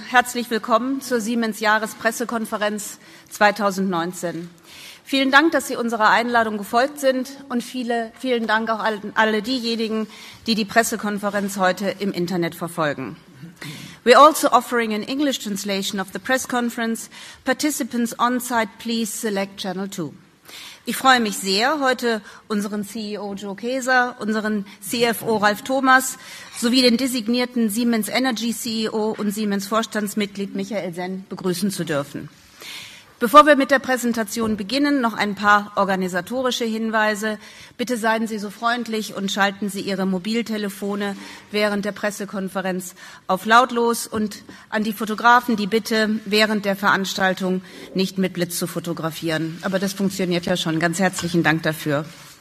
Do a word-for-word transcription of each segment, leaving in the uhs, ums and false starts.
herzlich willkommen zur Siemens-Jahrespressekonferenz zweitausendneunzehn. Vielen Dank, dass Sie unserer Einladung gefolgt sind, und viele, vielen Dank auch an alle diejenigen, die die Pressekonferenz heute im Internet verfolgen. We're also offering an English translation of the press conference. Participants on-site, please select channel two. Ich freue mich sehr, heute unseren C E O Joe Kaeser, unseren C F O Ralf Thomas sowie den designierten Siemens Energy C E O und Siemens Vorstandsmitglied Michael Senn begrüßen zu dürfen. Bevor wir mit der Präsentation beginnen, noch ein paar organisatorische Hinweise. Bitte seien Sie so freundlich und schalten Sie Ihre Mobiltelefone während der Pressekonferenz auf lautlos, und an die Fotografen die Bitte, während der Veranstaltung nicht mit Blitz zu fotografieren. Aber das funktioniert ja schon. Ganz herzlichen Dank dafür.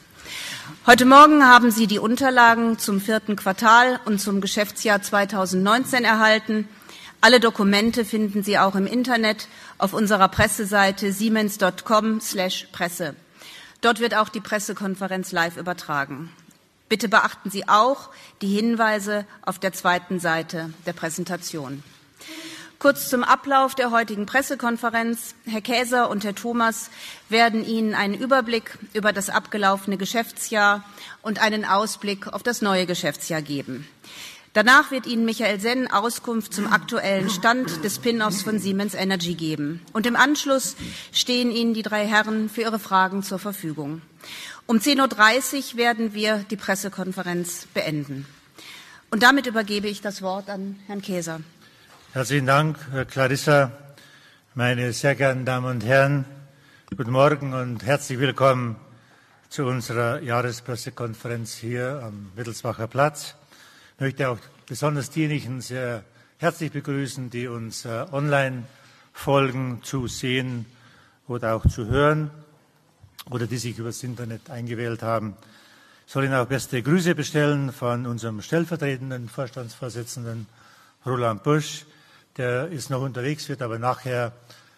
Heute Morgen haben Sie die Unterlagen zum vierten Quartal und zum Geschäftsjahr zweitausendneunzehn erhalten. Alle Dokumente finden Sie auch im Internet auf unserer Presseseite siemens punkt com slash presse. Dort wird auch die Pressekonferenz live übertragen. Bitte beachten Sie auch die Hinweise auf der zweiten Seite der Präsentation. Kurz zum Ablauf der heutigen Pressekonferenz. Herr Kaeser und Herr Thomas werden Ihnen einen Überblick über das abgelaufene Geschäftsjahr und einen Ausblick auf das neue Geschäftsjahr geben. Danach wird Ihnen Michael Senn Auskunft zum aktuellen Stand des Spin-offs von Siemens Energy geben. Und im Anschluss stehen Ihnen die drei Herren für Ihre Fragen zur Verfügung. Um zehn Uhr dreißig werden wir die Pressekonferenz beenden. Und damit übergebe ich das Wort an Herrn Kaeser. Herzlichen Dank, Clarissa. Meine sehr geehrten Damen und Herren, guten Morgen und herzlich willkommen zu unserer Jahrespressekonferenz hier am Wittelsbacher Platz. Ich möchte auch besonders diejenigen sehr herzlich begrüßen, die uns äh, online folgen, zu sehen oder auch zu hören oder die sich über das Internet eingewählt haben. Ich soll Ihnen auch beste Grüße bestellen von unserem stellvertretenden Vorstandsvorsitzenden Roland Busch. Der ist noch unterwegs, wird aber nachher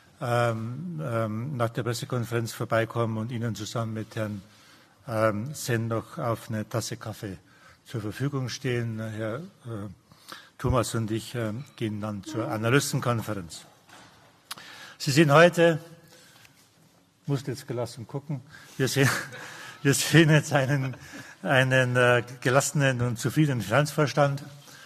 ähm, ähm, nach der Pressekonferenz vorbeikommen und Ihnen zusammen mit Herrn ähm, Senn noch auf eine Tasse Kaffee zur Verfügung stehen. Herr äh, Thomas und ich äh, gehen dann zur Analystenkonferenz. Sie sehen heute, ich muss jetzt gelassen gucken, wir sehen, wir sehen jetzt einen, einen äh, gelassenen und zufriedenen Finanzvorstand.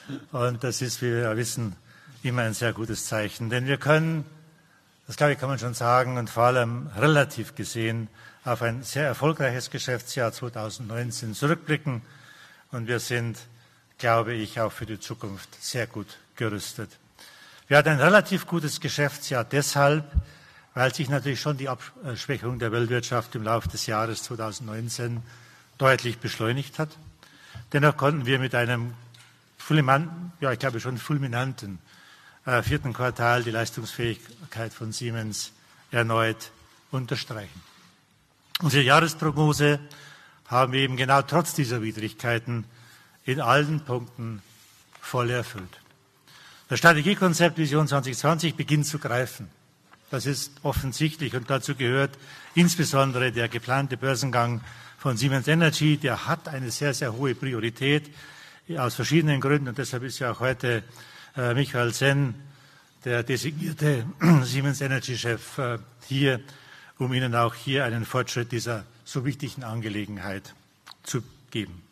Und das ist, wie wir wissen, immer ein sehr gutes Zeichen. Denn wir können, das glaube ich, kann man schon sagen, und vor allem relativ gesehen, auf ein sehr erfolgreiches Geschäftsjahr zweitausendneunzehn zurückblicken. Und wir sind, glaube ich, auch für die Zukunft sehr gut gerüstet. Wir hatten ein relativ gutes Geschäftsjahr deshalb, weil sich natürlich schon die Abschwächung der Weltwirtschaft im Laufe des Jahres zweitausendneunzehn deutlich beschleunigt hat. Dennoch konnten wir mit einem fulminanten, ja, ich glaube schon fulminanten äh, vierten Quartal die Leistungsfähigkeit von Siemens erneut unterstreichen. Unsere Jahresprognose haben wir eben genau trotz dieser Widrigkeiten in allen Punkten voll erfüllt. Das Strategiekonzept Vision zwanzig zwanzig beginnt zu greifen. Das ist offensichtlich, und dazu gehört insbesondere der geplante Börsengang von Siemens Energy. Der hat eine sehr, sehr hohe Priorität aus verschiedenen Gründen, und deshalb ist ja auch heute äh, Michael Senn, der designierte Siemens Energy-Chef, äh, hier, um Ihnen auch hier einen Fortschritt dieser so wichtigen Angelegenheit zu geben.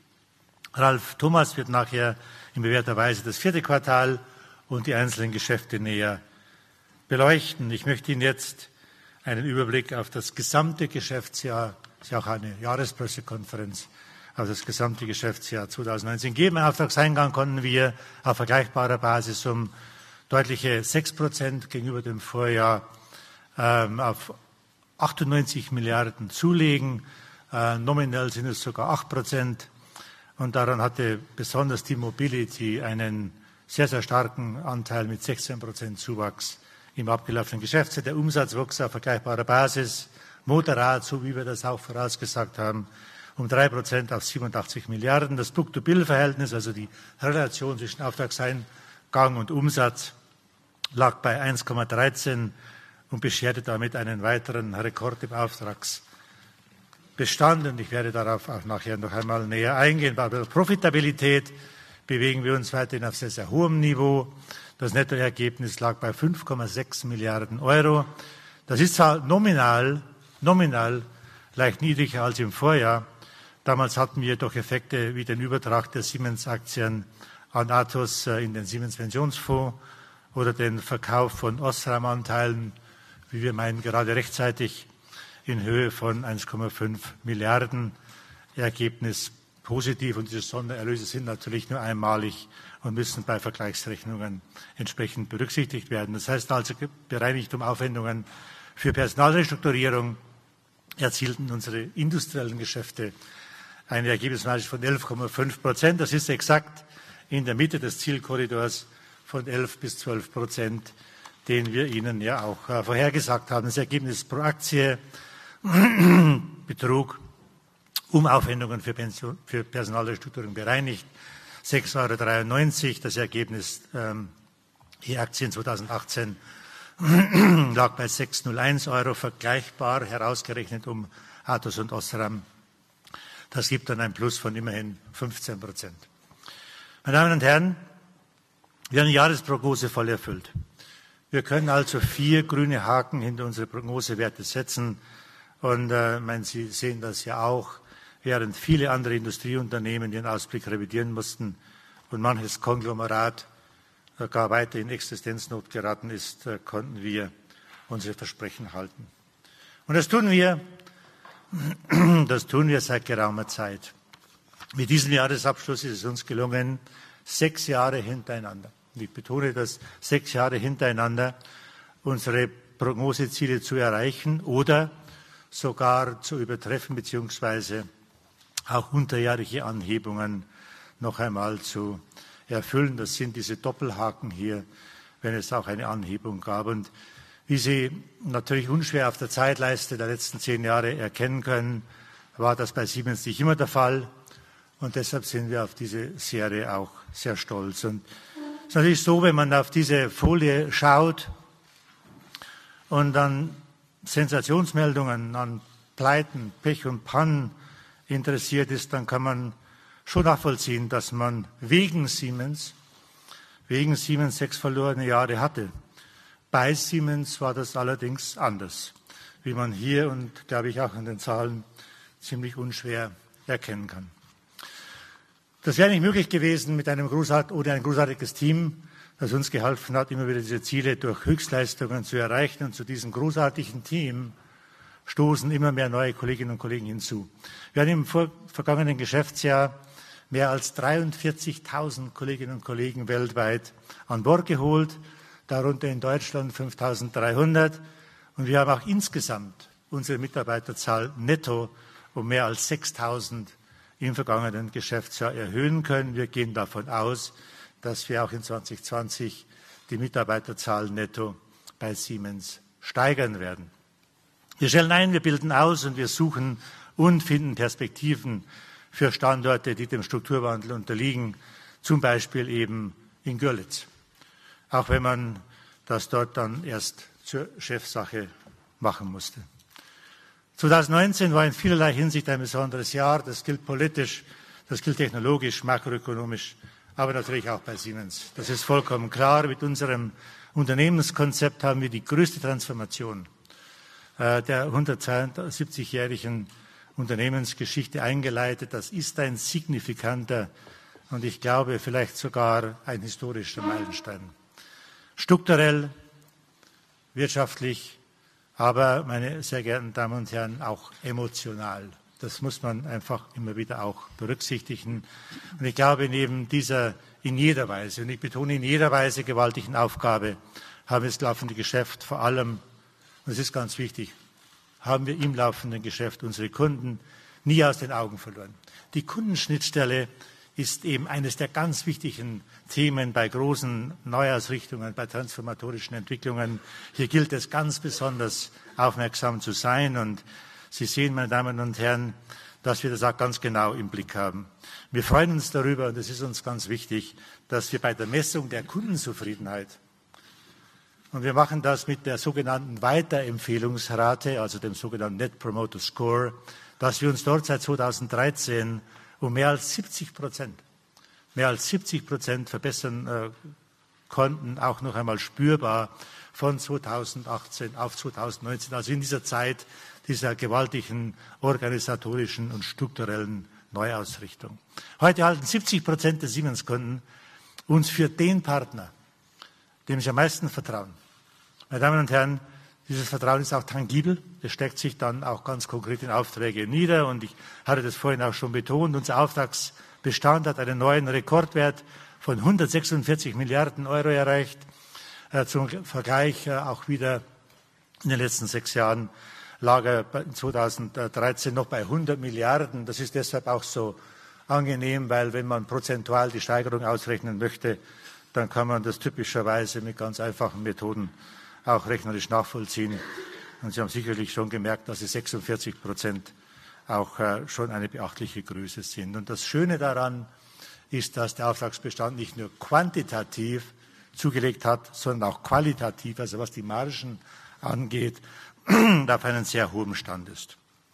Ralf Thomas wird nachher in bewährter Weise das vierte Quartal und die einzelnen Geschäfte näher beleuchten. Ich möchte Ihnen jetzt einen Überblick auf das gesamte Geschäftsjahr, das ist ja auch eine Jahrespressekonferenz, auf das gesamte Geschäftsjahr zweitausendneunzehn geben. Im Auftragseingang konnten wir auf vergleichbarer Basis um deutliche sechs Prozent gegenüber dem Vorjahr ähm, auf achtundneunzig Milliarden zulegen. Äh, nominell sind es sogar acht Prozent. Und daran hatte besonders die Mobility einen sehr, sehr starken Anteil mit sechzehn Prozent Zuwachs im abgelaufenen Geschäftsjahr. Der Umsatz wuchs auf vergleichbarer Basis. Motorrad, so wie wir das auch vorausgesagt haben, um drei Prozent auf siebenundachtzig Milliarden. Das Book-to-Bill-Verhältnis, also die Relation zwischen Auftragseingang und Umsatz, lag bei eins Komma dreizehn und bescherte damit einen weiteren Rekord im Auftragsbestand. Und ich werde darauf auch nachher noch einmal näher eingehen. Bei der Profitabilität bewegen wir uns weiterhin auf sehr, sehr hohem Niveau. Das Nettoergebnis lag bei fünf Komma sechs Milliarden Euro. Das ist zwar nominal, nominal leicht niedriger als im Vorjahr. Damals hatten wir jedoch Effekte wie den Übertrag der Siemens-Aktien an Athos in den Siemens-Pensionsfonds oder den Verkauf von Osram-Anteilen, wie wir meinen, gerade rechtzeitig in Höhe von eins Komma fünf Milliarden. Ergebnis positiv, und diese Sondererlöse sind natürlich nur einmalig und müssen bei Vergleichsrechnungen entsprechend berücksichtigt werden. Das heißt also, bereinigt um Aufwendungen für Personalrestrukturierung erzielten unsere industriellen Geschäfte eine Ergebnismarge von elf Komma fünf Prozent. Das ist exakt in der Mitte des Zielkorridors von elf bis zwölf Prozent, den wir Ihnen ja auch äh, vorhergesagt haben. Das Ergebnis pro Aktie betrug um Aufwendungen für, Pension, für Personalrestrukturierung bereinigt sechs Euro dreiundneunzig. Das Ergebnis ähm, die Aktien zweitausendachtzehn lag bei sechs Komma null eins Euro, vergleichbar herausgerechnet um Athos und Osram. Das gibt dann ein Plus von immerhin fünfzehn Prozent. Meine Damen und Herren, wir haben die Jahresprognose voll erfüllt. Wir können also vier grüne Haken hinter unsere Prognosewerte setzen. Und äh, ich meine, Sie sehen das ja auch, während viele andere Industrieunternehmen ihren Ausblick revidieren mussten und manches Konglomerat äh, gar weiter in Existenznot geraten ist, äh, konnten wir unsere Versprechen halten. Und das tun wir, das tun wir seit geraumer Zeit. Mit diesem Jahresabschluss ist es uns gelungen, sechs Jahre hintereinander, und ich betone das, sechs Jahre hintereinander, unsere Prognoseziele zu erreichen oder sogar zu übertreffen, beziehungsweise auch unterjährige Anhebungen noch einmal zu erfüllen. Das sind diese Doppelhaken hier, wenn es auch eine Anhebung gab. Und wie Sie natürlich unschwer auf der Zeitleiste der letzten zehn Jahre erkennen können, war das bei Siemens nicht immer der Fall. Und deshalb sind wir auf diese Serie auch sehr stolz. Und es ist natürlich so, wenn man auf diese Folie schaut und dann Sensationsmeldungen an Pleiten, Pech und Pannen interessiert ist, dann kann man schon nachvollziehen, dass man wegen Siemens, wegen Siemens sechs verlorene Jahre hatte. Bei Siemens war das allerdings anders, wie man hier und, glaube ich, auch in den Zahlen ziemlich unschwer erkennen kann. Das wäre nicht möglich gewesen mit einem großart oder ein großartiges Team, das uns geholfen hat, immer wieder diese Ziele durch Höchstleistungen zu erreichen. Und zu diesem großartigen Team stoßen immer mehr neue Kolleginnen und Kollegen hinzu. Wir haben im vor vergangenen Geschäftsjahr mehr als dreiundvierzigtausend Kolleginnen und Kollegen weltweit an Bord geholt, darunter in Deutschland fünftausenddreihundert. Und wir haben auch insgesamt unsere Mitarbeiterzahl netto um mehr als sechstausend im vergangenen Geschäftsjahr erhöhen können. Wir gehen davon aus, dass wir auch in zwanzig zwanzig die Mitarbeiterzahl netto bei Siemens steigern werden. Wir stellen ein, wir bilden aus und wir suchen und finden Perspektiven für Standorte, die dem Strukturwandel unterliegen, zum Beispiel eben in Görlitz, auch wenn man das dort dann erst zur Chefsache machen musste. zweitausendneunzehn war in vielerlei Hinsicht ein besonderes Jahr. Das gilt politisch, das gilt technologisch, makroökonomisch, aber natürlich auch bei Siemens. Das ist vollkommen klar. Mit unserem Unternehmenskonzept haben wir die größte Transformation äh, der hundertsiebzigjährigen Unternehmensgeschichte eingeleitet. Das ist ein signifikanter und ich glaube vielleicht sogar ein historischer Meilenstein. Strukturell, wirtschaftlich, aber, meine sehr geehrten Damen und Herren, auch emotional. Das muss man einfach immer wieder auch berücksichtigen. Und ich glaube, neben dieser in jeder Weise, und ich betone in jeder Weise gewaltigen Aufgabe, haben wir das laufende Geschäft vor allem, und es ist ganz wichtig, haben wir im laufenden Geschäft unsere Kunden nie aus den Augen verloren. Die Kundenschnittstelle ist eben eines der ganz wichtigen Themen bei großen Neuausrichtungen, bei transformatorischen Entwicklungen. Hier gilt es ganz besonders aufmerksam zu sein. Und Sie sehen, meine Damen und Herren, dass wir das auch ganz genau im Blick haben. Wir freuen uns darüber, und es ist uns ganz wichtig, dass wir bei der Messung der Kundenzufriedenheit, und wir machen das mit der sogenannten Weiterempfehlungsrate, also dem sogenannten Net Promoter Score, dass wir uns dort seit zweitausenddreizehn um mehr als siebzig Prozent, mehr als siebzig Prozent verbessern äh, Konten auch noch einmal spürbar von zweitausendachtzehn auf zweitausendneunzehn, also in dieser Zeit dieser gewaltigen organisatorischen und strukturellen Neuausrichtung. Heute halten siebzig Prozent der Siemens-Kunden uns für den Partner, dem sie am meisten vertrauen. Meine Damen und Herren, dieses Vertrauen ist auch tangibel. Das steckt sich dann auch ganz konkret in Aufträge nieder. Und ich hatte das vorhin auch schon betont. Unser Auftragsbestand hat einen neuen Rekordwert von hundertsechsundvierzig Milliarden Euro erreicht. Äh, zum Vergleich äh, auch wieder in den letzten sechs Jahren lag er zweitausenddreizehn noch bei hundert Milliarden. Das ist deshalb auch so angenehm, weil wenn man prozentual die Steigerung ausrechnen möchte, dann kann man das typischerweise mit ganz einfachen Methoden auch rechnerisch nachvollziehen. Und Sie haben sicherlich schon gemerkt, dass die sechsundvierzig Prozent auch äh, schon eine beachtliche Größe sind. Und das Schöne daran ist, dass der Auftragsbestand nicht nur quantitativ zugelegt hat, sondern auch qualitativ, also was die Margen angeht, auf einem sehr hohen Stand ist.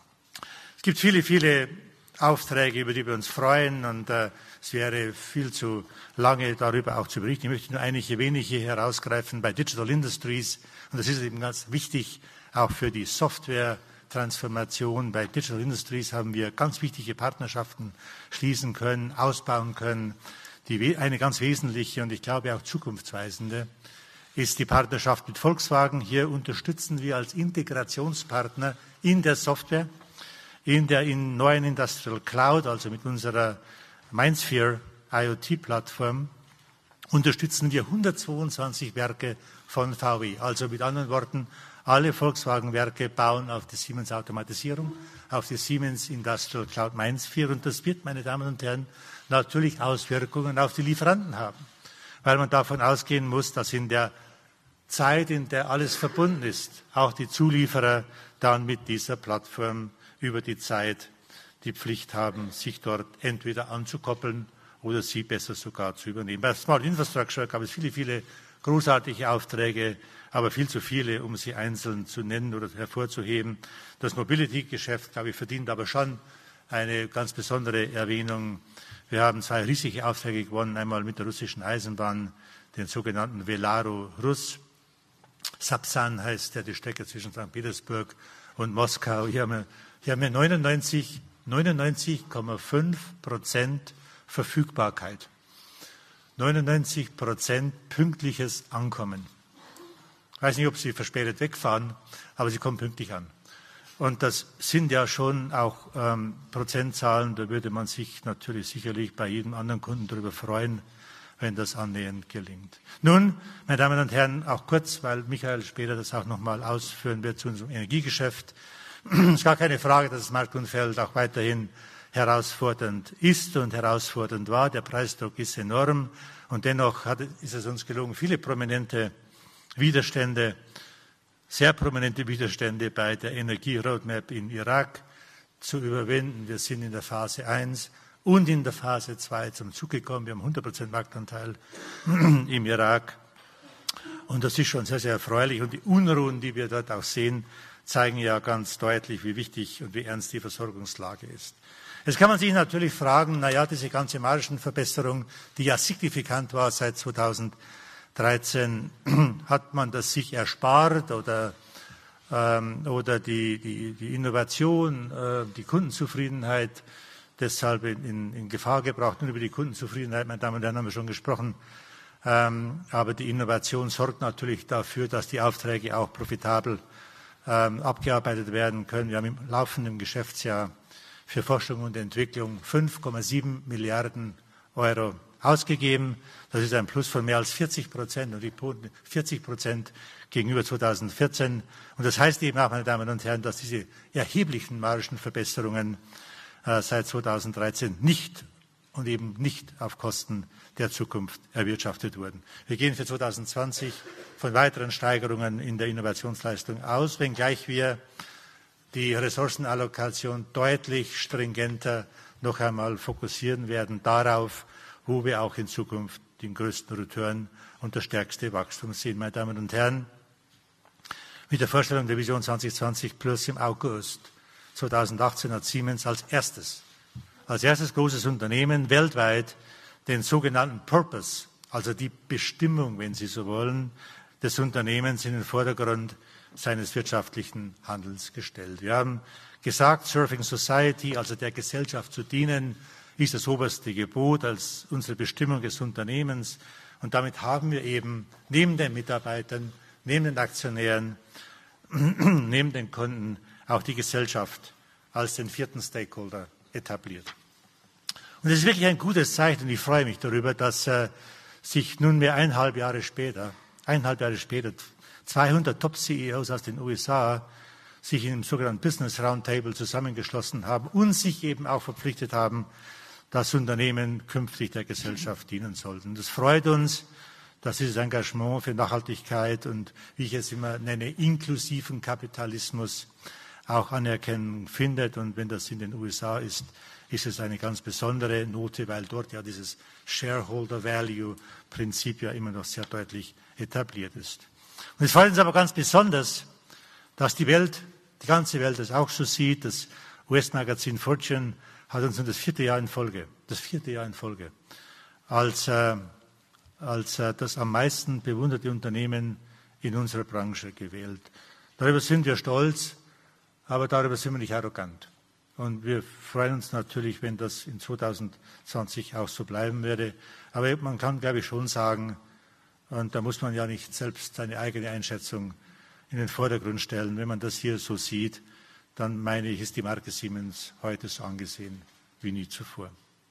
Es gibt viele, viele Aufträge, über die wir uns freuen, und äh, es wäre viel zu lange darüber auch zu berichten. Ich möchte nur einige wenige herausgreifen bei Digital Industries, und das ist eben ganz wichtig, auch für die Software-Transformation. Bei Digital Industries haben wir ganz wichtige Partnerschaften schließen können, ausbauen können. Die, eine ganz wesentliche und ich glaube auch zukunftsweisende ist die Partnerschaft mit Volkswagen. Hier unterstützen wir als Integrationspartner in der Software, in der in neuen Industrial Cloud, also mit unserer MindSphere IoT-Plattform, unterstützen wir hundertzweiundzwanzig Werke von V W. Also mit anderen Worten, alle Volkswagen-Werke bauen auf die Siemens-Automatisierung, auf die Siemens Industrial Cloud MindSphere. Und das wird, meine Damen und Herren, natürlich Auswirkungen auf die Lieferanten haben, weil man davon ausgehen muss, dass in der Zeit, in der alles verbunden ist, auch die Zulieferer dann mit dieser Plattform über die Zeit die Pflicht haben, sich dort entweder anzukoppeln oder sie besser sogar zu übernehmen. Bei Smart Infrastructure gab es viele, viele großartige Aufträge, aber viel zu viele, um sie einzeln zu nennen oder hervorzuheben. Das Mobility-Geschäft, glaube ich, verdient aber schon eine ganz besondere Erwähnung. Wir haben zwei riesige Aufträge gewonnen, einmal mit der russischen Eisenbahn, den sogenannten Velaro Russ. Sapsan heißt der, die Strecke zwischen Sankt Petersburg und Moskau. Hier haben wir, hier haben wir neunundneunzig Komma fünf Prozent Verfügbarkeit. neunundneunzig Prozent pünktliches Ankommen. Ich weiß nicht, ob Sie verspätet wegfahren, aber Sie kommen pünktlich an. Und das sind ja schon auch ähm, Prozentzahlen, da würde man sich natürlich sicherlich bei jedem anderen Kunden darüber freuen, wenn das annähernd gelingt. Nun, meine Damen und Herren, auch kurz, weil Michael später das auch noch mal ausführen wird zu unserem Energiegeschäft. Es ist gar keine Frage, dass das Marktumfeld auch weiterhin herausfordernd ist und herausfordernd war. Der Preisdruck ist enorm und dennoch hat, ist es uns gelungen, viele prominente Widerstände, sehr prominente Widerstände bei der Energie-Roadmap in Irak zu überwinden. Wir sind in der Phase eins und in der Phase zwei zum Zug gekommen. Wir haben hundert Prozent Marktanteil im Irak. Und das ist schon sehr, sehr erfreulich. Und die Unruhen, die wir dort auch sehen, zeigen ja ganz deutlich, wie wichtig und wie ernst die Versorgungslage ist. Jetzt kann man sich natürlich fragen, na ja, diese ganze Margenverbesserung, die ja signifikant war seit zweitausenddreizehn, hat man das sich erspart oder, ähm, oder die, die, die Innovation, äh, die Kundenzufriedenheit deshalb in, in, in Gefahr gebracht? Und über die Kundenzufriedenheit, meine Damen und Herren, haben wir schon gesprochen. Ähm, aber die Innovation sorgt natürlich dafür, dass die Aufträge auch profitabel ähm, abgearbeitet werden können. Wir haben im laufenden Geschäftsjahr für Forschung und Entwicklung fünf Komma sieben Milliarden Euro ausgegeben. Das ist ein Plus von mehr als vierzig Prozent und die vierzig Prozent gegenüber zweitausendvierzehn. Und das heißt eben auch, meine Damen und Herren, dass diese erheblichen Margenverbesserungen äh, seit zweitausenddreizehn nicht und eben nicht auf Kosten der Zukunft erwirtschaftet wurden. Wir gehen für zweitausendzwanzig von weiteren Steigerungen in der Innovationsleistung aus, wenngleich wir die Ressourcenallokation deutlich stringenter noch einmal fokussieren werden darauf, wo wir auch in Zukunft den größten Return und das stärkste Wachstum sehen. Meine Damen und Herren, mit der Vorstellung der Vision zwanzig zwanzig Plus im August zweitausendachtzehn hat Siemens als erstes, als erstes großes Unternehmen weltweit den sogenannten Purpose also die Bestimmung, wenn Sie so wollen, des Unternehmens in den Vordergrund seines wirtschaftlichen Handelns gestellt. Wir haben gesagt, Serving Society, also der Gesellschaft zu dienen, ist das oberste Gebot als unsere Bestimmung des Unternehmens. Und damit haben wir eben neben den Mitarbeitern, neben den Aktionären, neben den Kunden auch die Gesellschaft als den vierten Stakeholder etabliert. Und es ist wirklich ein gutes Zeichen und ich freue mich darüber, dass äh, sich nunmehr eineinhalb Jahre später, eineinhalb Jahre später zweihundert Top-C E Os aus den U S A sich im sogenannten Business Roundtable zusammengeschlossen haben und sich eben auch verpflichtet haben, dass Unternehmen künftig der Gesellschaft dienen sollten. Das freut uns, dass dieses Engagement für Nachhaltigkeit und, wie ich es immer nenne, inklusiven Kapitalismus auch Anerkennung findet. Und wenn das in den U S A ist, ist es eine ganz besondere Note, weil dort ja dieses Shareholder Value Prinzip ja immer noch sehr deutlich etabliert ist. Und es freut uns aber ganz besonders, dass die Welt, die ganze Welt das auch so sieht. Das U S-Magazin Fortune hat uns nun das vierte Jahr in Folge, das vierte Jahr in Folge, als, äh, als äh, das am meisten bewunderte Unternehmen in unserer Branche gewählt. Darüber sind wir stolz, aber darüber sind wir nicht arrogant. Und wir freuen uns natürlich, wenn das in zweitausendzwanzig auch so bleiben würde. Aber man kann, glaube ich, schon sagen, und da muss man ja nicht selbst seine eigene Einschätzung in den Vordergrund stellen. Wenn man das hier so sieht, dann meine ich, ist die Marke Siemens heute so angesehen wie nie zuvor.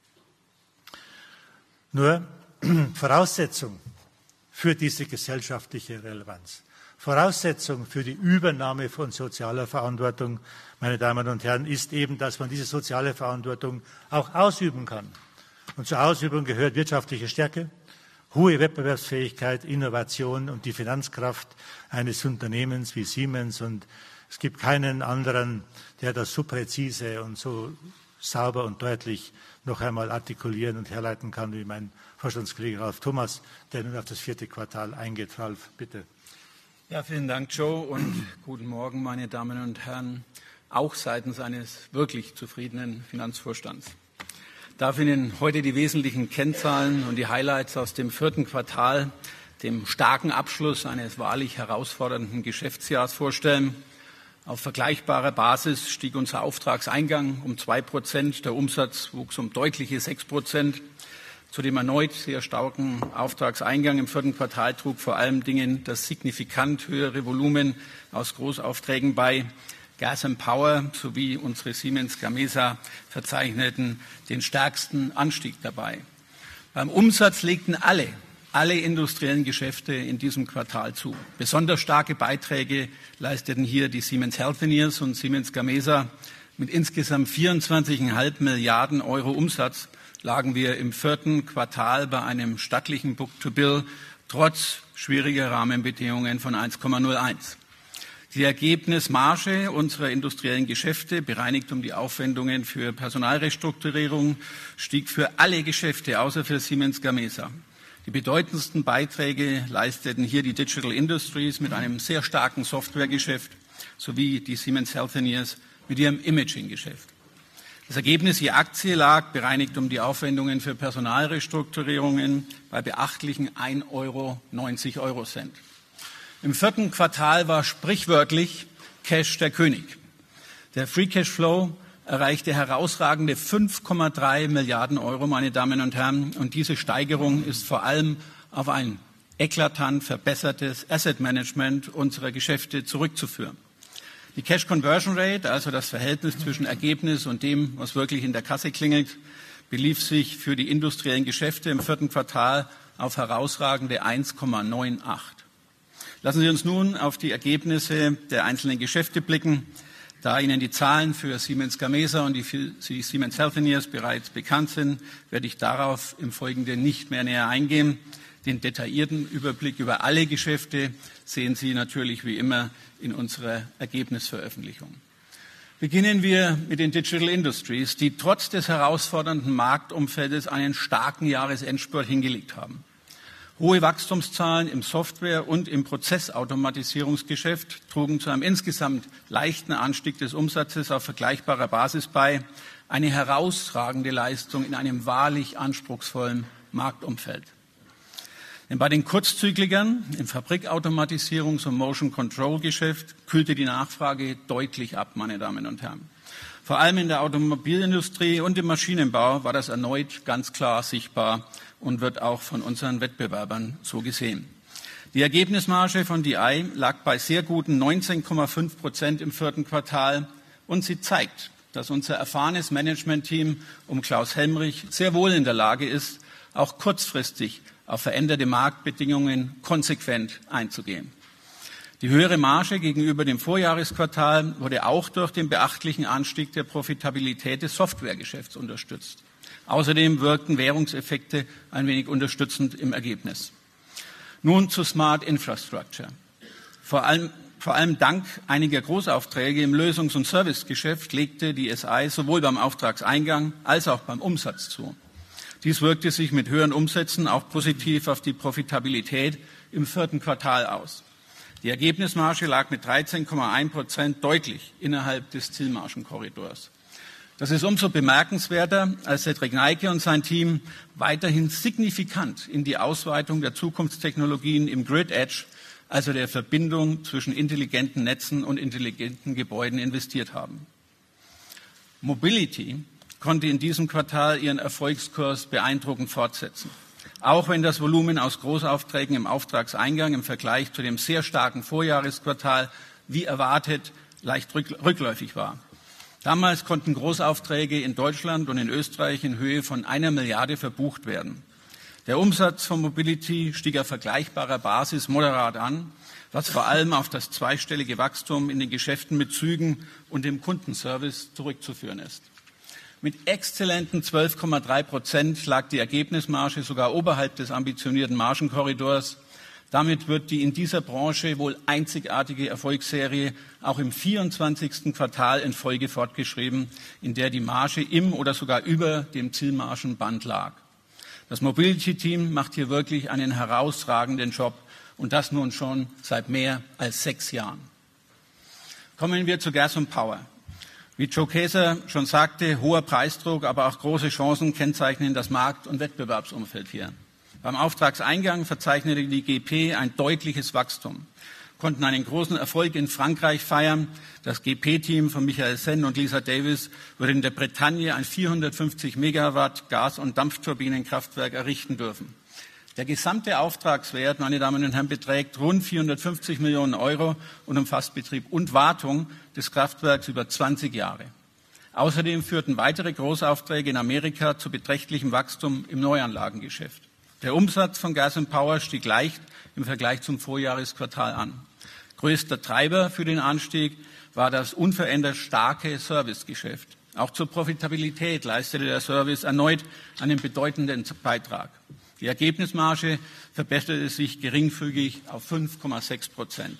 Nur Voraussetzung für diese gesellschaftliche Relevanz, Voraussetzung für die Übernahme von sozialer Verantwortung, meine Damen und Herren, ist eben, dass man diese soziale Verantwortung auch ausüben kann. Und zur Ausübung gehört wirtschaftliche Stärke, hohe Wettbewerbsfähigkeit, Innovation und die Finanzkraft eines Unternehmens wie Siemens. Und es gibt keinen anderen, der das so präzise und so sauber und deutlich noch einmal artikulieren und herleiten kann wie mein Vorstandskollege Ralf Thomas, der nun auf das vierte Quartal eingeht. Ralf, bitte. Ja, vielen Dank, Joe, und guten Morgen, meine Damen und Herren, auch seitens eines wirklich zufriedenen Finanzvorstands. Ich darf Ihnen heute die wesentlichen Kennzahlen und die Highlights aus dem vierten Quartal, dem starken Abschluss eines wahrlich herausfordernden Geschäftsjahres vorstellen. Auf vergleichbarer Basis stieg unser Auftragseingang um zwei Prozent, der Umsatz wuchs um deutliche sechs Prozent. Zu dem erneut sehr starken Auftragseingang im vierten Quartal trug vor allem Dingen das signifikant höhere Volumen aus Großaufträgen bei. Gas and Power sowie unsere Siemens Gamesa verzeichneten den stärksten Anstieg dabei. Beim Umsatz legten alle, alle industriellen Geschäfte in diesem Quartal zu. Besonders starke Beiträge leisteten hier die Siemens Healthineers und Siemens Gamesa. Mit insgesamt vierundzwanzig Komma fünf Milliarden Euro Umsatz lagen wir im vierten Quartal bei einem stattlichen Book-to-Bill trotz schwieriger Rahmenbedingungen von eins Komma null eins. Die Ergebnismarge unserer industriellen Geschäfte, bereinigt um die Aufwendungen für Personalrestrukturierung, stieg für alle Geschäfte außer für Siemens Gamesa. Die bedeutendsten Beiträge leisteten hier die Digital Industries mit einem sehr starken Softwaregeschäft sowie die Siemens Healthineers mit ihrem Imaging-Geschäft. Das Ergebnis je Aktie lag, bereinigt um die Aufwendungen für Personalrestrukturierungen, bei beachtlichen ein Euro neunzig Eurocent. Im vierten Quartal war sprichwörtlich Cash der König. Der Free Cash Flow erreichte herausragende fünf Komma drei Milliarden Euro, meine Damen und Herren. Und diese Steigerung ist vor allem auf ein eklatant verbessertes Asset Management unserer Geschäfte zurückzuführen. Die Cash Conversion Rate, also das Verhältnis zwischen Ergebnis und dem, was wirklich in der Kasse klingelt, belief sich für die industriellen Geschäfte im vierten Quartal auf herausragende eins Komma achtundneunzig. Lassen Sie uns nun auf die Ergebnisse der einzelnen Geschäfte blicken. Da Ihnen die Zahlen für Siemens Gamesa und die Siemens Healthineers bereits bekannt sind, werde ich darauf im Folgenden nicht mehr näher eingehen. Den detaillierten Überblick über alle Geschäfte sehen Sie natürlich wie immer in unserer Ergebnisveröffentlichung. Beginnen wir mit den Digital Industries, die trotz des herausfordernden Marktumfeldes einen starken Jahresendspurt hingelegt haben. Hohe Wachstumszahlen im Software- und im Prozessautomatisierungsgeschäft trugen zu einem insgesamt leichten Anstieg des Umsatzes auf vergleichbarer Basis bei. Eine herausragende Leistung in einem wahrlich anspruchsvollen Marktumfeld. Denn bei den Kurzzyklikern im Fabrikautomatisierungs- und Motion-Control-Geschäft kühlte die Nachfrage deutlich ab, meine Damen und Herren. Vor allem in der Automobilindustrie und im Maschinenbau war das erneut ganz klar sichtbar und wird auch von unseren Wettbewerbern so gesehen. Die Ergebnismarge von D I lag bei sehr guten neunzehn Komma fünf Prozent im vierten Quartal und sie zeigt, dass unser erfahrenes Managementteam um Klaus Helmrich sehr wohl in der Lage ist, auch kurzfristig auf veränderte Marktbedingungen konsequent einzugehen. Die höhere Marge gegenüber dem Vorjahresquartal wurde auch durch den beachtlichen Anstieg der Profitabilität des Softwaregeschäfts unterstützt. Außerdem wirkten Währungseffekte ein wenig unterstützend im Ergebnis. Nun zu Smart Infrastructure. Vor allem, vor allem dank einiger Großaufträge im Lösungs- und Servicegeschäft legte die S I sowohl beim Auftragseingang als auch beim Umsatz zu. Dies wirkte sich mit höheren Umsätzen auch positiv auf die Profitabilität im vierten Quartal aus. Die Ergebnismarge lag mit dreizehn Komma eins Prozent deutlich innerhalb des Zielmargenkorridors. Das ist umso bemerkenswerter, als Cedric Neike und sein Team weiterhin signifikant in die Ausweitung der Zukunftstechnologien im Grid Edge, also der Verbindung zwischen intelligenten Netzen und intelligenten Gebäuden, investiert haben. Mobility konnte in diesem Quartal ihren Erfolgskurs beeindruckend fortsetzen. Auch wenn das Volumen aus Großaufträgen im Auftragseingang im Vergleich zu dem sehr starken Vorjahresquartal wie erwartet leicht rückläufig war. Damals konnten Großaufträge in Deutschland und in Österreich in Höhe von einer Milliarde verbucht werden. Der Umsatz von Mobility stieg auf vergleichbarer Basis moderat an, was vor allem auf das zweistellige Wachstum in den Geschäften mit Zügen und dem Kundenservice zurückzuführen ist. Mit exzellenten zwölf Komma drei Prozent lag die Ergebnismarge sogar oberhalb des ambitionierten Margenkorridors. Damit wird die in dieser Branche wohl einzigartige Erfolgsserie auch im vierundzwanzigsten Quartal in Folge fortgeschrieben, in der die Marge im oder sogar über dem Zielmargenband lag. Das Mobility-Team macht hier wirklich einen herausragenden Job und das nun schon seit mehr als sechs Jahren. Kommen wir zu Gas und Power. Wie Joe Kaeser schon sagte, hoher Preisdruck, aber auch große Chancen kennzeichnen das Markt- und Wettbewerbsumfeld hier. Beim Auftragseingang verzeichnete die G P ein deutliches Wachstum, konnten einen großen Erfolg in Frankreich feiern. Das G P-Team von Michael Senn und Lisa Davis würde in der Bretagne ein vierhundertfünfzig Megawatt Gas- und Dampfturbinenkraftwerk errichten dürfen. Der gesamte Auftragswert, meine Damen und Herren, beträgt rund vierhundertfünfzig Millionen Euro und umfasst Betrieb und Wartung des Kraftwerks über zwanzig Jahre. Außerdem führten weitere Großaufträge in Amerika zu beträchtlichem Wachstum im Neuanlagengeschäft. Der Umsatz von Gas and Power stieg leicht im Vergleich zum Vorjahresquartal an. Größter Treiber für den Anstieg war das unverändert starke Servicegeschäft. Auch zur Profitabilität leistete der Service erneut einen bedeutenden Beitrag. Die Ergebnismarge verbesserte sich geringfügig auf fünf Komma sechs Prozent.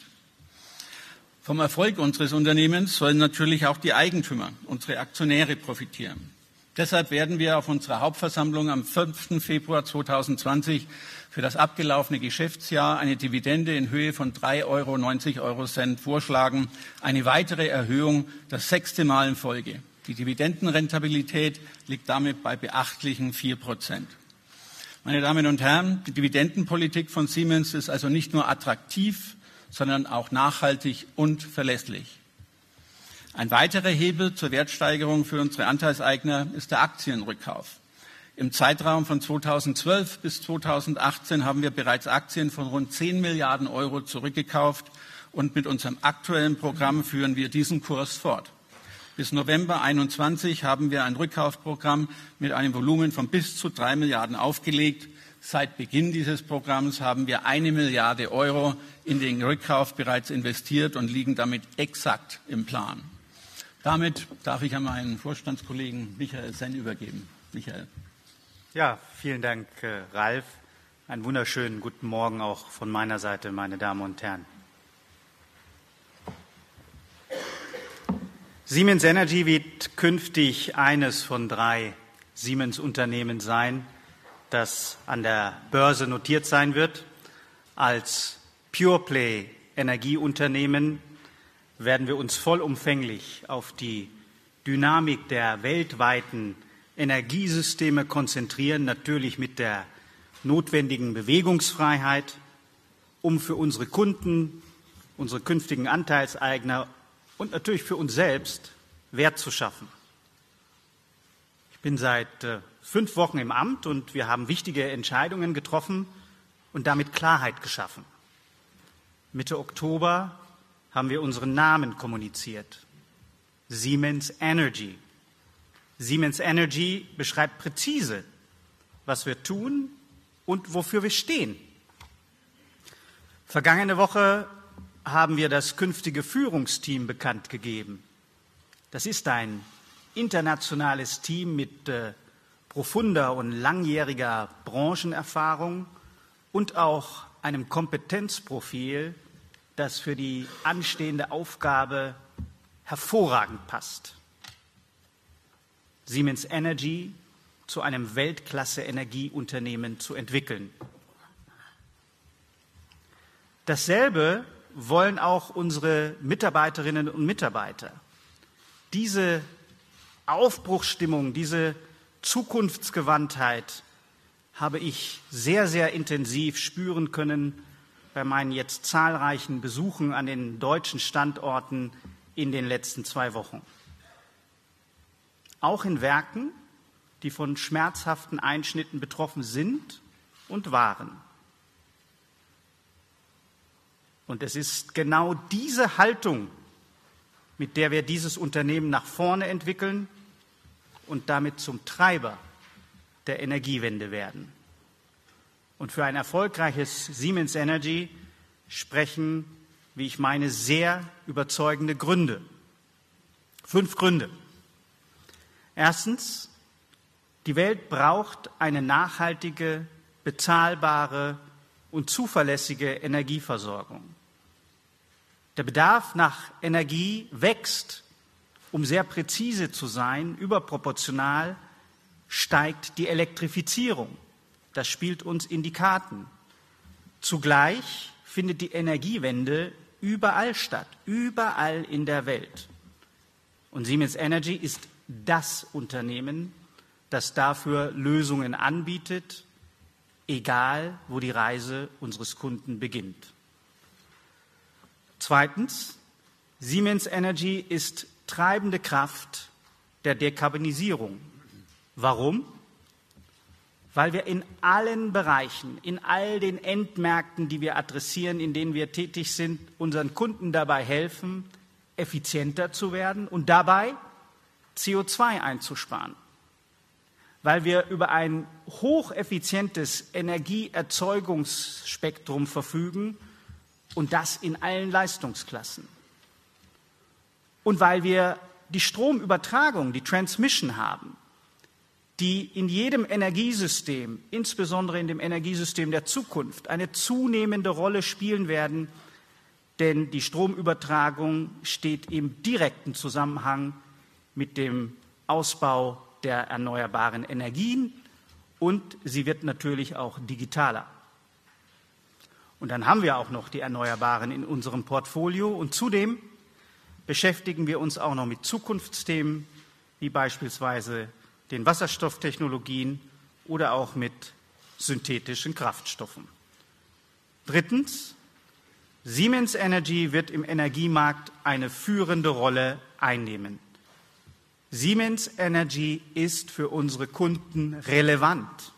Vom Erfolg unseres Unternehmens sollen natürlich auch die Eigentümer, unsere Aktionäre, profitieren. Deshalb werden wir auf unserer Hauptversammlung am fünften Februar zweitausendzwanzig für das abgelaufene Geschäftsjahr eine Dividende in Höhe von drei Euro neunzig vorschlagen, eine weitere Erhöhung, das sechste Mal in Folge. Die Dividendenrentabilität liegt damit bei beachtlichen vier Prozent. Meine Damen und Herren, die Dividendenpolitik von Siemens ist also nicht nur attraktiv, sondern auch nachhaltig und verlässlich. Ein weiterer Hebel zur Wertsteigerung für unsere Anteilseigner ist der Aktienrückkauf. Im Zeitraum von zweitausendzwölf bis zweitausendachtzehn haben wir bereits Aktien von rund zehn Milliarden Euro zurückgekauft und mit unserem aktuellen Programm führen wir diesen Kurs fort. Bis November einundzwanzig haben wir ein Rückkaufprogramm mit einem Volumen von bis zu drei Milliarden aufgelegt. Seit Beginn dieses Programms haben wir eine Milliarde Euro in den Rückkauf bereits investiert und liegen damit exakt im Plan. Damit darf ich an meinen Vorstandskollegen Michael Senn übergeben. Michael. Ja, vielen Dank, Ralf. Einen wunderschönen guten Morgen auch von meiner Seite, meine Damen und Herren. Siemens Energy wird künftig eines von drei Siemens-Unternehmen sein, das an der Börse notiert sein wird. Als Pure-Play-Energieunternehmen werden wir uns vollumfänglich auf die Dynamik der weltweiten Energiesysteme konzentrieren, natürlich mit der notwendigen Bewegungsfreiheit, um für unsere Kunden, unsere künftigen Anteilseigner und natürlich für uns selbst Wert zu schaffen. Ich bin seit äh, fünf Wochen im Amt und wir haben wichtige Entscheidungen getroffen und damit Klarheit geschaffen. Mitte Oktober haben wir unseren Namen kommuniziert. Siemens Energy. Siemens Energy beschreibt präzise, was wir tun und wofür wir stehen. Vergangene Woche haben wir das künftige Führungsteam bekannt gegeben. Das ist ein internationales Team mit äh, profunder und langjähriger Branchenerfahrung und auch einem Kompetenzprofil, das für die anstehende Aufgabe hervorragend passt. Siemens Energy zu einem Weltklasse-Energieunternehmen zu entwickeln. Dasselbe wollen auch unsere Mitarbeiterinnen und Mitarbeiter. Diese Aufbruchsstimmung, diese Zukunftsgewandtheit habe ich sehr, sehr intensiv spüren können bei meinen jetzt zahlreichen Besuchen an den deutschen Standorten in den letzten zwei Wochen. Auch in Werken, die von schmerzhaften Einschnitten betroffen sind und waren. Und es ist genau diese Haltung, mit der wir dieses Unternehmen nach vorne entwickeln und damit zum Treiber der Energiewende werden. Und für ein erfolgreiches Siemens Energy sprechen, wie ich meine, sehr überzeugende Gründe. Fünf Gründe. Erstens, die Welt braucht eine nachhaltige, bezahlbare und zuverlässige Energieversorgung. Der Bedarf nach Energie wächst, um sehr präzise zu sein, überproportional steigt die Elektrifizierung. Das spielt uns in die Karten. Zugleich findet die Energiewende überall statt, überall in der Welt. Und Siemens Energy ist das Unternehmen, das dafür Lösungen anbietet, egal wo die Reise unseres Kunden beginnt. Zweitens, Siemens Energy ist treibende Kraft der Dekarbonisierung. Warum? Weil wir in allen Bereichen, in all den Endmärkten, die wir adressieren, in denen wir tätig sind, unseren Kunden dabei helfen, effizienter zu werden und dabei C O zwei einzusparen. Weil wir über ein hocheffizientes Energieerzeugungsspektrum verfügen und das in allen Leistungsklassen. Und weil wir die Stromübertragung, die Transmission haben, die in jedem Energiesystem, insbesondere in dem Energiesystem der Zukunft, eine zunehmende Rolle spielen werden, denn die Stromübertragung steht im direkten Zusammenhang mit dem Ausbau der erneuerbaren Energien und sie wird natürlich auch digitaler. Und dann haben wir auch noch die Erneuerbaren in unserem Portfolio und zudem beschäftigen wir uns auch noch mit Zukunftsthemen, wie beispielsweise den Wasserstofftechnologien oder auch mit synthetischen Kraftstoffen. Drittens, Siemens Energy wird im Energiemarkt eine führende Rolle einnehmen. Siemens Energy ist für unsere Kunden relevant.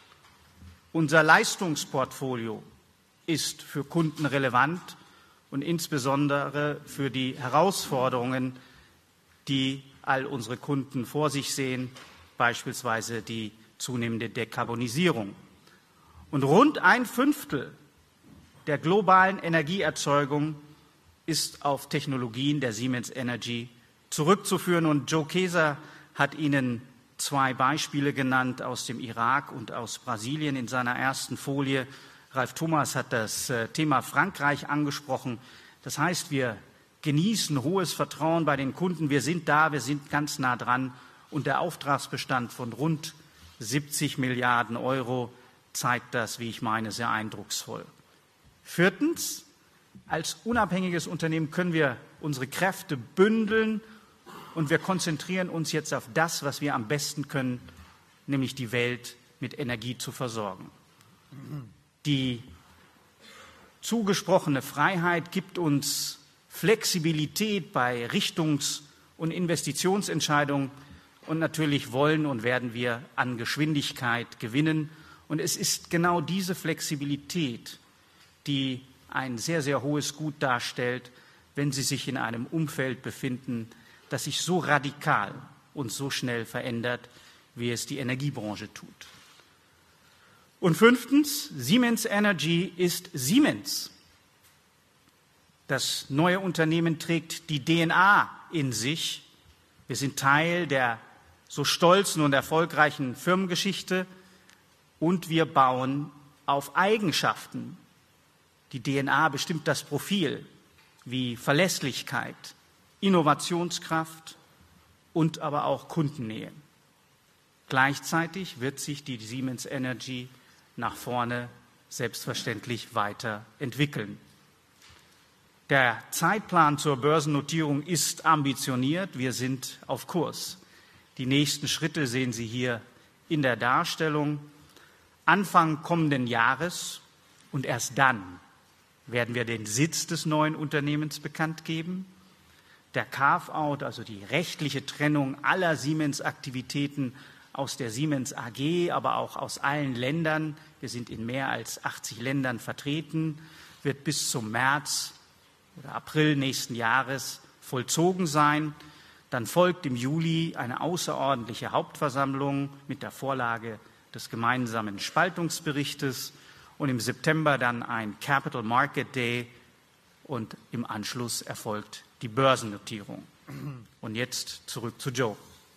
Unser Leistungsportfolio ist für Kunden relevant und insbesondere für die Herausforderungen, die all unsere Kunden vor sich sehen, beispielsweise die zunehmende Dekarbonisierung. Und rund ein Fünftel der globalen Energieerzeugung ist auf Technologien der Siemens Energy zurückzuführen. Und Joe Kaeser hat Ihnen zwei Beispiele genannt aus dem Irak und aus Brasilien in seiner ersten Folie. Ralf Thomas hat das Thema Frankreich angesprochen. Das heißt, wir genießen hohes Vertrauen bei den Kunden. Wir sind da, wir sind ganz nah dran. Und der Auftragsbestand von rund siebzig Milliarden Euro zeigt das, wie ich meine, sehr eindrucksvoll. Viertens, als unabhängiges Unternehmen können wir unsere Kräfte bündeln und wir konzentrieren uns jetzt auf das, was wir am besten können, nämlich die Welt mit Energie zu versorgen. Die zugesprochene Freiheit gibt uns Flexibilität bei Richtungs- und Investitionsentscheidungen und natürlich wollen und werden wir an Geschwindigkeit gewinnen. Und es ist genau diese Flexibilität, die ein sehr, sehr hohes Gut darstellt, wenn Sie sich in einem Umfeld befinden, das sich so radikal und so schnell verändert, wie es die Energiebranche tut. Und fünftens, Siemens Energy ist Siemens. Das neue Unternehmen trägt die D N A in sich. Wir sind Teil der so stolzen und erfolgreichen Firmengeschichte und wir bauen auf Eigenschaften. Die D N A bestimmt das Profil wie Verlässlichkeit, Innovationskraft und aber auch Kundennähe. Gleichzeitig wird sich die Siemens Energy nach vorne selbstverständlich weiterentwickeln. Der Zeitplan zur Börsennotierung ist ambitioniert. Wir sind auf Kurs. Die nächsten Schritte sehen Sie hier in der Darstellung. Anfang kommenden Jahres und erst dann werden wir den Sitz des neuen Unternehmens bekannt geben. Der Carve-out, also die rechtliche Trennung aller Siemens-Aktivitäten aus der Siemens A G, aber auch aus allen Ländern, wir sind in mehr als achtzig Ländern vertreten, wird bis zum März oder April nächsten Jahres vollzogen sein. Dann folgt im Juli eine außerordentliche Hauptversammlung mit der Vorlage des gemeinsamen Spaltungsberichtes und im September dann ein Capital Market Day und im Anschluss erfolgt die Börsennotierung. Und jetzt zurück zu Joe.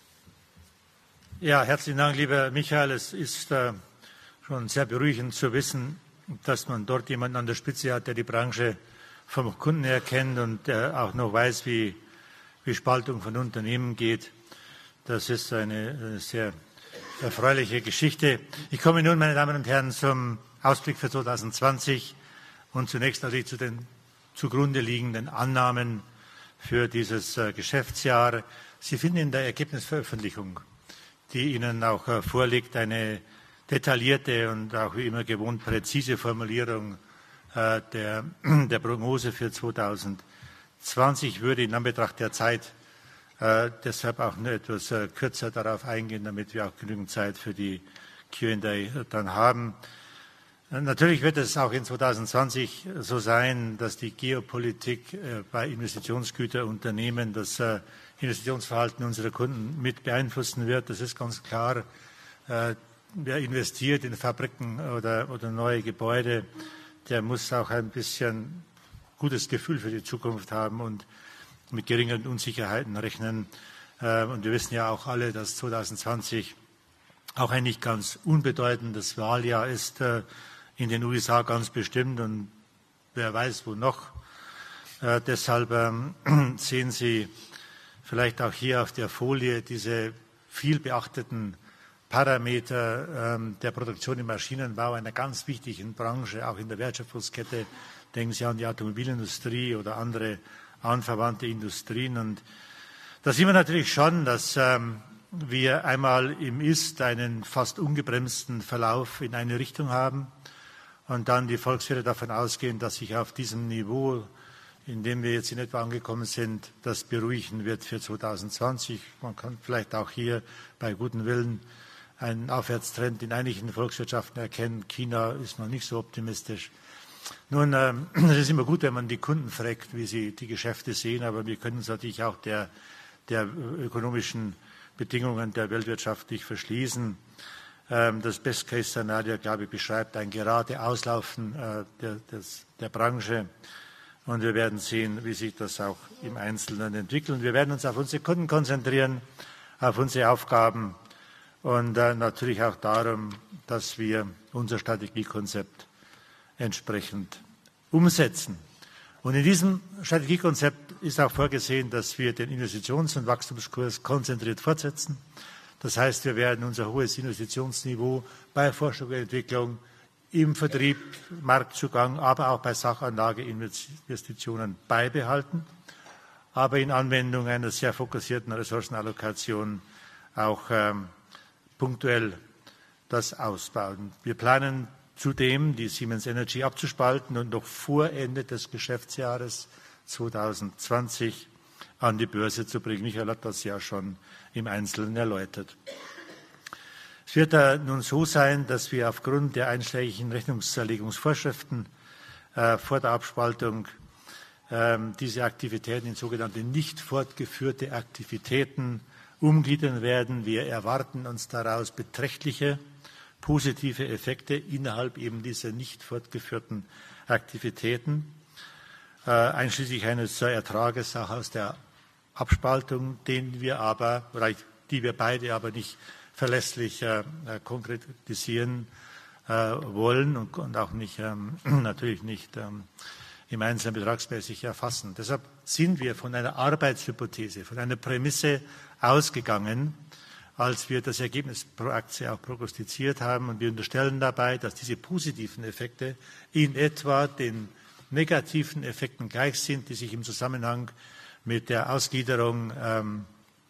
Ja, herzlichen Dank, lieber Michael. Es ist äh, schon sehr beruhigend zu wissen, dass man dort jemanden an der Spitze hat, der die Branche vom Kunden her kennt und der auch noch weiß, wie, wie Spaltung von Unternehmen geht. Das ist eine äh, sehr erfreuliche Geschichte. Ich komme nun, meine Damen und Herren, zum Ausblick für zweitausendzwanzig und zunächst natürlich zu den zugrunde liegenden Annahmen für dieses äh, Geschäftsjahr. Sie finden in der Ergebnisveröffentlichung, die Ihnen auch äh, vorliegt, eine detaillierte und auch wie immer gewohnt präzise Formulierung äh, der, der Prognose für zweitausendzwanzig. Ich würde in Anbetracht der Zeit äh, deshalb auch nur etwas äh, kürzer darauf eingehen, damit wir auch genügend Zeit für die Q and A dann haben. Natürlich wird es auch in zweitausendzwanzig so sein, dass die Geopolitik bei Investitionsgüterunternehmen das Investitionsverhalten unserer Kunden mit beeinflussen wird. Das ist ganz klar. Wer investiert in Fabriken oder, oder neue Gebäude, der muss auch ein bisschen gutes Gefühl für die Zukunft haben und mit geringeren Unsicherheiten rechnen. Und wir wissen ja auch alle, dass zweitausendzwanzig auch ein nicht ganz unbedeutendes Wahljahr ist. In den U S A ganz bestimmt und wer weiß wo noch. Äh, deshalb ähm, sehen Sie vielleicht auch hier auf der Folie diese viel beachteten Parameter ähm, der Produktion im Maschinenbau, einer ganz wichtigen Branche, auch in der Wertschöpfungskette. Denken Sie an die Automobilindustrie oder andere anverwandte Industrien. Und da sehen wir natürlich schon, dass ähm, wir einmal im Ist einen fast ungebremsten Verlauf in eine Richtung haben. Und dann die Volkswirte davon ausgehen, dass sich auf diesem Niveau, in dem wir jetzt in etwa angekommen sind, das beruhigen wird für zweitausendzwanzig. Man kann vielleicht auch hier bei gutem Willen einen Aufwärtstrend in einigen Volkswirtschaften erkennen. China ist noch nicht so optimistisch. Nun, äh, es ist immer gut, wenn man die Kunden fragt, wie sie die Geschäfte sehen, aber wir können uns natürlich auch der, der ökonomischen Bedingungen der Weltwirtschaft nicht verschließen. Das Best-Case-Szenario, glaube ich, beschreibt ein gerade Auslaufen äh, der, des, der Branche. Und wir werden sehen, wie sich das auch im Einzelnen entwickelt. Wir werden uns auf unsere Kunden konzentrieren, auf unsere Aufgaben und äh, natürlich auch darum, dass wir unser Strategiekonzept entsprechend umsetzen. Und in diesem Strategiekonzept ist auch vorgesehen, dass wir den Investitions- und Wachstumskurs konzentriert fortsetzen. Das heißt, wir werden unser hohes Investitionsniveau bei Forschung und Entwicklung, im Vertrieb, Marktzugang, aber auch bei Sachanlageinvestitionen beibehalten, aber in Anwendung einer sehr fokussierten Ressourcenallokation auch ähm, punktuell das ausbauen. Wir planen zudem die Siemens Energy abzuspalten und noch vor Ende des Geschäftsjahres zweitausendzwanzig an die Börse zu bringen. Michael hat das ja schon im Einzelnen erläutert. Es wird äh, nun so sein, dass wir aufgrund der einschlägigen Rechnungslegungsvorschriften äh, vor der Abspaltung äh, diese Aktivitäten in sogenannte nicht fortgeführte Aktivitäten umgliedern werden. Wir erwarten uns daraus beträchtliche positive Effekte innerhalb eben dieser nicht fortgeführten Aktivitäten, äh, einschließlich eines Ertrages auch aus der Abspaltung, den wir aber, oder die wir beide aber nicht verlässlich äh, konkretisieren äh, wollen und, und auch nicht, ähm, natürlich nicht ähm, im Einzelnen betragsmäßig erfassen. Deshalb sind wir von einer Arbeitshypothese, von einer Prämisse ausgegangen, als wir das Ergebnis pro Aktie auch prognostiziert haben. Und wir unterstellen dabei, dass diese positiven Effekte in etwa den negativen Effekten gleich sind, die sich im Zusammenhang mit der Ausgliederung ähm,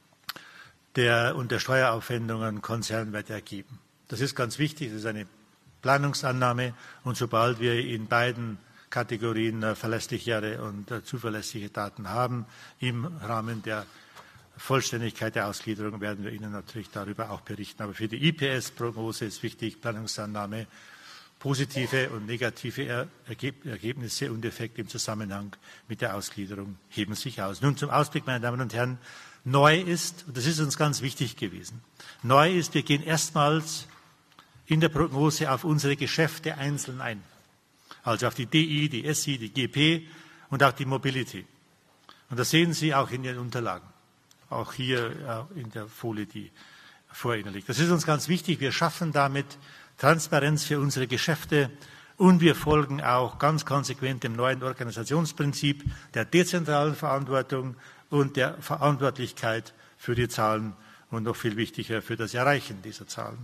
der und der Steueraufwendungen konzernweit ergeben. Das ist ganz wichtig, das ist eine Planungsannahme. Und sobald wir in beiden Kategorien äh, verlässlichere und äh, zuverlässige Daten haben, im Rahmen der Vollständigkeit der Ausgliederung werden wir Ihnen natürlich darüber auch berichten. Aber für die I P S-Prognose ist wichtig, Planungsannahme, positive und negative Ergebnisse und Effekte im Zusammenhang mit der Ausgliederung heben sich aus. Nun zum Ausblick, meine Damen und Herren. Neu ist, und das ist uns ganz wichtig gewesen, neu ist, wir gehen erstmals in der Prognose auf unsere Geschäfte einzeln ein. Also auf die D I, die S I, die G P und auch die Mobility. Und das sehen Sie auch in Ihren Unterlagen. Auch hier in der Folie, die vor Ihnen liegt. Das ist uns ganz wichtig. Wir schaffen damit Transparenz für unsere Geschäfte und wir folgen auch ganz konsequent dem neuen Organisationsprinzip der dezentralen Verantwortung und der Verantwortlichkeit für die Zahlen und noch viel wichtiger für das Erreichen dieser Zahlen.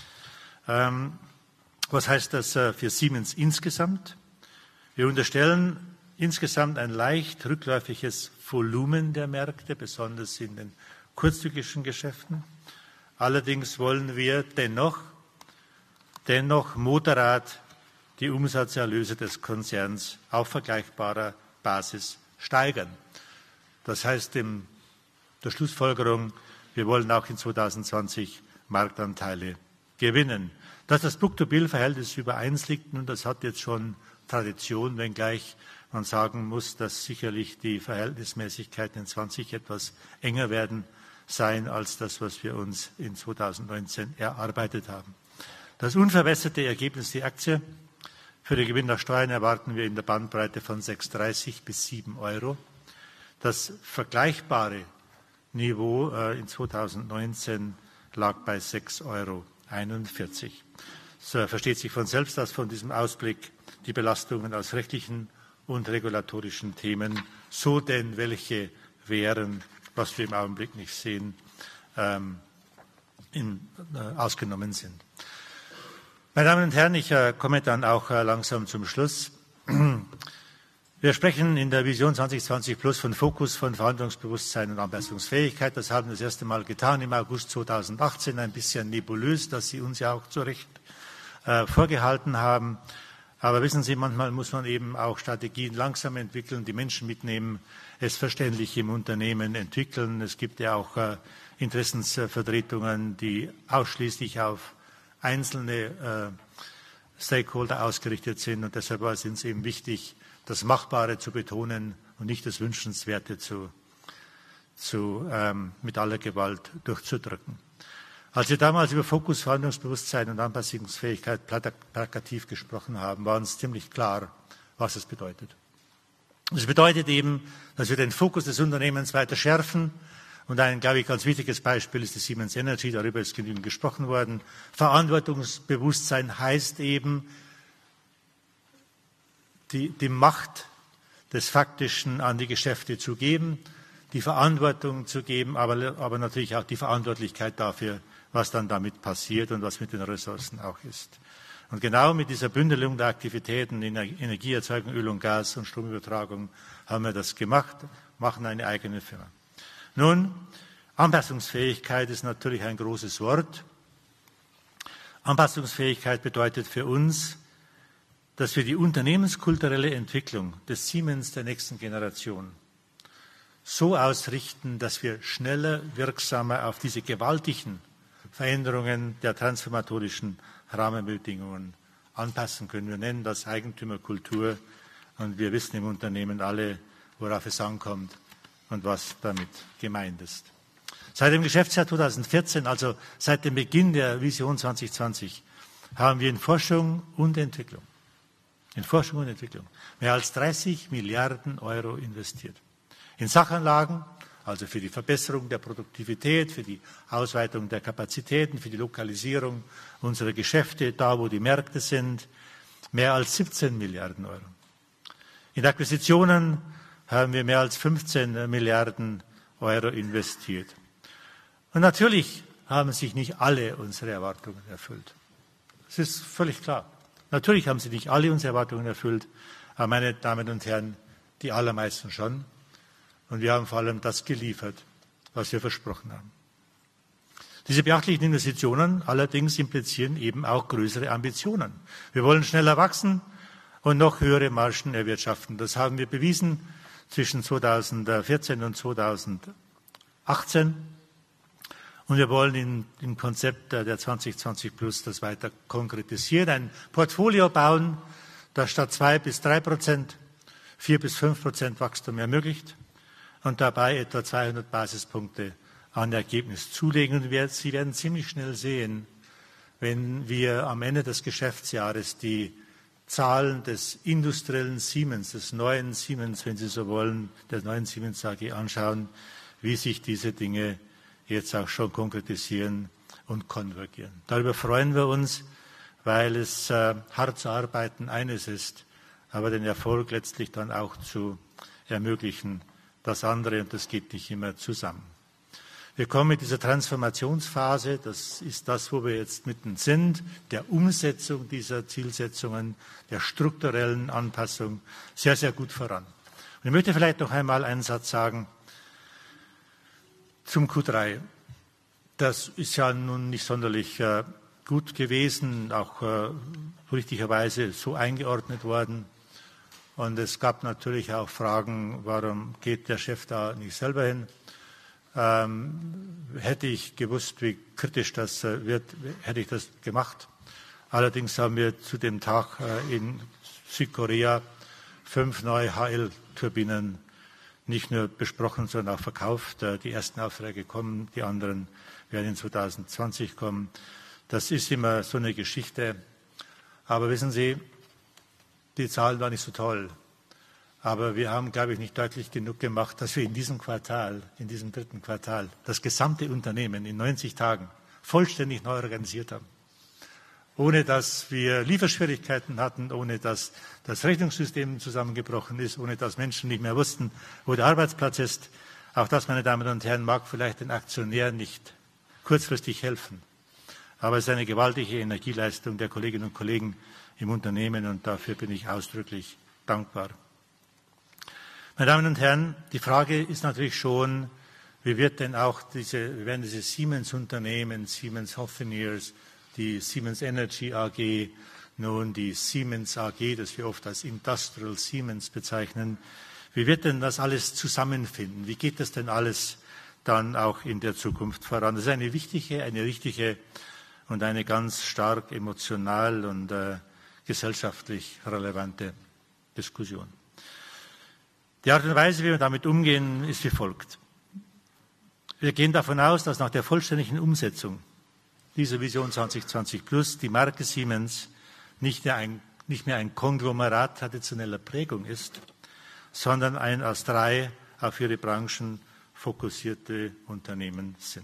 Ähm, was heißt das äh, für Siemens insgesamt? Wir unterstellen insgesamt ein leicht rückläufiges Volumen der Märkte, besonders in den kurzzyklichen Geschäften. Allerdings wollen wir dennoch, dennoch moderat die Umsatzerlöse des Konzerns auf vergleichbarer Basis steigern. Das heißt in der Schlussfolgerung, wir wollen auch in zweitausendzwanzig Marktanteile gewinnen. Dass das Book-to-Bill-Verhältnis über eins liegt, nun, das hat jetzt schon Tradition, wenngleich man sagen muss, dass sicherlich die Verhältnismäßigkeiten in zwanzig etwas enger werden sein als das, was wir uns in zweitausendneunzehn erarbeitet haben. Das unverbesserte Ergebnis der Aktie für den Gewinn nach Steuern erwarten wir in der Bandbreite von sechs Euro dreißig bis sieben Euro. Das vergleichbare Niveau äh, in zweitausendneunzehn lag bei sechs Euro einundvierzig. Es äh, versteht sich von selbst, dass von diesem Ausblick die Belastungen aus rechtlichen und regulatorischen Themen, so denn welche wären, was wir im Augenblick nicht sehen, ähm, in, äh, ausgenommen sind. Meine Damen und Herren, ich äh, komme dann auch äh, langsam zum Schluss. Wir sprechen in der Vision zwanzig zwanzig plus von Fokus, von Verhandlungsbewusstsein und Anpassungsfähigkeit. Das haben wir das erste Mal getan im August zweitausendachtzehn, ein bisschen nebulös, dass Sie uns ja auch zu Recht äh, vorgehalten haben. Aber wissen Sie, manchmal muss man eben auch Strategien langsam entwickeln, die Menschen mitnehmen, es verständlich im Unternehmen entwickeln. Es gibt ja auch äh, Interessensvertretungen, die ausschließlich auf einzelne äh, Stakeholder ausgerichtet sind. Und deshalb war es uns eben wichtig, das Machbare zu betonen und nicht das Wünschenswerte zu, zu, ähm, mit aller Gewalt durchzudrücken. Als wir damals über Fokus, Verhandlungsbewusstsein und Anpassungsfähigkeit plakativ gesprochen haben, war uns ziemlich klar, was es bedeutet. Es bedeutet eben, dass wir den Fokus des Unternehmens weiter schärfen. Und ein, glaube ich, ganz wichtiges Beispiel ist die Siemens Energy, darüber ist genügend gesprochen worden. Verantwortungsbewusstsein heißt eben, Die, die Macht des Faktischen an die Geschäfte zu geben, die Verantwortung zu geben, aber, aber natürlich auch die Verantwortlichkeit dafür, was dann damit passiert und was mit den Ressourcen auch ist. Und genau mit dieser Bündelung der Aktivitäten in Energieerzeugung, Öl und Gas und Stromübertragung haben wir das gemacht, machen eine eigene Firma. Nun, Anpassungsfähigkeit ist natürlich ein großes Wort. Anpassungsfähigkeit bedeutet für uns, dass wir die unternehmenskulturelle Entwicklung des Siemens der nächsten Generation so ausrichten, dass wir schneller, wirksamer auf diese gewaltigen Veränderungen der transformatorischen Rahmenbedingungen anpassen können. Wir nennen das Eigentümerkultur und wir wissen im Unternehmen alle, worauf es ankommt und was damit gemeint ist. Seit dem Geschäftsjahr zweitausendvierzehn, also seit dem Beginn der Vision zwanzig zwanzig, haben wir in Forschung und Entwicklung, in Forschung und Entwicklung mehr als dreißig Milliarden Euro investiert. In Sachanlagen, also für die Verbesserung der Produktivität, für die Ausweitung der Kapazitäten, für die Lokalisierung unserer Geschäfte, da wo die Märkte sind, mehr als siebzehn Milliarden Euro. In Akquisitionen haben wir mehr als fünfzehn Milliarden Euro investiert. Und natürlich haben sich nicht alle unsere Erwartungen erfüllt. Das ist völlig klar. Natürlich haben sie nicht alle unsere Erwartungen erfüllt, aber meine Damen und Herren, die allermeisten schon. Und wir haben vor allem das geliefert, was wir versprochen haben. Diese beachtlichen Investitionen allerdings implizieren eben auch größere Ambitionen. Wir wollen schneller wachsen und noch höhere Margen erwirtschaften. Das haben wir bewiesen zwischen zweitausendvierzehn und zweitausendachtzehn. Und wir wollen in, im Konzept der zwanzig zwanzig Plus das weiter konkretisieren, ein Portfolio bauen, das statt zwei bis drei Prozent vier bis fünf Prozent Wachstum ermöglicht und dabei etwa zweihundert Basispunkte an Ergebnis zulegen. Und wir, Sie werden ziemlich schnell sehen, wenn wir am Ende des Geschäftsjahres die Zahlen des industriellen Siemens, des neuen Siemens, wenn Sie so wollen, der neuen Siemens A G anschauen, wie sich diese Dinge jetzt auch schon konkretisieren und konvergieren. Darüber freuen wir uns, weil es äh, hart zu arbeiten eines ist, aber den Erfolg letztlich dann auch zu ermöglichen, das andere, und das geht nicht immer zusammen. Wir kommen mit dieser Transformationsphase, das ist das, wo wir jetzt mitten sind, der Umsetzung dieser Zielsetzungen, der strukturellen Anpassung, sehr, sehr gut voran. Und ich möchte vielleicht noch einmal einen Satz sagen zum Q drei. Das ist ja nun nicht sonderlich äh, gut gewesen, auch äh, richtigerweise so eingeordnet worden. Und es gab natürlich auch Fragen, warum geht der Chef da nicht selber hin? Ähm, hätte ich gewusst, wie kritisch das äh, wird, hätte ich das gemacht. Allerdings haben wir zu dem Tag äh, in Südkorea fünf neue H L-Turbinen nicht nur besprochen, sondern auch verkauft. Äh, die ersten Aufträge kommen, die anderen werden in zweitausendzwanzig kommen. Das ist immer so eine Geschichte. Aber wissen Sie, die Zahlen waren nicht so toll. Aber wir haben, glaube ich, nicht deutlich genug gemacht, dass wir in diesem Quartal, in diesem dritten Quartal, das gesamte Unternehmen in neunzig Tagen vollständig neu organisiert haben. Ohne dass wir Lieferschwierigkeiten hatten, ohne dass das Rechnungssystem zusammengebrochen ist, ohne dass Menschen nicht mehr wussten, wo der Arbeitsplatz ist. Auch das, meine Damen und Herren, mag vielleicht den Aktionären nicht kurzfristig helfen. Aber es ist eine gewaltige Energieleistung der Kolleginnen und Kollegen im Unternehmen und dafür bin ich ausdrücklich dankbar. Meine Damen und Herren, die Frage ist natürlich schon, wie wird denn auch diese, wie werden diese Siemens-Unternehmen, Siemens Healthineers, die Siemens Energy A G, nun die Siemens A G, das wir oft als Industrial Siemens bezeichnen, wie wird denn das alles zusammenfinden? Wie geht das denn alles dann auch in der Zukunft voran? Das ist eine wichtige, eine richtige und eine ganz stark emotional und äh, gesellschaftlich relevante Diskussion. Die Art und Weise, wie wir damit umgehen, ist wie folgt. Wir gehen davon aus, dass nach der vollständigen Umsetzung dieser Vision zwanzig zwanzig Plus die Marke Siemens nicht mehr ein, nicht mehr ein Konglomerat traditioneller Prägung ist, sondern ein aus drei auf ihre Branchen fokussierte Unternehmen sind.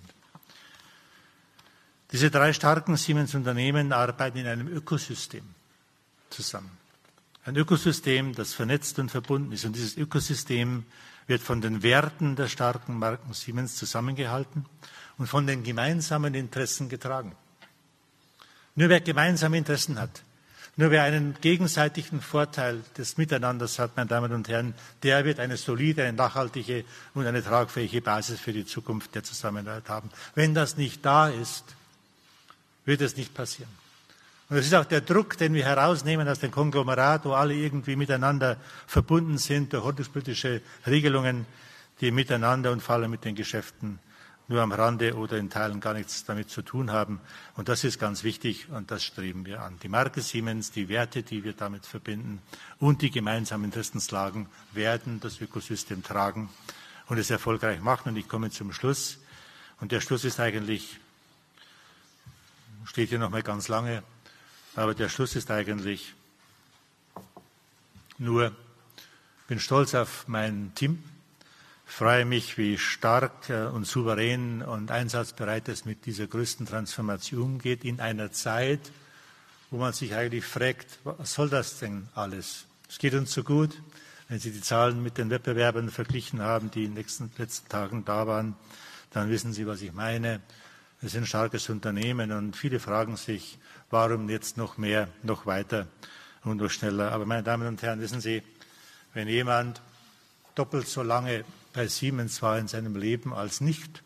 Diese drei starken Siemens-Unternehmen arbeiten in einem Ökosystem zusammen. Ein Ökosystem, das vernetzt und verbunden ist. Und dieses Ökosystem wird von den Werten der starken Marken Siemens zusammengehalten und von den gemeinsamen Interessen getragen. Nur wer gemeinsame Interessen hat, nur wer einen gegenseitigen Vorteil des Miteinanders hat, meine Damen und Herren, der wird eine solide, eine nachhaltige und eine tragfähige Basis für die Zukunft der Zusammenarbeit haben. Wenn das nicht da ist, wird es nicht passieren. Und das ist auch der Druck, den wir herausnehmen aus dem Konglomerat, wo alle irgendwie miteinander verbunden sind durch ordnungspolitische Regelungen, die miteinander und vor allem mit den Geschäften nur am Rande oder in Teilen gar nichts damit zu tun haben. Und das ist ganz wichtig und das streben wir an. Die Marke Siemens, die Werte, die wir damit verbinden und die gemeinsamen Interessenslagen werden das Ökosystem tragen und es erfolgreich machen. Und ich komme zum Schluss. Und der Schluss ist eigentlich, steht hier noch mal ganz lange, aber der Schluss ist eigentlich nur, ich bin stolz auf mein Team. Ich freue mich, wie stark und souverän und einsatzbereit es mit dieser größten Transformation umgeht, in einer Zeit, wo man sich eigentlich fragt, was soll das denn alles? Es geht uns so gut. Wenn Sie die Zahlen mit den Wettbewerbern verglichen haben, die in den letzten, letzten Tagen da waren, dann wissen Sie, was ich meine. Wir sind ein starkes Unternehmen und viele fragen sich, warum jetzt noch mehr, noch weiter und noch schneller. Aber meine Damen und Herren, wissen Sie, wenn jemand doppelt so lange bei Siemens war in seinem Leben als nicht,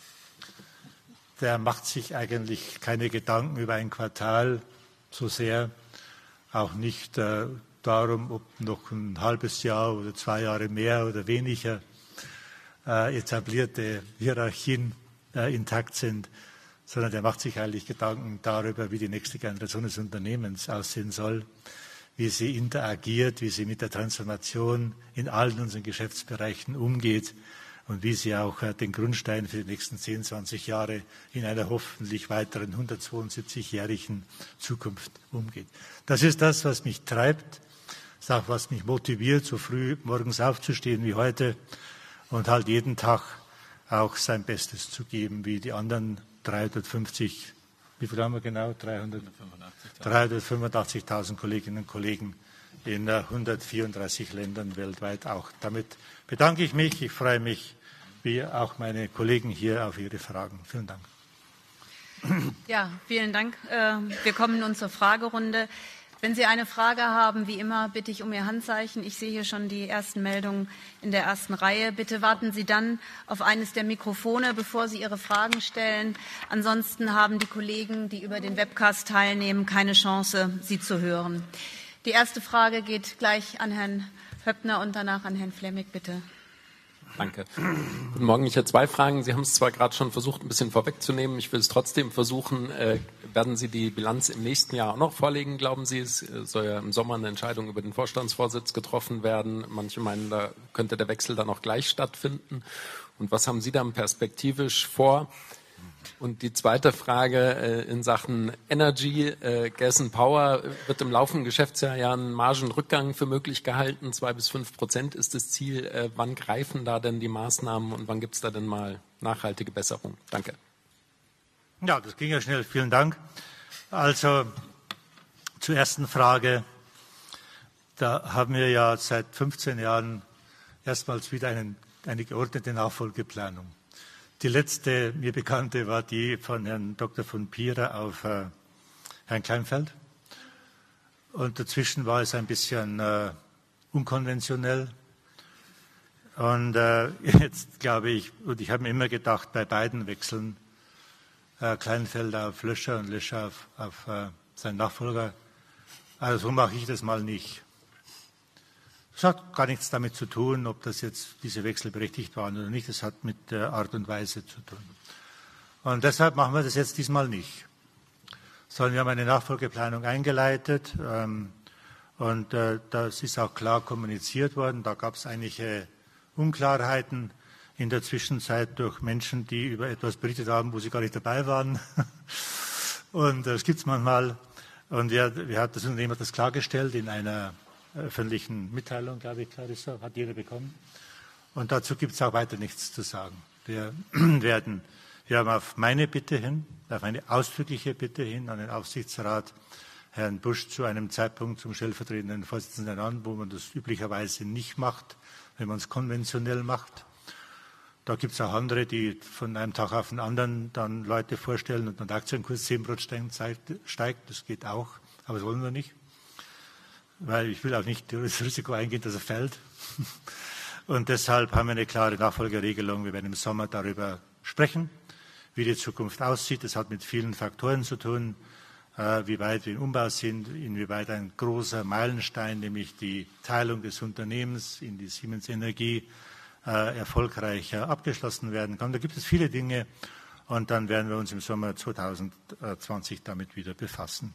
der macht sich eigentlich keine Gedanken über ein Quartal so sehr, auch nicht äh, darum, ob noch ein halbes Jahr oder zwei Jahre mehr oder weniger äh, etablierte Hierarchien äh, intakt sind, sondern der macht sich eigentlich Gedanken darüber, wie die nächste Generation des Unternehmens aussehen soll, wie sie interagiert, wie sie mit der Transformation in allen unseren Geschäftsbereichen umgeht und wie sie auch den Grundstein für die nächsten zehn, zwanzig Jahre in einer hoffentlich weiteren hundertzweiundsiebzigjährigen Zukunft umgeht. Das ist das, was mich treibt, das ist auch, was mich motiviert, so früh morgens aufzustehen wie heute und halt jeden Tag auch sein Bestes zu geben, wie die anderen dreihundertfünfzig, wie viel haben wir genau? dreihundertfünfundachtzigtausend Kolleginnen und Kollegen in hundertvierunddreißig Ländern weltweit auch. Damit bedanke ich mich. Ich freue mich, wie auch meine Kollegen hier, auf Ihre Fragen. Vielen Dank. Ja, vielen Dank. Wir kommen nun zur Fragerunde. Wenn Sie eine Frage haben, wie immer, bitte ich um Ihr Handzeichen. Ich sehe hier schon die ersten Meldungen in der ersten Reihe. Bitte warten Sie dann auf eines der Mikrofone, bevor Sie Ihre Fragen stellen. Ansonsten haben die Kollegen, die über den Webcast teilnehmen, keine Chance, Sie zu hören. Die erste Frage geht gleich an Herrn Höppner und danach an Herrn Flemmig, bitte. Danke. Guten Morgen. Ich habe zwei Fragen. Sie haben es zwar gerade schon versucht, ein bisschen vorwegzunehmen. Ich will es trotzdem versuchen. Äh, werden Sie die Bilanz im nächsten Jahr auch noch vorlegen, glauben Sie? Es soll ja im Sommer eine Entscheidung über den Vorstandsvorsitz getroffen werden. Manche meinen, da könnte der Wechsel dann auch gleich stattfinden. Und was haben Sie dann perspektivisch vor? Und die zweite Frage äh, in Sachen Energy, äh, Gas and Power, wird im laufenden Geschäftsjahr ja ein Margenrückgang für möglich gehalten. Zwei bis fünf Prozent ist das Ziel. Äh, wann greifen da denn die Maßnahmen und wann gibt es da denn mal nachhaltige Besserung? Danke. Ja, das ging ja schnell. Vielen Dank. Also zur ersten Frage. Da haben wir ja seit fünfzehn Jahren erstmals wieder einen, eine geordnete Nachfolgeplanung. Die letzte mir bekannte war die von Herrn Doktor von Pierer auf äh, Herrn Kleinfeld. Und dazwischen war es ein bisschen äh, unkonventionell. Und äh, jetzt glaube ich, und ich habe mir immer gedacht, bei beiden Wechseln, äh, Kleinfeld auf Löscher und Löscher auf, auf äh, seinen Nachfolger, also so mache ich das mal nicht. Das hat gar nichts damit zu tun, ob das jetzt diese Wechsel berechtigt waren oder nicht. Das hat mit der Art und Weise zu tun. Und deshalb machen wir das jetzt diesmal nicht. Sondern wir haben eine Nachfolgeplanung eingeleitet ähm, und äh, das ist auch klar kommuniziert worden. Da gab es einige Unklarheiten in der Zwischenzeit durch Menschen, die über etwas berichtet haben, wo sie gar nicht dabei waren. Und das gibt es manchmal. Und wir, wir hat, das Unternehmen hat das klargestellt in einer öffentlichen Mitteilung, glaube ich, Clarissa, hat jeder bekommen. Und dazu gibt es auch weiter nichts zu sagen. Wir werden, wir haben auf meine Bitte hin, auf eine ausdrückliche Bitte hin an den Aufsichtsrat Herrn Busch zu einem Zeitpunkt zum stellvertretenden Vorsitzenden ernannt, wo man das üblicherweise nicht macht, wenn man es konventionell macht. Da gibt es auch andere, die von einem Tag auf den anderen dann Leute vorstellen und dann der Aktienkurs zehn Prozent steigt. Das geht auch, aber das wollen wir nicht. Weil ich will auch nicht das Risiko eingehen, dass er fällt. Und deshalb haben wir eine klare Nachfolgeregelung. Wir werden im Sommer darüber sprechen, wie die Zukunft aussieht. Das hat mit vielen Faktoren zu tun. wie weit wir im Umbau sind, inwieweit ein großer Meilenstein, nämlich die Teilung des Unternehmens in die Siemens Energie, äh, erfolgreich äh, abgeschlossen werden kann. Da gibt es viele Dinge und dann werden wir uns im Sommer zweitausendzwanzig damit wieder befassen.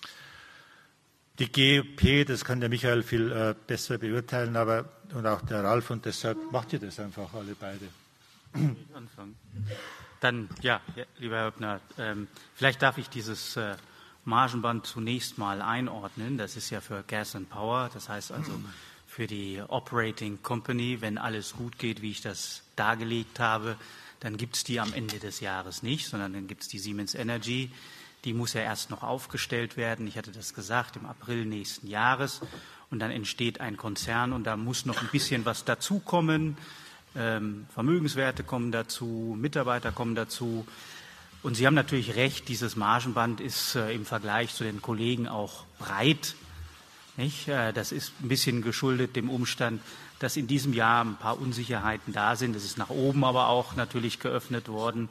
Die G E P, das kann der Michael viel äh, besser beurteilen, aber und auch der Ralf, und deshalb macht ihr das einfach alle beide. Anfangen. Dann, ja, lieber Herr Höppner, ähm, vielleicht darf ich dieses äh, Margenband zunächst mal einordnen. Das ist ja für Gas and Power, das heißt also für die Operating Company. Wenn alles gut geht, wie ich das dargelegt habe, dann gibt es die am Ende des Jahres nicht, sondern dann gibt es die Siemens Energy. Die muss ja erst noch aufgestellt werden. Ich hatte das gesagt, im April nächsten Jahres. Und dann entsteht ein Konzern und da muss noch ein bisschen was dazukommen. Ähm, Vermögenswerte kommen dazu, Mitarbeiter kommen dazu. Und Sie haben natürlich recht, dieses Margenband ist äh, im Vergleich zu den Kollegen auch breit. Nicht? Äh, das ist ein bisschen geschuldet dem Umstand, dass in diesem Jahr ein paar Unsicherheiten da sind. Es ist nach oben aber auch natürlich geöffnet worden.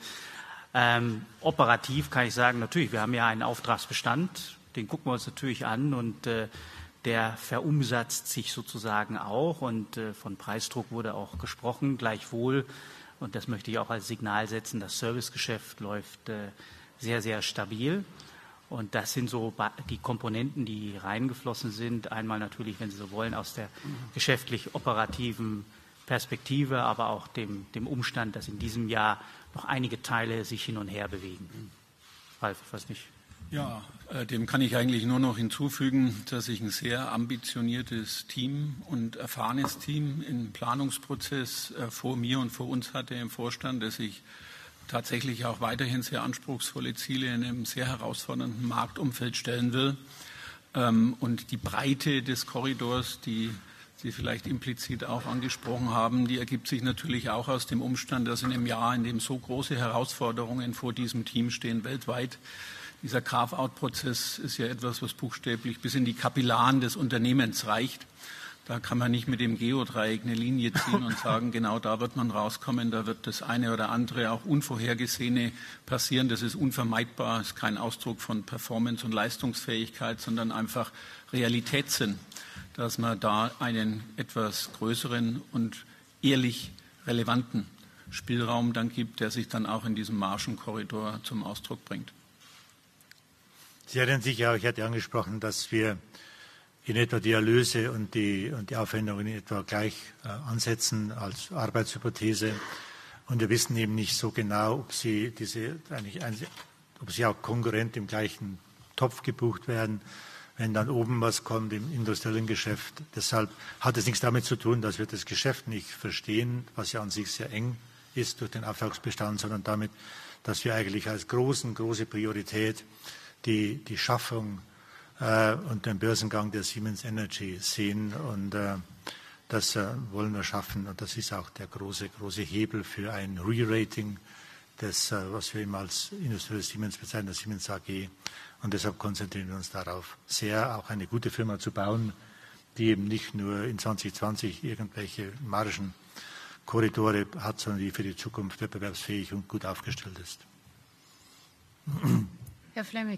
Ähm, operativ kann ich sagen, natürlich, wir haben ja einen Auftragsbestand, den gucken wir uns natürlich an und äh, der verumsatzt sich sozusagen auch und äh, von Preisdruck wurde auch gesprochen, gleichwohl. Und das möchte ich auch als Signal setzen, das Servicegeschäft läuft äh, sehr, sehr stabil. Und das sind so die Komponenten, die reingeflossen sind. Einmal natürlich, wenn Sie so wollen, aus der geschäftlich-operativen Perspektive, aber auch dem, dem Umstand, dass in diesem Jahr noch einige Teile sich hin und her bewegen. Ralf, ich weiß nicht. Ja, äh, dem kann ich eigentlich nur noch hinzufügen, dass ich ein sehr ambitioniertes Team und erfahrenes Team im Planungsprozess äh, vor mir und vor uns hatte im Vorstand, dass ich tatsächlich auch weiterhin sehr anspruchsvolle Ziele in einem sehr herausfordernden Marktumfeld stellen will. Ähm, und die Breite des Korridors, die Sie vielleicht implizit auch angesprochen haben, die ergibt sich natürlich auch aus dem Umstand, dass in einem Jahr, in dem so große Herausforderungen vor diesem Team stehen, weltweit. Dieser Carve-out-Prozess ist ja etwas, was buchstäblich bis in die Kapillaren des Unternehmens reicht. Da kann man nicht mit dem Geodreieck eine Linie ziehen und sagen, genau da wird man rauskommen, da wird das eine oder andere auch Unvorhergesehene passieren. Das ist unvermeidbar, ist kein Ausdruck von Performance und Leistungsfähigkeit, sondern einfach Realitätssinn, dass man da einen etwas größeren und ehrlich relevanten Spielraum dann gibt, der sich dann auch in diesem Margenkorridor zum Ausdruck bringt. Sie erinnern sich ja, ich hatte angesprochen, dass wir in etwa die Erlöse und die, und die Aufwendungen in etwa gleich äh, ansetzen als Arbeitshypothese. Und wir wissen eben nicht so genau, ob sie, diese, eigentlich, ob sie auch konkurrent im gleichen Topf gebucht werden, wenn dann oben was kommt im industriellen Geschäft. Deshalb hat es nichts damit zu tun, dass wir das Geschäft nicht verstehen, was ja an sich sehr eng ist durch den Auftragsbestand, sondern damit, dass wir eigentlich als großen, große Priorität die, die Schaffung äh, und den Börsengang der Siemens Energy sehen. Und äh, das äh, wollen wir schaffen. Und das ist auch der große, große Hebel für ein Re-Rating des, äh, was wir immer als industrielles Siemens bezeichnen, der Siemens A G. Und deshalb konzentrieren wir uns darauf, sehr auch eine gute Firma zu bauen, die eben nicht nur in zwanzig zwanzig irgendwelche Margenkorridore hat, sondern die für die Zukunft wettbewerbsfähig und gut aufgestellt ist. Herr Flemmig.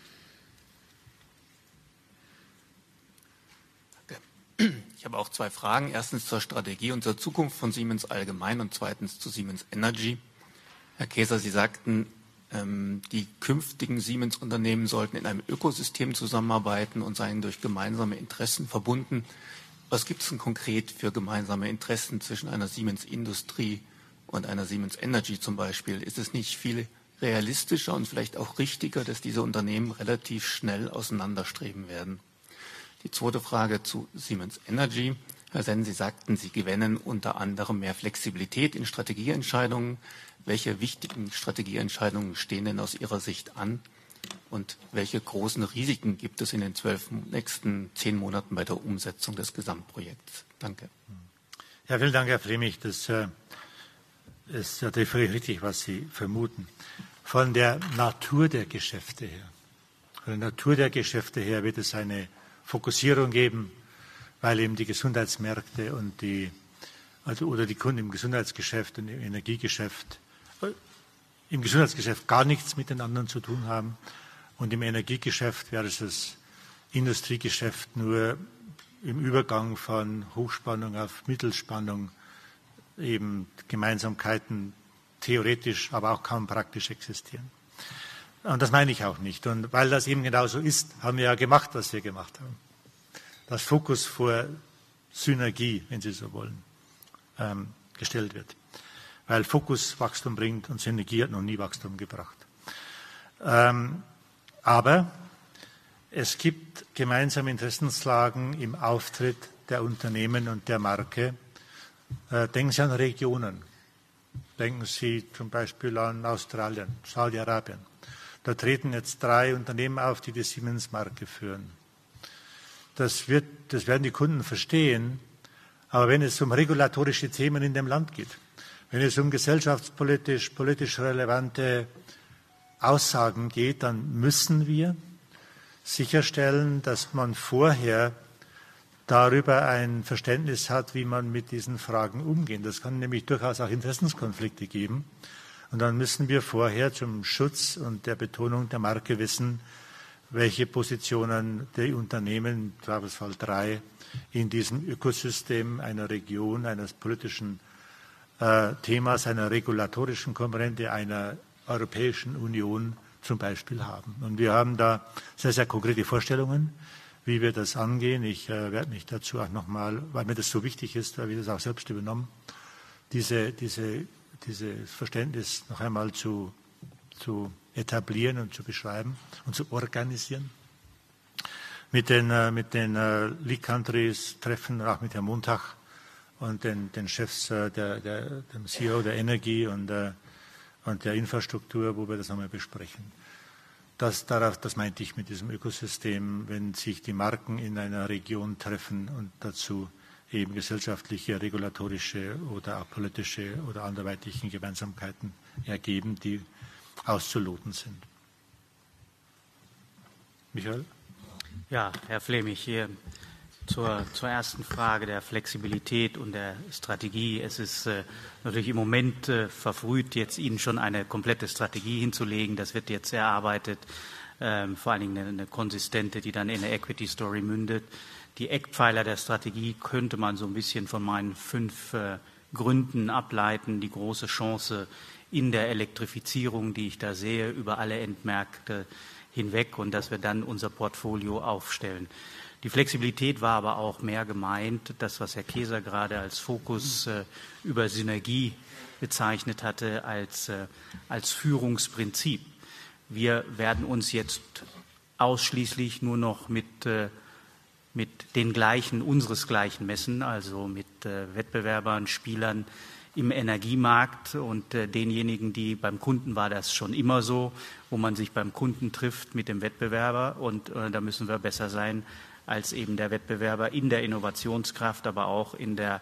Ich habe auch zwei Fragen. Erstens zur Strategie und zur Zukunft von Siemens allgemein und zweitens zu Siemens Energy. Herr Keser, Sie sagten, ähm, die künftigen Siemens-Unternehmen sollten in einem Ökosystem zusammenarbeiten und seien durch gemeinsame Interessen verbunden. Was gibt es denn konkret für gemeinsame Interessen zwischen einer Siemens Industrie und einer Siemens Energy zum Beispiel? Ist es nicht viel realistischer und vielleicht auch richtiger, dass diese Unternehmen relativ schnell auseinanderstreben werden? Die zweite Frage zu Siemens Energy. Herr Senn, Sie sagten, Sie gewinnen unter anderem mehr Flexibilität in Strategieentscheidungen. Welche wichtigen Strategieentscheidungen stehen denn aus Ihrer Sicht an? Und welche großen Risiken gibt es in den zwölf nächsten zehn Monaten bei der Umsetzung des Gesamtprojekts? Danke. Ja, vielen Dank, Herr Flemmig. Das äh, ist natürlich völlig richtig, was Sie vermuten. Von der Natur der Geschäfte her, von der Natur der Geschäfte her wird es eine Fokussierung geben, weil eben die Gesundheitsmärkte und die, also oder die Kunden im Gesundheitsgeschäft und im Energiegeschäft, äh, im Gesundheitsgeschäft gar nichts mit den anderen zu tun haben und im Energiegeschäft wäre es das Industriegeschäft nur im Übergang von Hochspannung auf Mittelspannung eben Gemeinsamkeiten theoretisch, aber auch kaum praktisch existieren. Und das meine ich auch nicht. Und weil das eben genauso ist, haben wir ja gemacht, was wir gemacht haben. Das Fokus vor Synergie, wenn Sie so wollen, ähm, gestellt wird. Weil Fokus Wachstum bringt und Synergie hat noch nie Wachstum gebracht. Ähm, aber es gibt gemeinsame Interessenslagen im Auftritt der Unternehmen und der Marke. Äh, denken Sie an Regionen. Denken Sie zum Beispiel an Australien, Saudi-Arabien. Da treten jetzt drei Unternehmen auf, die die Siemens-Marke führen. Das, wird, das werden die Kunden verstehen. Aber wenn es um regulatorische Themen in dem Land geht, wenn es um gesellschaftspolitisch, politisch relevante Aussagen geht, dann müssen wir sicherstellen, dass man vorher darüber ein Verständnis hat, wie man mit diesen Fragen umgeht. Das kann nämlich durchaus auch Interessenskonflikte geben. Und dann müssen wir vorher zum Schutz und der Betonung der Marke wissen, welche Positionen die Unternehmen, im Zweifelsfall drei, in diesem Ökosystem einer Region, eines politischen äh, Themas, einer regulatorischen Komponente, einer Europäischen Union zum Beispiel haben. Und wir haben da sehr, sehr konkrete Vorstellungen, wie wir das angehen. Ich äh, werde mich dazu auch nochmal, weil mir das so wichtig ist, weil wir das auch selbst übernommen, diese, diese, dieses Verständnis noch einmal zu, zu etablieren und zu beschreiben und zu organisieren. Mit den, äh, mit den äh, Lead Countries treffen, auch mit Herrn Montag und den, den Chefs, äh, der, der, dem C E O der Energie und, äh, und der Infrastruktur, wo wir das einmal besprechen. Das, darauf, das meinte ich mit diesem Ökosystem, wenn sich die Marken in einer Region treffen und dazu eben gesellschaftliche, regulatorische oder auch politische oder anderweitige Gemeinsamkeiten ergeben, die auszuloten sind. Michael? Ja, Herr Fleming, hier zur, zur ersten Frage der Flexibilität und der Strategie. Es ist äh, natürlich im Moment äh, verfrüht, jetzt Ihnen schon eine komplette Strategie hinzulegen. Das wird jetzt erarbeitet, ähm, vor allen Dingen eine, eine konsistente, die dann in eine Equity Story mündet. Die Eckpfeiler der Strategie könnte man so ein bisschen von meinen fünf äh, Gründen ableiten. Die große Chance in der Elektrifizierung, die ich da sehe, über alle Endmärkte hinweg, und dass wir dann unser Portfolio aufstellen. Die Flexibilität war aber auch mehr gemeint, das, was Herr Keser gerade als Fokus äh, über Synergie bezeichnet hatte, als, äh, als Führungsprinzip. Wir werden uns jetzt ausschließlich nur noch mit, äh, mit den gleichen, unseresgleichen messen, also mit äh, Wettbewerbern, Spielern im Energiemarkt und äh, denjenigen, die beim Kunden war das schon immer so, wo man sich beim Kunden trifft mit dem Wettbewerber, und äh, da müssen wir besser sein als eben der Wettbewerber in der Innovationskraft, aber auch in der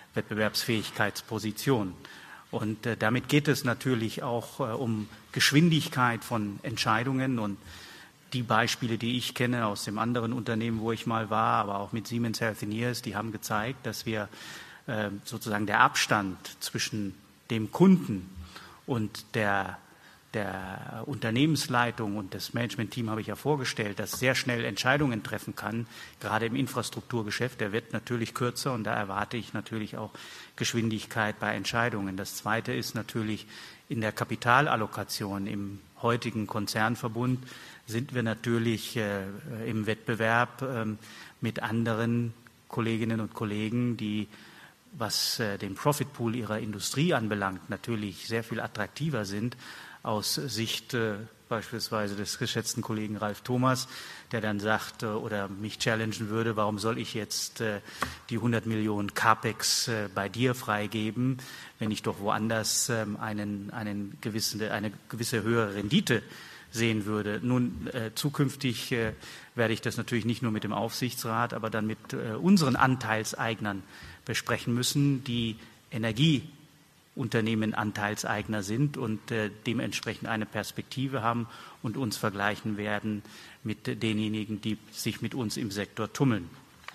Wettbewerbsfähigkeitsposition. Und äh, damit geht es natürlich auch äh, um Geschwindigkeit von Entscheidungen, und die Beispiele, die ich kenne aus dem anderen Unternehmen, wo ich mal war, aber auch mit Siemens Healthineers, die haben gezeigt, dass wir äh, sozusagen der Abstand zwischen dem Kunden und der der Unternehmensleitung und das Managementteam habe ich ja vorgestellt, das sehr schnell Entscheidungen treffen kann, gerade im Infrastrukturgeschäft. Der wird natürlich kürzer, und da erwarte ich natürlich auch Geschwindigkeit bei Entscheidungen. Das Zweite ist natürlich in der Kapitalallokation. Im heutigen Konzernverbund sind wir natürlich äh, im Wettbewerb äh, mit anderen Kolleginnen und Kollegen, die, was äh, den Profitpool ihrer Industrie anbelangt, natürlich sehr viel attraktiver sind, aus Sicht äh, beispielsweise des geschätzten Kollegen Ralf Thomas, der dann sagt äh, oder mich challengen würde, warum soll ich jetzt äh, die hundert Millionen CAPEX äh, bei dir freigeben, wenn ich doch woanders äh, einen, einen gewissen, eine gewisse höhere Rendite sehen würde. Nun, äh, zukünftig äh, werde ich das natürlich nicht nur mit dem Aufsichtsrat, aber dann mit äh, unseren Anteilseignern besprechen müssen, die Energie Unternehmen Anteilseigner sind und äh, dementsprechend eine Perspektive haben und uns vergleichen werden mit äh, denjenigen, die sich mit uns im Sektor tummeln.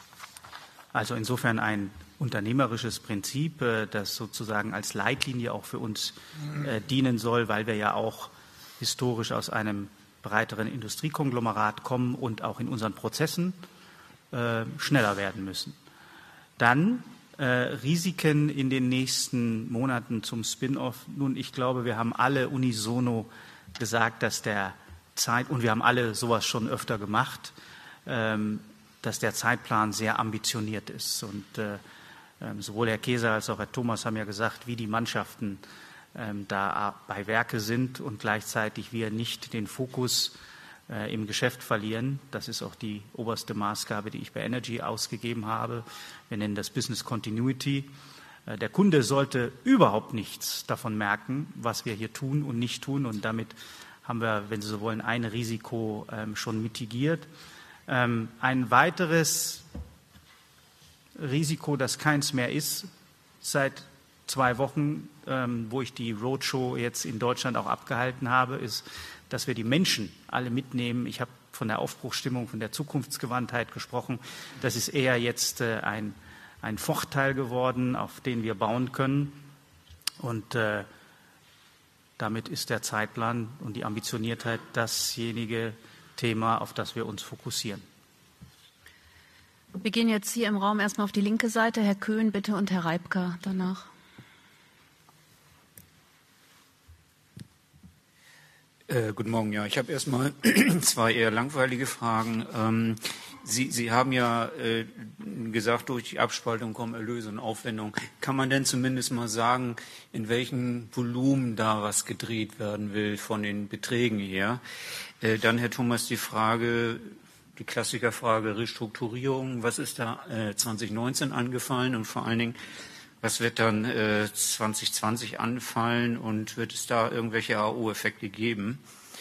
Also insofern ein unternehmerisches Prinzip, äh, das sozusagen als Leitlinie auch für uns äh, dienen soll, weil wir ja auch historisch aus einem breiteren Industriekonglomerat kommen und auch in unseren Prozessen äh, schneller werden müssen. Dann äh, Risiken in den nächsten Monaten zum Spin-off. Nun, ich glaube, wir haben alle unisono gesagt, dass der Zeit, und wir haben alle sowas schon öfter gemacht, ähm, dass der Zeitplan sehr ambitioniert ist. Und äh, sowohl Herr Keser als auch Herr Thomas haben ja gesagt, wie die Mannschaften ähm, da bei Werke sind und gleichzeitig wir nicht den Fokus äh, im Geschäft verlieren. Das ist auch die oberste Maßgabe, die ich bei Energy ausgegeben habe. Wir nennen das Business Continuity. Äh, der Kunde sollte überhaupt nichts davon merken, was wir hier tun und nicht tun. Und damit haben wir, wenn Sie so wollen, ein Risiko ähm, schon mitigiert. Ähm, ein weiteres Risiko, das keins mehr ist, seit zwei Wochen, ähm, wo ich die Roadshow jetzt in Deutschland auch abgehalten habe, ist, dass wir die Menschen alle mitnehmen. Ich habe von der Aufbruchsstimmung, von der Zukunftsgewandtheit gesprochen. Das ist eher jetzt äh, ein, ein Vorteil geworden, auf den wir bauen können. Und äh, damit ist der Zeitplan und die Ambitioniertheit dasjenige Thema, auf das wir uns fokussieren. Wir gehen jetzt hier im Raum erstmal auf die linke Seite. Herr Köhn, bitte, und Herr Reibka danach. Äh, guten Morgen. Ja, ich habe erstmal zwei eher langweilige Fragen. Ähm, Sie, Sie haben ja äh, gesagt, durch die Abspaltung kommen Erlöse und Aufwendungen. Kann man denn zumindest mal sagen, in welchem Volumen da was gedreht werden will von den Beträgen her? Äh, dann, Herr Thomas, die Frage, die Klassikerfrage Restrukturierung. Was ist da äh, zwanzig neunzehn angefallen und vor allen Dingen, was wird dann äh, zwanzig zwanzig anfallen und wird es da irgendwelche A O-Effekte geben?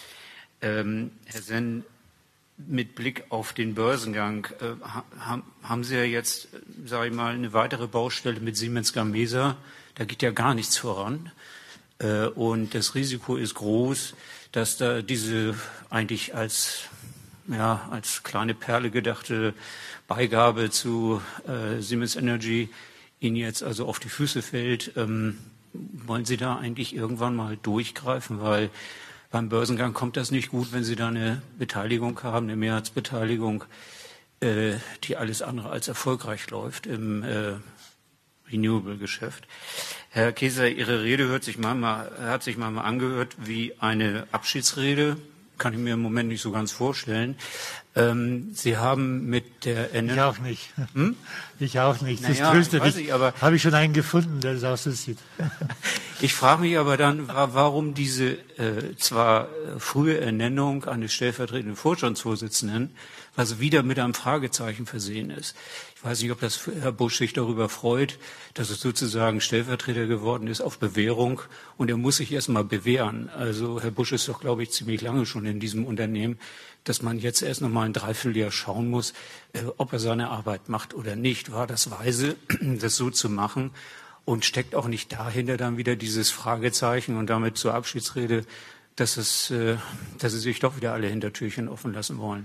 Ähm, Herr Senn, mit Blick auf den Börsengang, äh, haben, haben Sie ja jetzt, sage ich mal, eine weitere Baustelle mit Siemens Gamesa. Da geht ja gar nichts voran. Äh, und das Risiko ist groß, dass da diese eigentlich als, ja, als kleine Perle gedachte Beigabe zu äh, Siemens Energy Ihnen jetzt also auf die Füße fällt. Ähm, wollen Sie da eigentlich irgendwann mal durchgreifen? Weil beim Börsengang kommt das nicht gut, wenn Sie da eine Beteiligung haben, eine Mehrheitsbeteiligung, äh, die alles andere als erfolgreich läuft im äh, Renewable-Geschäft. Herr Keser, Ihre Rede hört sich manchmal, hat sich manchmal angehört wie eine Abschiedsrede. Kann ich mir im Moment nicht so ganz vorstellen. Ähm, Sie haben mit der Energie... Ich auch nicht. Hm? Ich auch nicht. Das naja, tröstet mich. Ich, aber habe ich schon einen gefunden, der das auch so sieht. Ich frage mich aber dann, warum diese äh, zwar frühe Ernennung eines stellvertretenden Vorstandsvorsitzenden, was wieder mit einem Fragezeichen versehen ist. Ich weiß nicht, ob das Herr Busch sich darüber freut, dass es sozusagen Stellvertreter geworden ist auf Bewährung und er muss sich erst mal bewähren. Also Herr Busch ist doch, glaube ich, ziemlich lange schon in diesem Unternehmen, dass man jetzt erst noch mal ein Dreivierteljahr schauen muss, äh, ob er seine Arbeit macht oder nicht. War das weise, das so zu machen? Und steckt auch nicht dahinter dann wieder dieses Fragezeichen und damit zur Abschiedsrede, dass, es, äh, dass Sie sich doch wieder alle Hintertürchen offen lassen wollen?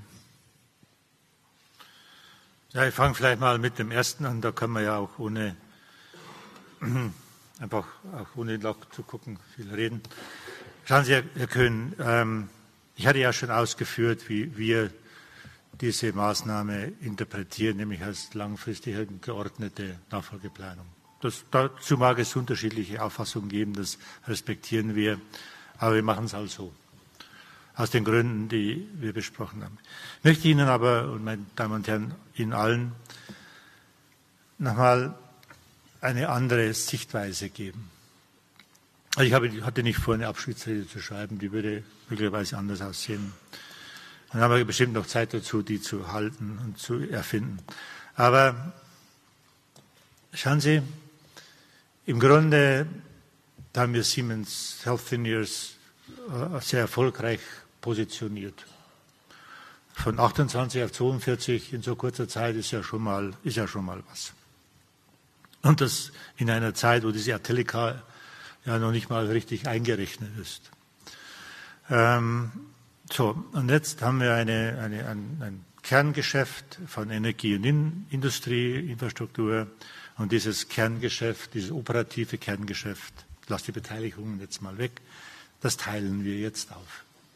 Ja, ich fange vielleicht mal mit dem ersten an. Da kann man ja auch ohne, einfach auch ohne Lock zu gucken, viel reden. Schauen Sie, Herr Köhn, ähm, ich hatte ja schon ausgeführt, wie wir diese Maßnahme interpretieren, nämlich als langfristige geordnete Nachfolgeplanung. Das, dazu mag es unterschiedliche Auffassungen geben, das respektieren wir, aber wir machen es halt so. Aus den Gründen, die wir besprochen haben. Ich möchte Ihnen aber, und meine Damen und Herren, Ihnen allen nochmal eine andere Sichtweise geben. Ich habe, hatte nicht vor, eine Abschiedsrede zu schreiben, die würde möglicherweise anders aussehen. Dann haben wir bestimmt noch Zeit dazu, die zu halten und zu erfinden. Aber schauen Sie, im Grunde haben wir Siemens Healthineers sehr erfolgreich positioniert. Von achtundzwanzig auf zweiundvierzig in so kurzer Zeit ist ja schon mal, ist ja schon mal was. Und das in einer Zeit, wo diese Atelika ja noch nicht mal richtig eingerechnet ist. Ähm, so, und jetzt haben wir eine, eine, ein, ein Kerngeschäft von Energie- und In- Industrie, Infrastruktur. Und dieses Kerngeschäft, dieses operative Kerngeschäft, lass die Beteiligungen jetzt mal weg, das teilen wir jetzt auf in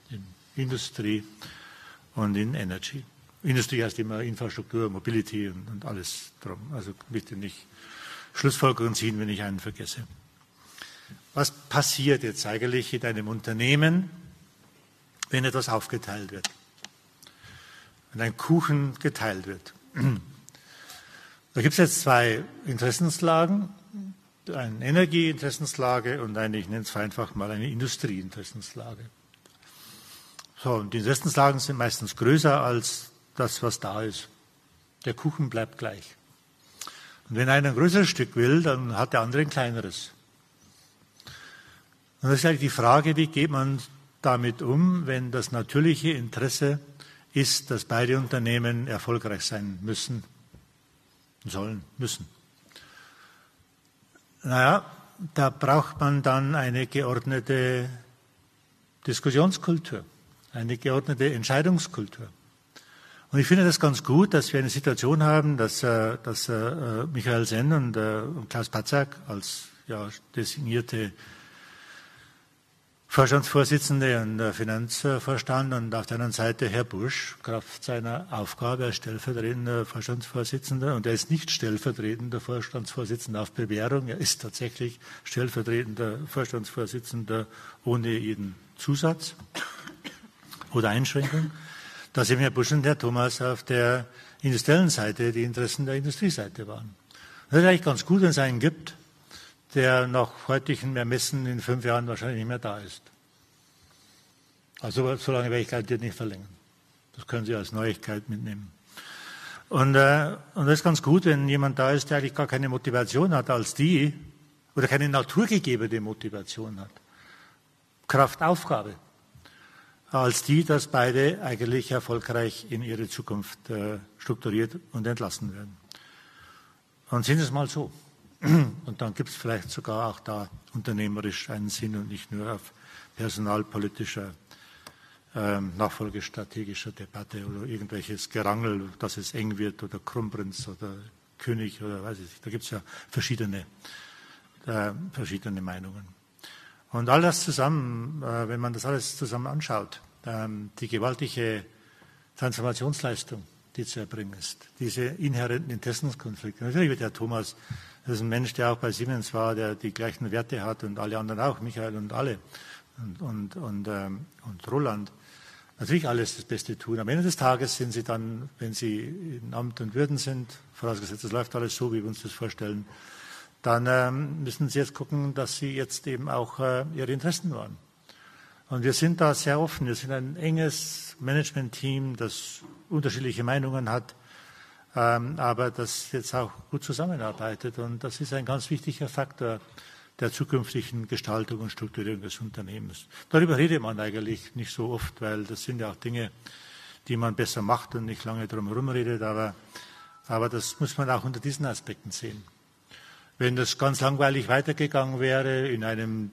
Industrie und in Energy. Industrie heißt immer Infrastruktur, Mobility und, und alles drum. Also bitte nicht Schlussfolgerungen ziehen, wenn ich einen vergesse. Was passiert jetzt eigentlich in einem Unternehmen, wenn etwas aufgeteilt wird? Wenn ein Kuchen geteilt wird? Da gibt es jetzt zwei Interessenslagen, eine Energieinteressenslage und eine, ich nenne es einfach mal eine Industrieinteressenslage. So, und die Interessenslagen sind meistens größer als das, was da ist. Der Kuchen bleibt gleich. Und wenn einer ein größeres Stück will, dann hat der andere ein kleineres. Und das ist eigentlich die Frage, wie geht man damit um, wenn das natürliche Interesse ist, dass beide Unternehmen erfolgreich sein müssen, sollen, müssen. Naja, da braucht man dann eine geordnete Diskussionskultur, eine geordnete Entscheidungskultur. Und ich finde das ganz gut, dass wir eine Situation haben, dass, äh, dass äh, Michael Senn und, äh, und Klaus Patzak als ja, designierte Vorstandsvorsitzende und äh, Finanzvorstand und auf der anderen Seite Herr Busch, Kraft seiner Aufgabe als stellvertretender Vorstandsvorsitzender. Und er ist nicht stellvertretender Vorstandsvorsitzender auf Bewährung, er ist tatsächlich stellvertretender Vorstandsvorsitzender ohne jeden Zusatz oder Einschränkung. Da sind Herr Busch und Herr Thomas auf der industriellen Seite die Interessen der Industrieseite waren. Das ist eigentlich ganz gut, wenn es einen gibt, der nach heutigen Ermessen in fünf Jahren wahrscheinlich nicht mehr da ist. Also so lange werde ich garantiert nicht verlängern. Das können Sie als Neuigkeit mitnehmen. Und, äh, und das ist ganz gut, wenn jemand da ist, der eigentlich gar keine Motivation hat als die, oder keine naturgegebene Motivation hat. Kraftaufgabe. Als die, dass beide eigentlich erfolgreich in ihre Zukunft äh, strukturiert und entlassen werden. Und sehen Sie es mal so. Und dann gibt es vielleicht sogar auch da unternehmerisch einen Sinn und nicht nur auf personalpolitischer, ähm, nachfolgestrategischer Debatte oder irgendwelches Gerangel, dass es eng wird oder Kronprinz oder König oder weiß ich nicht. Da gibt es ja verschiedene, äh, verschiedene Meinungen. Und all das zusammen, äh, wenn man das alles zusammen anschaut, ähm, die gewaltige Transformationsleistung, die zu erbringen ist, diese inhärenten Interessenskonflikte. Natürlich wird Herr Thomas, das ist ein Mensch, der auch bei Siemens war, der die gleichen Werte hat und alle anderen auch, Michael und alle und, und, und, ähm, und Roland, natürlich alles das Beste tun. Am Ende des Tages sind sie dann, wenn sie in Amt und Würden sind, vorausgesetzt, es läuft alles so, wie wir uns das vorstellen, dann ähm, müssen Sie jetzt gucken, dass Sie jetzt eben auch äh, Ihre Interessen wahren. Und wir sind da sehr offen. Wir sind ein enges Management-Team, das unterschiedliche Meinungen hat, ähm, aber das jetzt auch gut zusammenarbeitet. Und das ist ein ganz wichtiger Faktor der zukünftigen Gestaltung und Strukturierung des Unternehmens. Darüber redet man eigentlich nicht so oft, weil das sind ja auch Dinge, die man besser macht und nicht lange drum herum redet. Aber, aber das muss man auch unter diesen Aspekten sehen. Wenn das ganz langweilig weitergegangen wäre in einem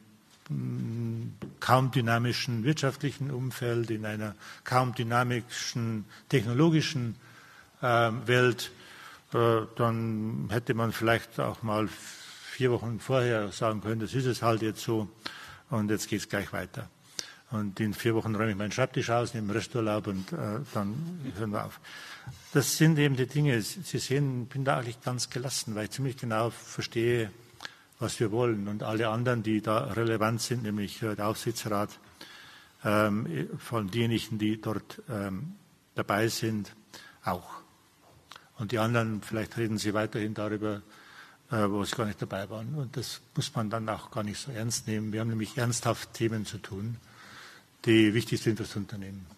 mh, kaum dynamischen wirtschaftlichen Umfeld, in einer kaum dynamischen technologischen äh, Welt, äh, dann hätte man vielleicht auch mal vier Wochen vorher sagen können, das ist es halt jetzt so und jetzt geht es gleich weiter. Und in vier Wochen räume ich meinen Schreibtisch aus, nehme Resturlaub und äh, dann hören wir auf. Das sind eben die Dinge. Sie sehen, ich bin da eigentlich ganz gelassen, weil ich ziemlich genau verstehe, was wir wollen. Und alle anderen, die da relevant sind, nämlich der Aufsichtsrat, ähm, von denjenigen, die dort ähm, dabei sind, auch. Und die anderen, vielleicht reden sie weiterhin darüber, äh, wo sie gar nicht dabei waren. Und das muss man dann auch gar nicht so ernst nehmen. Wir haben nämlich ernsthaft Themen zu tun, die wichtig sind für das Unternehmen.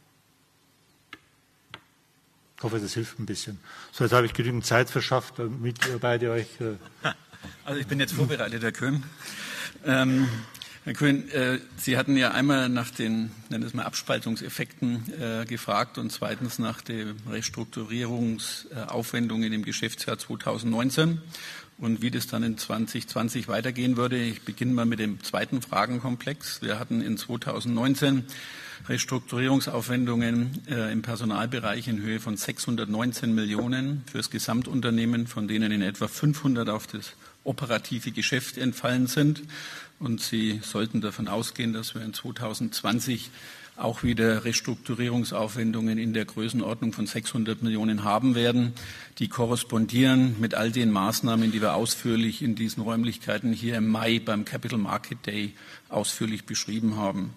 Ich hoffe, das hilft ein bisschen. So, jetzt habe ich genügend Zeit verschafft, damit ihr beide euch... Äh also ich bin jetzt vorbereitet, Herr Köhn. Ähm, Herr Köhn, äh, Sie hatten ja einmal nach den, nennen wir es mal, Abspaltungseffekten äh, gefragt und zweitens nach den Restrukturierungsaufwendungen im Geschäftsjahr zweitausendneunzehn und wie das dann in zwanzig zwanzig weitergehen würde. Ich beginne mal mit dem zweiten Fragenkomplex. Wir hatten in zweitausendneunzehn Restrukturierungsaufwendungen äh, im Personalbereich in Höhe von sechshundertneunzehn Millionen für das Gesamtunternehmen, von denen in etwa fünfhundert auf das operative Geschäft entfallen sind. Und Sie sollten davon ausgehen, dass wir in zweitausendzwanzig auch wieder Restrukturierungsaufwendungen in der Größenordnung von sechshundert Millionen haben werden, die korrespondieren mit all den Maßnahmen, die wir ausführlich in diesen Räumlichkeiten hier im Mai beim Capital Market Day ausführlich beschrieben haben.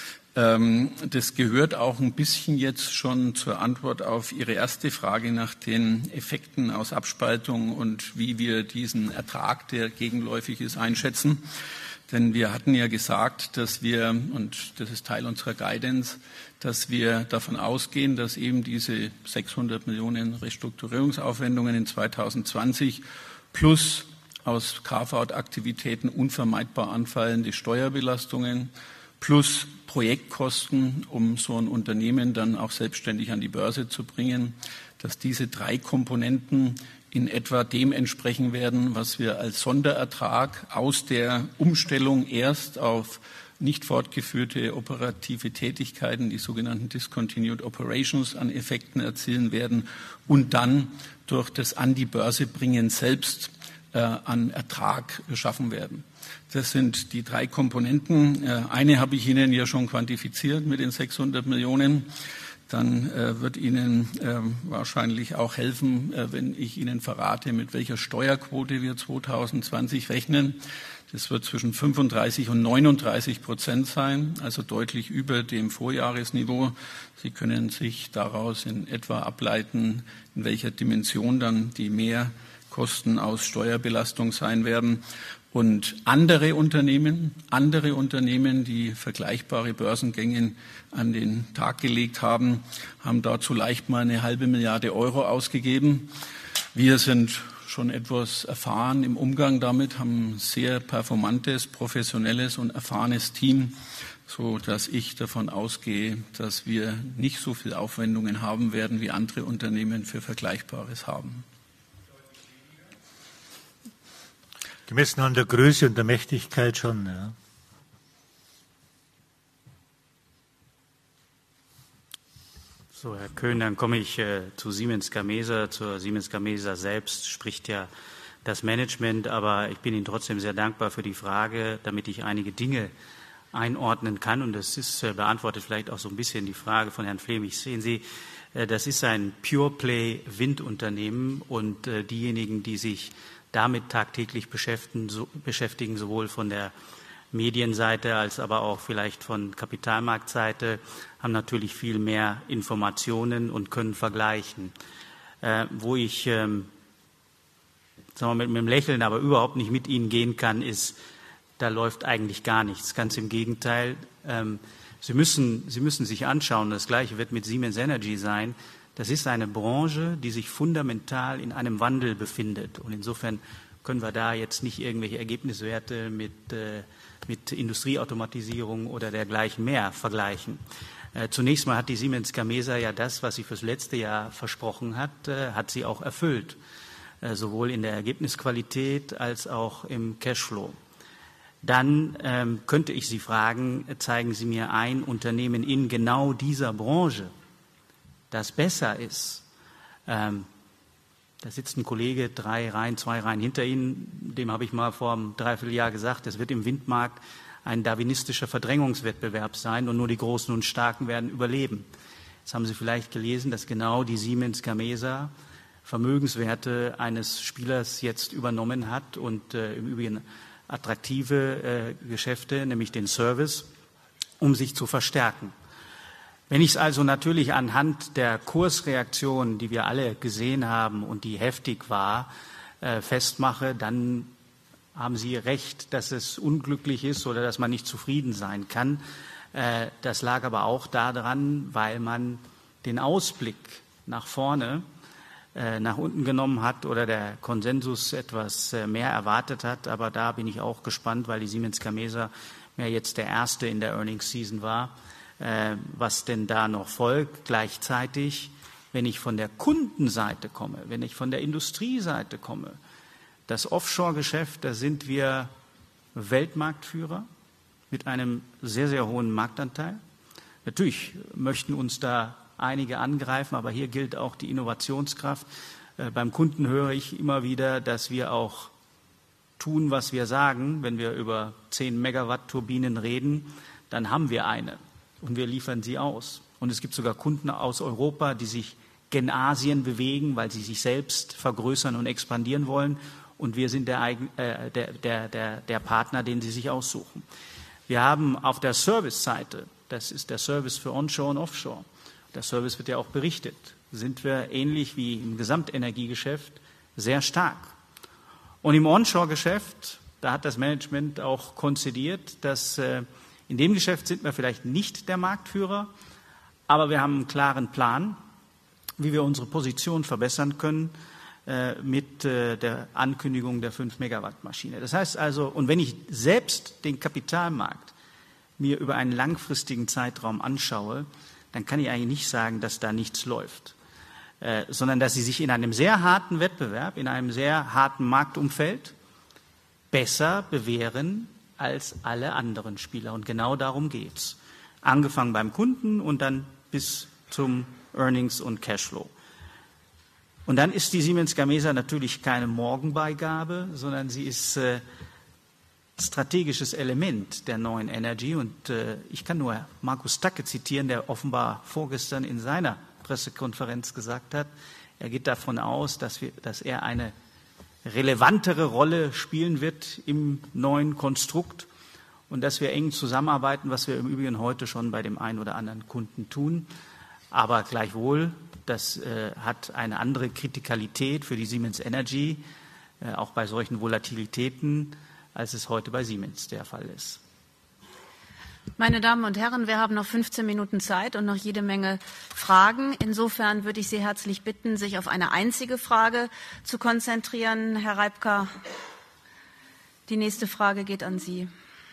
Das gehört auch ein bisschen jetzt schon zur Antwort auf Ihre erste Frage nach den Effekten aus Abspaltung und wie wir diesen Ertrag, der gegenläufig ist, einschätzen. Denn wir hatten ja gesagt, dass wir, und das ist Teil unserer Guidance, dass wir davon ausgehen, dass eben diese sechshundert Millionen Restrukturierungsaufwendungen in zweitausendzwanzig plus aus Carve-out-Aktivitäten unvermeidbar anfallende Steuerbelastungen plus Projektkosten, um so ein Unternehmen dann auch selbstständig an die Börse zu bringen, dass diese drei Komponenten in etwa dem entsprechen werden, was wir als Sonderertrag aus der Umstellung erst auf nicht fortgeführte operative Tätigkeiten, die sogenannten Discontinued Operations, an Effekten erzielen werden und dann durch das an die Börse bringen selbst äh, an Ertrag schaffen werden. Das sind die drei Komponenten. Eine habe ich Ihnen ja schon quantifiziert mit den sechshundert Millionen. Dann äh, wird Ihnen äh, wahrscheinlich auch helfen, äh, wenn ich Ihnen verrate, mit welcher Steuerquote wir zweitausendzwanzig rechnen. Das wird zwischen fünfunddreißig und neununddreißig Prozent sein, also deutlich über dem Vorjahresniveau. Sie können sich daraus in etwa ableiten, in welcher Dimension dann die Mehrkosten aus Steuerbelastung sein werden. Und andere Unternehmen, andere Unternehmen, die vergleichbare Börsengänge an den Tag gelegt haben, haben dazu leicht mal eine halbe Milliarde Euro ausgegeben. Wir sind schon etwas erfahren im Umgang damit, haben ein sehr performantes, professionelles und erfahrenes Team, so dass ich davon ausgehe, dass wir nicht so viel Aufwendungen haben werden, wie andere Unternehmen für Vergleichbares haben. Gemessen an der Größe und der Mächtigkeit schon, ja. So, Herr Köhn, dann komme ich äh, zu Siemens Gamesa. Zur Siemens Gamesa selbst spricht ja das Management, aber ich bin Ihnen trotzdem sehr dankbar für die Frage, damit ich einige Dinge einordnen kann. Und das ist, äh, beantwortet vielleicht auch so ein bisschen die Frage von Herrn Flemich. Sehen Sie, äh, das ist ein Pure-Play-Windunternehmen und äh, diejenigen, die sich damit tagtäglich beschäftigen, so, beschäftigen, sowohl von der Medienseite als aber auch vielleicht von Kapitalmarktseite, haben natürlich viel mehr Informationen und können vergleichen. Äh, wo ich, ähm, sagen wir mal, mit, mit einem Lächeln aber überhaupt nicht mit Ihnen gehen kann, ist, da läuft eigentlich gar nichts. Ganz im Gegenteil. Ähm, Sie müssen, Sie müssen sich anschauen, das Gleiche wird mit Siemens Energy sein. Das ist eine Branche, die sich fundamental in einem Wandel befindet. Und insofern können wir da jetzt nicht irgendwelche Ergebniswerte mit, äh, mit Industrieautomatisierung oder dergleichen mehr vergleichen. Äh, zunächst mal hat die Siemens Gamesa ja das, was sie fürs letzte Jahr versprochen hat, äh, hat sie auch erfüllt. Äh, sowohl in der Ergebnisqualität als auch im Cashflow. Dann ähm, könnte ich Sie fragen, zeigen Sie mir ein Unternehmen in genau dieser Branche, das besser ist. Ähm, da sitzt ein Kollege drei Reihen, zwei Reihen hinter Ihnen, dem habe ich mal vor einem Dreivierteljahr gesagt, es wird im Windmarkt ein darwinistischer Verdrängungswettbewerb sein und nur die Großen und Starken werden überleben. Jetzt haben Sie vielleicht gelesen, dass genau die Siemens Gamesa Vermögenswerte eines Spielers jetzt übernommen hat und äh, im Übrigen attraktive äh, Geschäfte, nämlich den Service, um sich zu verstärken. Wenn ich es also natürlich anhand der Kursreaktion, die wir alle gesehen haben und die heftig war, äh, festmache, dann haben Sie recht, dass es unglücklich ist oder dass man nicht zufrieden sein kann. Äh, das lag aber auch daran, weil man den Ausblick nach vorne äh, nach unten genommen hat oder der Konsensus etwas äh, mehr erwartet hat. Aber da bin ich auch gespannt, weil die Siemens Gamesa ja jetzt der erste in der Earnings Season war, was denn da noch folgt. Gleichzeitig, wenn ich von der Kundenseite komme, wenn ich von der Industrieseite komme, das Offshore-Geschäft, da sind wir Weltmarktführer mit einem sehr, sehr hohen Marktanteil. Natürlich möchten uns da einige angreifen, aber hier gilt auch die Innovationskraft. Beim Kunden höre ich immer wieder, dass wir auch tun, was wir sagen. Wenn wir über zehn Megawatt Turbinen reden, dann haben wir eine. und wir liefern sie aus. Und es gibt sogar Kunden aus Europa, die sich gen Asien bewegen, weil sie sich selbst vergrößern und expandieren wollen. Und wir sind der, äh, der, der, der, der Partner, den sie sich aussuchen. Wir haben auf der Service-Seite, das ist der Service für Onshore und Offshore, der Service wird ja auch berichtet, sind wir ähnlich wie im Gesamtenergiegeschäft sehr stark. Und im Onshore-Geschäft, da hat das Management auch konzidiert, dass äh, in dem Geschäft sind wir vielleicht nicht der Marktführer, aber wir haben einen klaren Plan, wie wir unsere Position verbessern können äh, mit äh, der Ankündigung der fünf Megawatt Maschine. Das heißt also, und wenn ich selbst den Kapitalmarkt mir über einen langfristigen Zeitraum anschaue, dann kann ich eigentlich nicht sagen, dass da nichts läuft, äh, sondern dass sie sich in einem sehr harten Wettbewerb, in einem sehr harten Marktumfeld besser bewähren als alle anderen Spieler. Und genau darum geht's. Angefangen beim Kunden und dann bis zum Earnings und Cashflow. Und dann ist die Siemens Gamesa natürlich keine Morgenbeigabe, sondern sie ist äh, strategisches Element der neuen Energy. Und äh, ich kann nur Markus Tacke zitieren, der offenbar vorgestern in seiner Pressekonferenz gesagt hat, er geht davon aus, dass, wir, dass er eine relevantere Rolle spielen wird im neuen Konstrukt und dass wir eng zusammenarbeiten, was wir im Übrigen heute schon bei dem einen oder anderen Kunden tun. Aber gleichwohl, das äh, hat eine andere Kritikalität für die Siemens Energy, äh, auch bei solchen Volatilitäten, als es heute bei Siemens der Fall ist. Meine Damen und Herren, wir haben noch fünfzehn Minuten Zeit und noch jede Menge Fragen. Insofern würde ich Sie herzlich bitten, sich auf eine einzige Frage zu konzentrieren. Herr Reipka, die nächste Frage geht an Sie.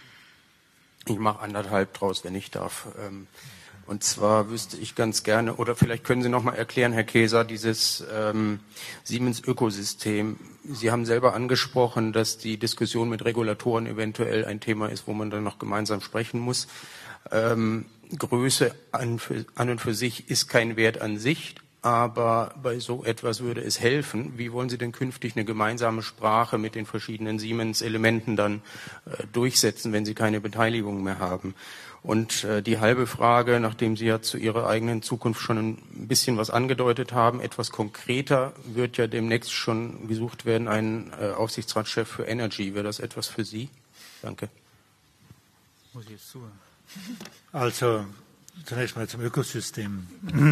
Ich mache anderthalb draus, wenn ich darf. Und zwar wüsste ich ganz gerne, oder vielleicht können Sie noch mal erklären, Herr Keser, dieses ähm, Siemens-Ökosystem. Sie haben selber angesprochen, dass die Diskussion mit Regulatoren eventuell ein Thema ist, wo man dann noch gemeinsam sprechen muss. Ähm, Größe an, für, an und für sich ist kein Wert an sich, aber bei so etwas würde es helfen. Wie wollen Sie denn künftig eine gemeinsame Sprache mit den verschiedenen Siemens-Elementen dann äh, durchsetzen, wenn Sie keine Beteiligung mehr haben? Und äh, die halbe Frage, nachdem Sie ja zu Ihrer eigenen Zukunft schon ein bisschen was angedeutet haben, etwas konkreter, wird ja demnächst schon gesucht werden, ein äh, Aufsichtsratschef für Energy. Wäre das etwas für Sie? Danke. Muss ich jetzt zuhören? Also zunächst mal zum Ökosystem.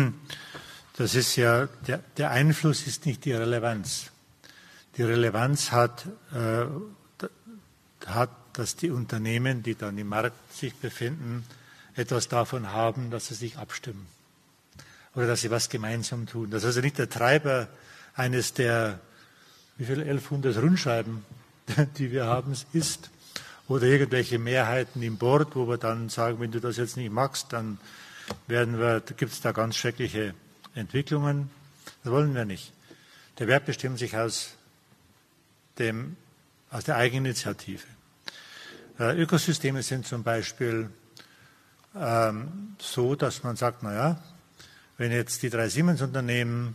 Das ist ja, der, der Einfluss ist nicht die Relevanz. Die Relevanz hat, äh, hat dass die Unternehmen, die dann im Markt sich befinden, etwas davon haben, dass sie sich abstimmen oder dass sie was gemeinsam tun. Das ist also nicht der Treiber eines der, wie viele, elfhundert Rundschreiben, die wir haben, ist, oder irgendwelche Mehrheiten im Board, wo wir dann sagen, wenn du das jetzt nicht magst, dann werden wir, gibt es da ganz schreckliche Entwicklungen. Das wollen wir nicht. Der Wert bestimmt sich aus, dem, aus der Eigeninitiative. Ökosysteme sind zum Beispiel ähm, so, dass man sagt, naja, wenn jetzt die drei Siemens-Unternehmen,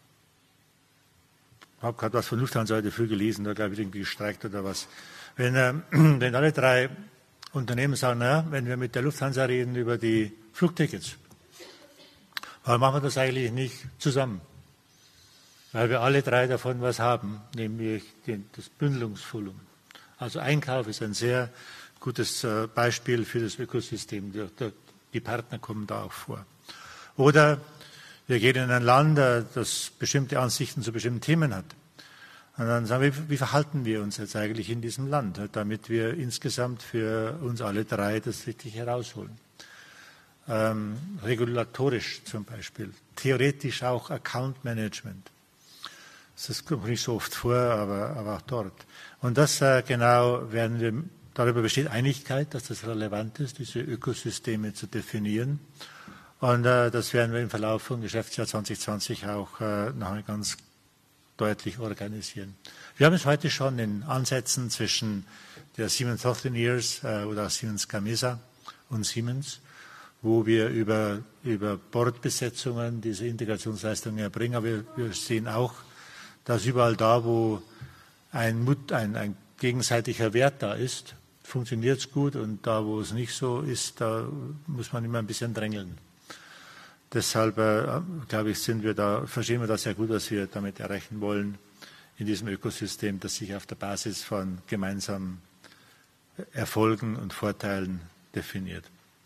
ich habe gerade was von Lufthansa heute früh gelesen, da glaube ich irgendwie gestreikt oder was, wenn, äh, wenn alle drei Unternehmen sagen, naja, wenn wir mit der Lufthansa reden über die Flugtickets, warum machen wir das eigentlich nicht zusammen? Weil wir alle drei davon was haben, nämlich den, das Bündelungsvolumen. Also Einkauf ist ein sehr gutes Beispiel für das Ökosystem. Die Partner kommen da auch vor. Oder wir gehen in ein Land, das bestimmte Ansichten zu bestimmten Themen hat. Und dann sagen wir, wie verhalten wir uns jetzt eigentlich in diesem Land, damit wir insgesamt für uns alle drei das richtig herausholen. Ähm, regulatorisch zum Beispiel, theoretisch auch Account Management. Das kommt nicht so oft vor, aber, aber auch dort. Und das äh, genau werden wir, darüber besteht Einigkeit, dass das relevant ist, diese Ökosysteme zu definieren. Und äh, das werden wir im Verlauf von Geschäftsjahr zwanzig zwanzig auch äh, nachher ganz deutlich organisieren. Wir haben es heute schon in Ansätzen zwischen der Siemens Healthineers äh, oder Siemens Gamesa und Siemens, wo wir über, über Bordbesetzungen diese Integrationsleistungen erbringen. Aber wir, wir sehen auch, dass überall da, wo ein, Mut, ein, ein gegenseitiger Wert da ist, funktioniert es gut und da, wo es nicht so ist, da muss man immer ein bisschen drängeln. Deshalb, äh, glaube ich, sind wir da, verstehen wir das sehr gut, was wir damit erreichen wollen in diesem Ökosystem, das sich auf der Basis von gemeinsamen Erfolgen und Vorteilen definiert.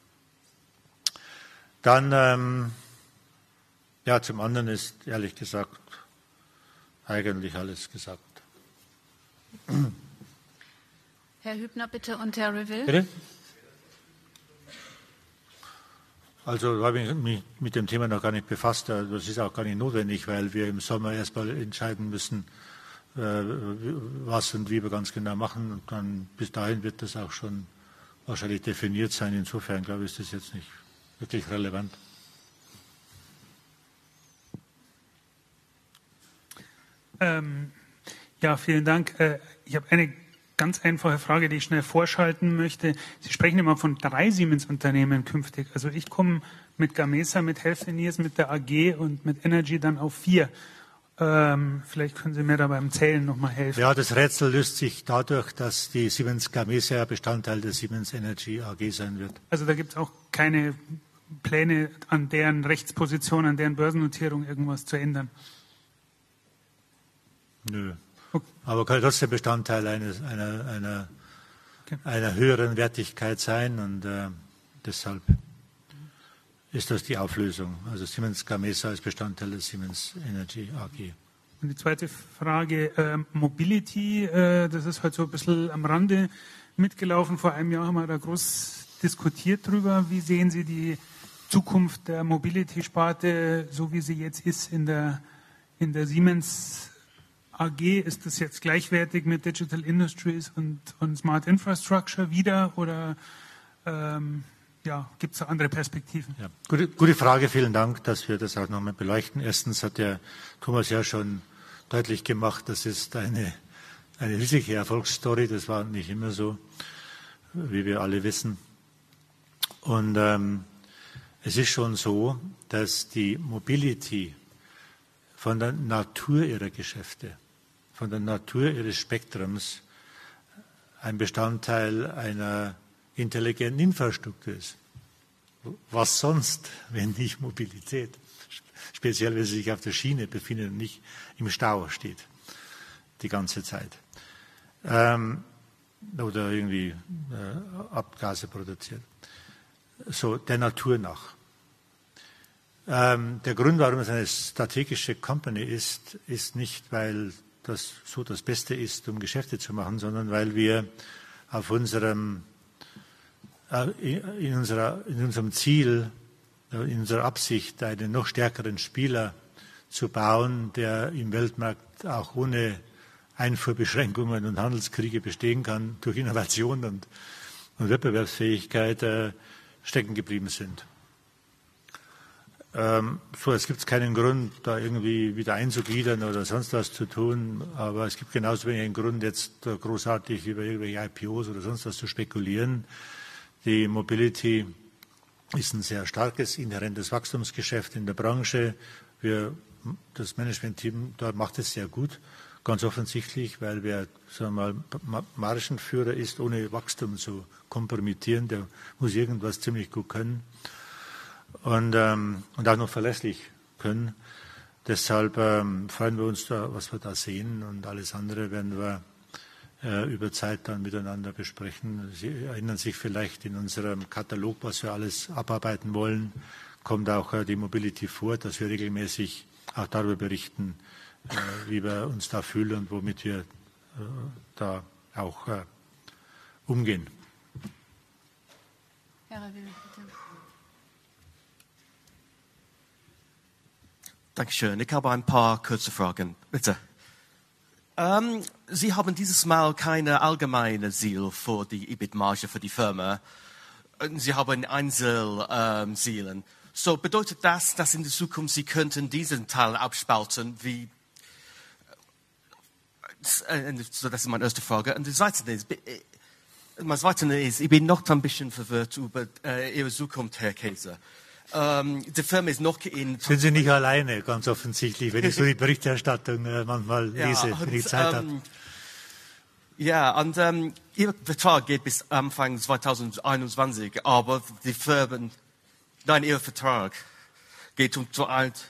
Dann, ähm, ja, zum anderen ist ehrlich gesagt eigentlich alles gesagt. Herr Hübner, bitte, und Herr Reville. Bitte? Also da habe ich mich mit dem Thema noch gar nicht befasst. Das ist auch gar nicht notwendig, weil wir im Sommer erstmal entscheiden müssen, was und wie wir ganz genau machen. Und dann bis dahin wird das auch schon wahrscheinlich definiert sein. Insofern, glaube ich, ist das jetzt nicht wirklich relevant. Ähm, ja, vielen Dank. Äh, ich habe eine ganz einfache Frage, die ich schnell vorschalten möchte. Sie sprechen immer von drei Siemens-Unternehmen künftig. Also ich komme mit Gamesa, mit Healthineers, mit der A G und mit Energy dann auf vier. Ähm, vielleicht können Sie mir da beim Zählen nochmal helfen. Ja, das Rätsel löst sich dadurch, dass die Siemens Gamesa Bestandteil der Siemens Energy A G sein wird. Also da gibt es auch keine Pläne, an deren Rechtsposition, an deren Börsennotierung irgendwas zu ändern? Nö. Okay. Aber kann trotzdem Bestandteil eines, einer, einer, okay. einer höheren Wertigkeit sein und äh, deshalb ist das die Auflösung. Also Siemens Gamesa ist Bestandteil des Siemens Energy A G. Und die zweite Frage, äh, Mobility, äh, das ist halt so ein bisschen am Rande mitgelaufen. Vor einem Jahr haben wir da groß diskutiert drüber. Wie sehen Sie die Zukunft der Mobility-Sparte, so wie sie jetzt ist in der, in der Siemens A G? Ist das jetzt gleichwertig mit Digital Industries und, und Smart Infrastructure wieder oder ähm, ja, gibt es da andere Perspektiven? Ja, gute, gute Frage, vielen Dank, dass wir das auch nochmal beleuchten. Erstens hat der Thomas ja schon deutlich gemacht, das ist eine, eine riesige Erfolgsstory, das war nicht immer so, wie wir alle wissen. Und ähm, es ist schon so, dass die Mobility von der Natur ihrer Geschäfte, von der Natur ihres Spektrums ein Bestandteil einer intelligenten Infrastruktur ist. Was sonst, wenn nicht Mobilität? Speziell, wenn sie sich auf der Schiene befindet und nicht im Stau steht, die ganze Zeit. Ähm, oder irgendwie äh, Abgase produziert. So, der Natur nach. Ähm, der Grund, warum es eine strategische Company ist, ist nicht, weil das so das Beste ist, um Geschäfte zu machen, sondern weil wir auf unserem, äh, in, unserer, in unserem Ziel, in unserer Absicht, einen noch stärkeren Spieler zu bauen, der im Weltmarkt auch ohne Einfuhrbeschränkungen und Handelskriege bestehen kann, durch Innovation und, und Wettbewerbsfähigkeit äh, stecken geblieben sind. Ähm, so, es gibt keinen Grund, da irgendwie wieder einzugliedern oder sonst was zu tun, aber es gibt genauso wenig einen Grund, jetzt äh, großartig über irgendwelche I P Os oder sonst was zu spekulieren. Die Mobility ist ein sehr starkes, inhärentes Wachstumsgeschäft in der Branche. Wir, das Management-Team dort macht es sehr gut, ganz offensichtlich, weil wer, sagen wir mal, Margenführer ist, ohne Wachstum zu kompromittieren, der muss irgendwas ziemlich gut können und, ähm, und auch noch verlässlich können. Deshalb ähm, freuen wir uns da, was wir da sehen, und alles andere werden wir äh, über Zeit dann miteinander besprechen. Sie erinnern sich vielleicht, in unserem Katalog, was wir alles abarbeiten wollen, kommt auch äh, die Mobility vor, dass wir regelmäßig auch darüber berichten, äh, wie wir uns da fühlen und womit wir äh, da auch äh, umgehen. Herr Reville, bitte. Dankeschön. Ich habe ein paar kurze Fragen. Bitte. Ähm, Sie haben dieses Mal keine allgemeine Ziel für die E B I T-Marge für die Firma. Sie haben Einzelziele. Ähm, so bedeutet das, dass in der Zukunft Sie könnten diesen Teil abspalten, wie äh, so, das ist meine erste Frage. Und die zweite ist, meine zweite ist, ich bin noch ein bisschen verwirrt über äh, Ihre Zukunft, Herr Käser. Ähm, die Firma ist noch in... Sind Sie nicht alleine, ganz offensichtlich, wenn ich so die Berichterstattung äh, manchmal lese, ja, und, wenn ich Zeit ähm, habe. Ja, und ähm, Ihr Vertrag geht bis Anfang zweitausendeinundzwanzig, aber die Firmen, nein, Ihr Vertrag geht um zu alt.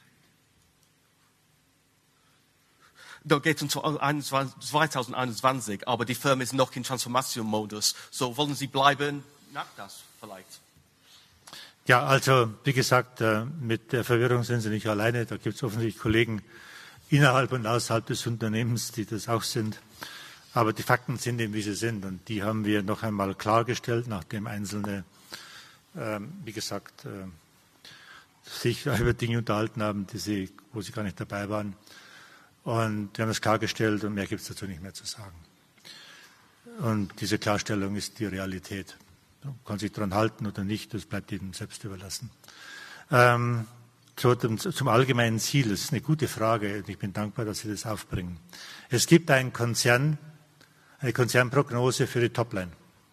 Da geht um zweitausendeinundzwanzig, aber die Firma ist noch im Transformation-Modus. So wollen Sie bleiben nach das vielleicht? Ja, also wie gesagt, mit der Verwirrung sind Sie nicht alleine. Da gibt es offensichtlich Kollegen innerhalb und außerhalb des Unternehmens, die das auch sind. Aber die Fakten sind eben, wie sie sind. Und die haben wir noch einmal klargestellt, nachdem Einzelne, ähm, wie gesagt, äh, sich über Dinge unterhalten haben, die sie, wo sie gar nicht dabei waren. Und wir haben das klargestellt und mehr gibt es dazu nicht mehr zu sagen. Und diese Klarstellung ist die Realität. Man kann sich daran halten oder nicht, das bleibt jedem selbst überlassen. Ähm, zum, zum allgemeinen Ziel, das ist eine gute Frage und ich bin dankbar, dass Sie das aufbringen. Es gibt einen Konzern, eine Konzernprognose für die Topline.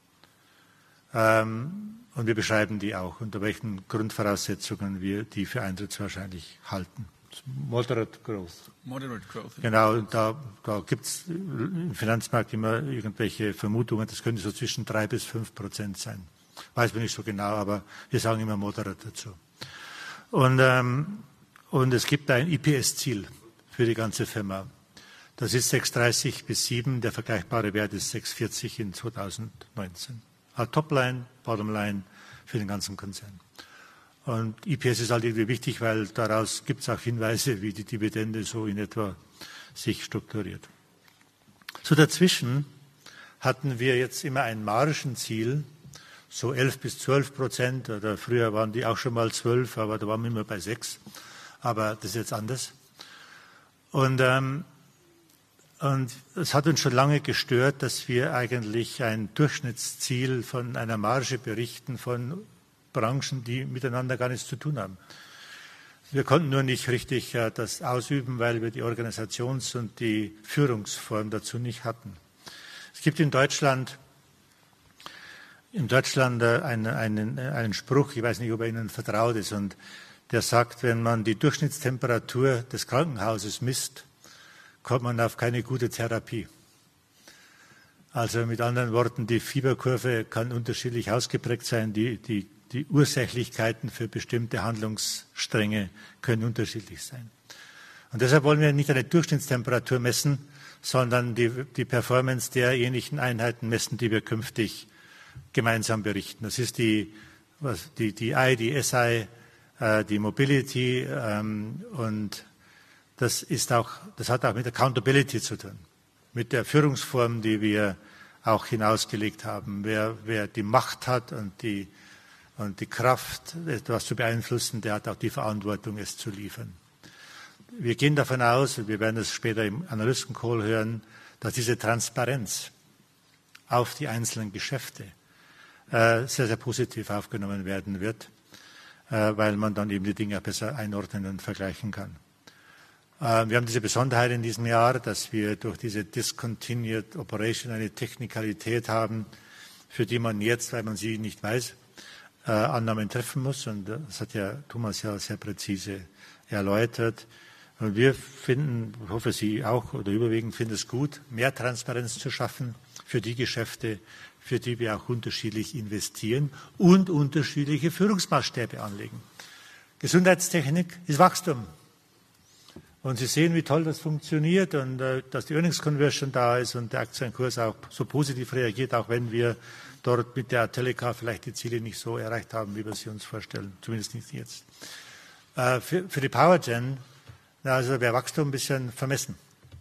Ähm, und wir beschreiben die auch, unter welchen Grundvoraussetzungen wir die für eintrittswahrscheinlich halten. Moderate Growth. Moderate Growth. Genau, und da, da gibt es im Finanzmarkt immer irgendwelche Vermutungen, das könnte so zwischen drei bis fünf Prozent sein. Weiß man nicht so genau, aber wir sagen immer moderate dazu. Und, ähm, und es gibt ein I P S-Ziel für die ganze Firma. Das ist sechs Komma dreißig bis sieben, der vergleichbare Wert ist sechs Komma vierzig in zweitausendneunzehn. Also Topline, Bottomline für den ganzen Konzern. Und I P S ist halt irgendwie wichtig, weil daraus gibt es auch Hinweise, wie die Dividende so in etwa sich strukturiert. So dazwischen hatten wir jetzt immer ein Margenziel, so elf bis zwölf Prozent, oder früher waren die auch schon mal zwölf, aber da waren wir immer bei sechs. Aber das ist jetzt anders. Und, ähm, und es hat uns schon lange gestört, dass wir eigentlich ein Durchschnittsziel von einer Marge berichten von Branchen, die miteinander gar nichts zu tun haben. Wir konnten nur nicht richtig äh, das ausüben, weil wir die Organisations- und die Führungsform dazu nicht hatten. Es gibt in Deutschland, in Deutschland äh, einen, einen, einen Spruch, ich weiß nicht, ob er Ihnen vertraut ist, und der sagt, wenn man die Durchschnittstemperatur des Krankenhauses misst, kommt man auf keine gute Therapie. Also mit anderen Worten, die Fieberkurve kann unterschiedlich ausgeprägt sein, die, die Die Ursächlichkeiten für bestimmte Handlungsstränge können unterschiedlich sein. Und deshalb wollen wir nicht eine Durchschnittstemperatur messen, sondern die, die Performance derjenigen Einheiten messen, die wir künftig gemeinsam berichten. Das ist die, was, die, die I, die S I, äh, die Mobility ähm, und das, ist auch, das hat auch mit Accountability zu tun, mit der Führungsform, die wir auch hinausgelegt haben. Wer, wer die Macht hat und die Und die Kraft, etwas zu beeinflussen, der hat auch die Verantwortung, es zu liefern. Wir gehen davon aus, und wir werden es später im Analysten-Call hören, dass diese Transparenz auf die einzelnen Geschäfte äh, sehr, sehr positiv aufgenommen werden wird, äh, weil man dann eben die Dinge besser einordnen und vergleichen kann. Äh, wir haben diese Besonderheit in diesem Jahr, dass wir durch diese Discontinued Operation eine Technikalität haben, für die man jetzt, weil man sie nicht weiß, Äh, Annahmen treffen muss. Und das hat ja Thomas ja sehr präzise erläutert. Und wir finden, ich hoffe Sie auch oder überwiegend finden es gut, mehr Transparenz zu schaffen für die Geschäfte, für die wir auch unterschiedlich investieren und unterschiedliche Führungsmaßstäbe anlegen. Gesundheitstechnik ist Wachstum. Und Sie sehen, wie toll das funktioniert und äh, dass die Earnings Conversion da ist und der Aktienkurs auch so positiv reagiert, auch wenn wir dort mit der Teleca vielleicht die Ziele nicht so erreicht haben, wie wir sie uns vorstellen, zumindest nicht jetzt. Äh, für, für die Powergen, also wäre Wachstum ein bisschen vermessen.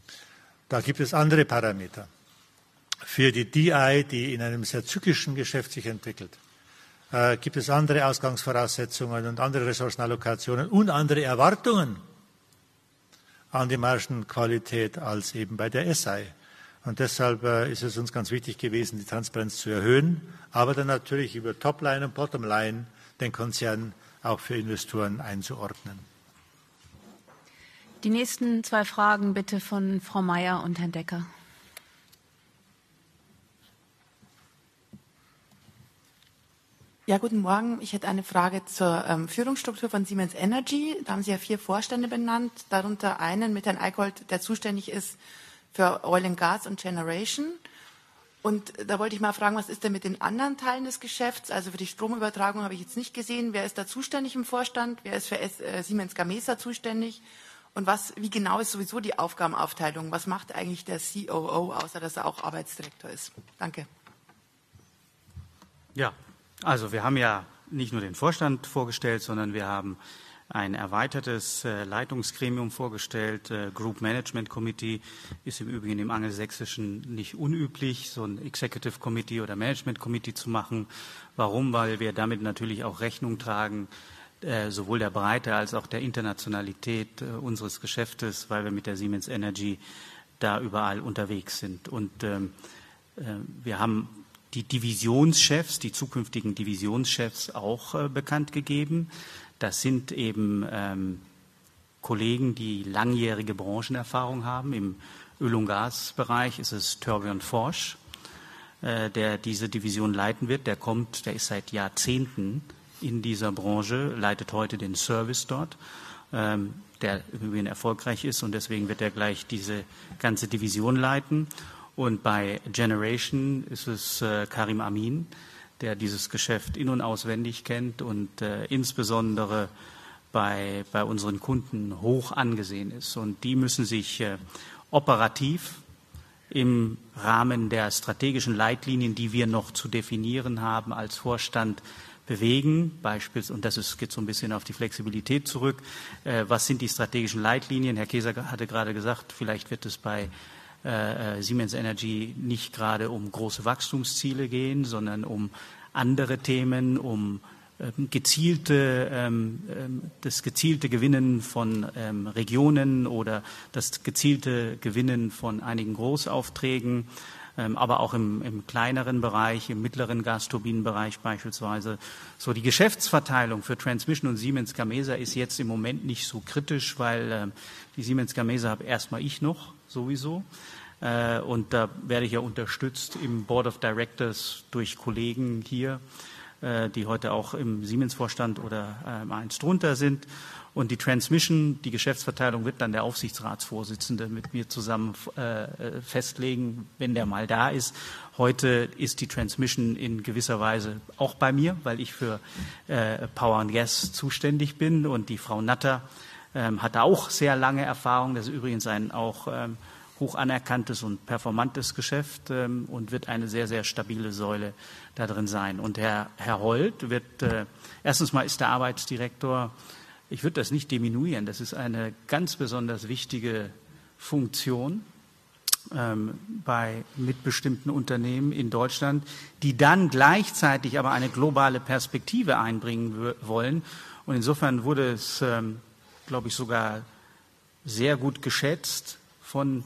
Da gibt es andere Parameter. Für die D I, die in einem sehr zyklischen Geschäft sich entwickelt, äh, gibt es andere Ausgangsvoraussetzungen und andere Ressourcenallokationen und andere Erwartungen an die Margenqualität als eben bei der S I. Und deshalb äh, ist es uns ganz wichtig gewesen, die Transparenz zu erhöhen, aber dann natürlich über Topline und Bottomline den Konzern auch für Investoren einzuordnen. Die nächsten zwei Fragen bitte von Frau Meier und Herrn Decker. Ja, guten Morgen. Ich hätte eine Frage zur ähm, Führungsstruktur von Siemens Energy. Da haben Sie ja vier Vorstände benannt, darunter einen mit Herrn Eickholt, der zuständig ist für Oil and Gas und Generation. Und da wollte ich mal fragen, was ist denn mit den anderen Teilen des Geschäfts? Also für die Stromübertragung habe ich jetzt nicht gesehen. Wer ist da zuständig im Vorstand? Wer ist für äh, Siemens Gamesa zuständig? Und was, wie genau ist sowieso die Aufgabenaufteilung? Was macht eigentlich der C O O, außer dass er auch Arbeitsdirektor ist? Danke. Ja, also wir haben ja nicht nur den Vorstand vorgestellt, sondern wir haben ein erweitertes äh, Leitungsgremium vorgestellt. Äh, Group Management Committee ist im Übrigen im Angelsächsischen nicht unüblich, so ein Executive Committee oder Management Committee zu machen. Warum? Weil wir damit natürlich auch Rechnung tragen, äh, sowohl der Breite als auch der Internationalität äh, unseres Geschäftes, weil wir mit der Siemens Energy da überall unterwegs sind. Und ähm, äh, wir haben die Divisionschefs, die zukünftigen Divisionschefs auch äh, bekannt gegeben. Das sind eben ähm, Kollegen, die langjährige Branchenerfahrung haben. Im Öl- und Gasbereich ist es Torbjörn Forsch, äh, der diese Division leiten wird. Der kommt, der ist seit Jahrzehnten in dieser Branche, leitet heute den Service dort, ähm, der übrigens erfolgreich ist und deswegen wird er gleich diese ganze Division leiten. Und bei Generation ist es äh, Karim Amin, der dieses Geschäft in- und auswendig kennt und äh, insbesondere bei, bei unseren Kunden hoch angesehen ist. Und die müssen sich äh, operativ im Rahmen der strategischen Leitlinien, die wir noch zu definieren haben, als Vorstand bewegen. Beispielsweise, und das ist, geht so ein bisschen auf die Flexibilität zurück. Äh, was sind die strategischen Leitlinien? Herr Keser hatte gerade gesagt, vielleicht wird es bei Äh, Siemens Energy nicht gerade um große Wachstumsziele gehen, sondern um andere Themen, um ähm, gezielte, ähm, das gezielte Gewinnen von ähm, Regionen oder das gezielte Gewinnen von einigen Großaufträgen, ähm, aber auch im, im kleineren Bereich, im mittleren Gasturbinenbereich beispielsweise. So, die Geschäftsverteilung für Transmission und Siemens Gamesa ist jetzt im Moment nicht so kritisch, weil äh, die Siemens Gamesa habe erstmal ich noch sowieso. Äh, und da werde ich ja unterstützt im Board of Directors durch Kollegen hier, äh, die heute auch im Siemens-Vorstand oder äh, eins drunter sind. Und die Transmission, die Geschäftsverteilung wird dann der Aufsichtsratsvorsitzende mit mir zusammen äh, festlegen, wenn der mal da ist. Heute ist die Transmission in gewisser Weise auch bei mir, weil ich für äh, Power and Gas zuständig bin. Und die Frau Natter ähm, hat auch sehr lange Erfahrung. Das ist übrigens ein auch ähm, hoch anerkanntes und performantes Geschäft ähm, und wird eine sehr, sehr stabile Säule da drin sein. Und Herr, Herr Holt wird, äh, erstens mal ist der Arbeitsdirektor, ich würde das nicht diminuieren, das ist eine ganz besonders wichtige Funktion ähm, bei mitbestimmten Unternehmen in Deutschland, die dann gleichzeitig aber eine globale Perspektive einbringen wollen. Und insofern wurde es, ähm, glaube ich, sogar sehr gut geschätzt von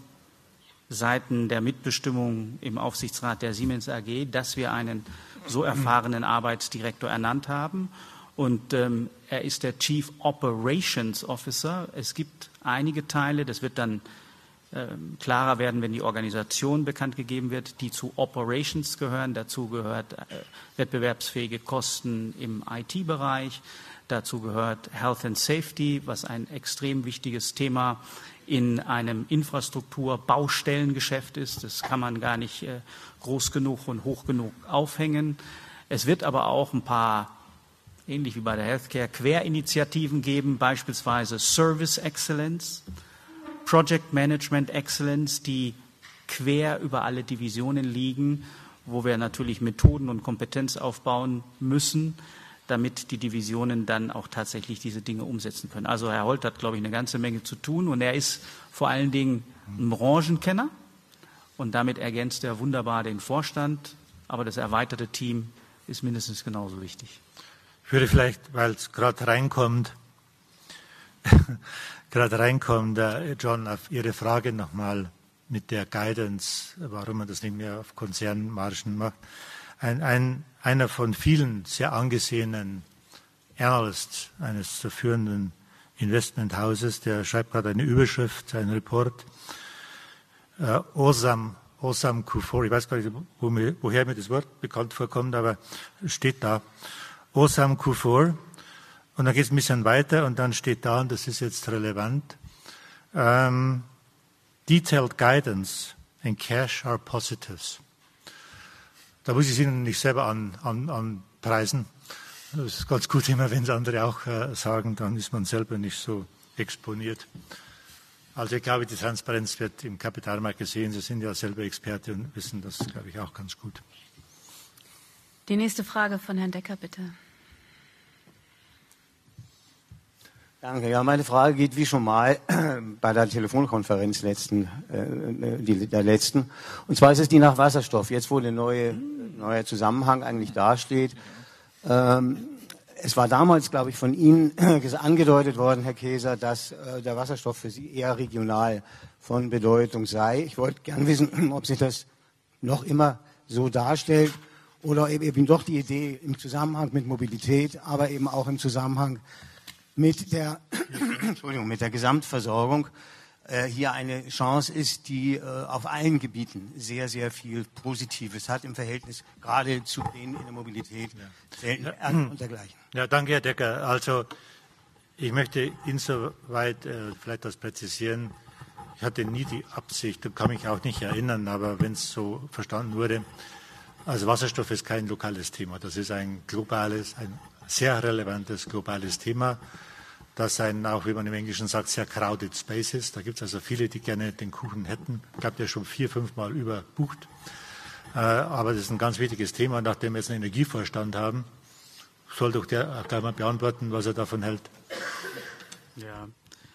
Seiten der Mitbestimmung im Aufsichtsrat der Siemens A G, dass wir einen so erfahrenen Arbeitsdirektor ernannt haben. Und ähm, er ist der Chief Operations Officer. Es gibt einige Teile, das wird dann ähm, klarer werden, wenn die Organisation bekannt gegeben wird, die zu Operations gehören. Dazu gehört äh, wettbewerbsfähige Kosten im I T-Bereich. Dazu gehört Health and Safety, was ein extrem wichtiges Thema in einem Infrastruktur-Baustellengeschäft ist. Das kann man gar nicht äh, groß genug und hoch genug aufhängen. Es wird aber auch ein paar, ähnlich wie bei der Healthcare, Querinitiativen geben, beispielsweise Service Excellence, Project Management Excellence, die quer über alle Divisionen liegen, wo wir natürlich Methoden und Kompetenz aufbauen müssen, damit die Divisionen dann auch tatsächlich diese Dinge umsetzen können. Also Herr Holt hat, glaube ich, eine ganze Menge zu tun und er ist vor allen Dingen ein Branchenkenner und damit ergänzt er wunderbar den Vorstand, aber das erweiterte Team ist mindestens genauso wichtig. Ich würde vielleicht, weil es gerade reinkommt, gerade reinkommt, John, auf Ihre Frage nochmal mit der Guidance, warum man das nicht mehr auf Konzernmargen macht. Ein, ein, einer von vielen sehr angesehenen Analysts eines der führenden Investmenthauses, der schreibt gerade eine Überschrift, einen Report, äh, Osam, Osam Kufor, ich weiß gar nicht, wo mir, woher mir das Wort bekannt vorkommt, aber steht da, Osam Kufor, und dann geht es ein bisschen weiter und dann steht da, und das ist jetzt relevant, ähm, Detailed guidance and cash are positives. Da muss ich es Ihnen nicht selber an, an, anpreisen. Das ist ganz gut immer, wenn es andere auch äh, sagen, dann ist man selber nicht so exponiert. Also ich glaube, die Transparenz wird im Kapitalmarkt gesehen. Sie sind ja selber Experte und wissen das, glaube ich, auch ganz gut. Die nächste Frage von Herrn Decker, bitte. Danke. Ja, meine Frage geht wie schon mal bei der Telefonkonferenz letzten, äh, die, der letzten. Und zwar ist es die nach Wasserstoff. Jetzt, wo der neue, neue Zusammenhang eigentlich dasteht. Ähm, es war damals, glaube ich, von Ihnen angedeutet worden, Herr Keser, dass äh, der Wasserstoff für Sie eher regional von Bedeutung sei. Ich wollte gern wissen, ob sich das noch immer so darstellt oder eben doch die Idee im Zusammenhang mit Mobilität, aber eben auch im Zusammenhang mit der, Entschuldigung, mit der Gesamtversorgung äh, hier eine Chance ist, die äh, auf allen Gebieten sehr, sehr viel Positives hat im Verhältnis gerade zu denen in der Mobilität selten ja. und dergleichen. Ja, danke, Herr Decker. Also ich möchte insoweit äh, vielleicht das präzisieren. Ich hatte nie die Absicht, kann mich auch nicht erinnern, aber wenn es so verstanden wurde, also Wasserstoff ist kein lokales Thema. Das ist ein globales, ein sehr relevantes globales Thema, das ein, auch wie man im Englischen sagt, sehr crowded space ist. Da gibt es also viele, die gerne den Kuchen hätten. Ich glaube, der schon vier, fünf Mal überbucht. Äh, aber das ist ein ganz wichtiges Thema. Nachdem wir jetzt einen Energievorstand haben, soll doch der gleich mal beantworten, was er davon hält. Ja.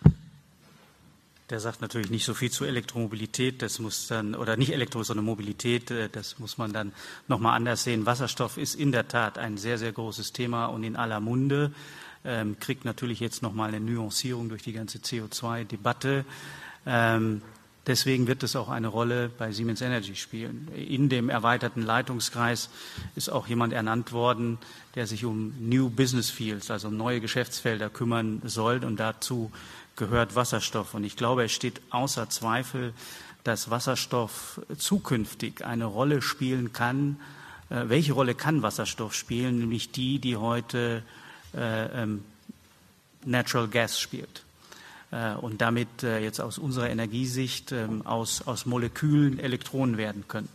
Der sagt natürlich nicht so viel zu Elektromobilität, das muss dann, oder nicht Elektro, sondern Mobilität, das muss man dann nochmal anders sehen. Wasserstoff ist in der Tat ein sehr, sehr großes Thema und in aller Munde, ähm, kriegt natürlich jetzt nochmal eine Nuancierung durch die ganze C O zwei Debatte. Ähm, deswegen wird es auch eine Rolle bei Siemens Energy spielen. In dem erweiterten Leitungskreis ist auch jemand ernannt worden, der sich um New Business Fields, also um neue Geschäftsfelder kümmern soll, und dazu gehört Wasserstoff. Und ich glaube, es steht außer Zweifel, dass Wasserstoff zukünftig eine Rolle spielen kann. Äh, welche Rolle kann Wasserstoff spielen? Nämlich die, die heute äh, ähm, Natural Gas spielt. Äh, und damit äh, jetzt aus unserer Energiesicht äh, aus, aus Molekülen Elektronen werden können.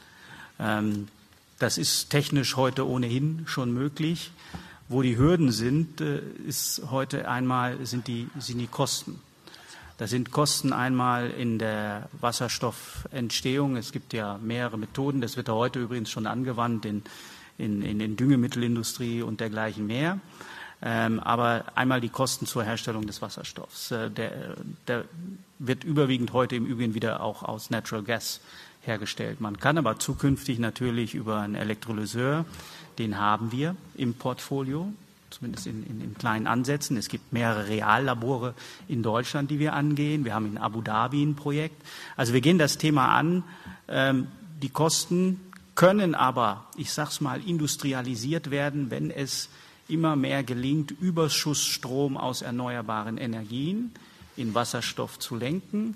Ähm, das ist technisch heute ohnehin schon möglich. Wo die Hürden sind, ist heute einmal sind die, sind die Kosten. Das sind Kosten einmal in der Wasserstoffentstehung. Es gibt ja mehrere Methoden. Das wird ja heute übrigens schon angewandt in, in, in den Düngemittelindustrie und dergleichen mehr. Ähm, aber einmal die Kosten zur Herstellung des Wasserstoffs. Äh, der, der wird überwiegend heute im Übrigen wieder auch aus Natural Gas hergestellt. Man kann aber zukünftig natürlich über einen Elektrolyseur, den haben wir im Portfolio, zumindest in, in, in kleinen Ansätzen. Es gibt mehrere Reallabore in Deutschland, die wir angehen. Wir haben in Abu Dhabi ein Projekt. Also wir gehen das Thema an. Ähm, die Kosten können aber, ich sage es mal, industrialisiert werden, wenn es immer mehr gelingt, Überschussstrom aus erneuerbaren Energien in Wasserstoff zu lenken.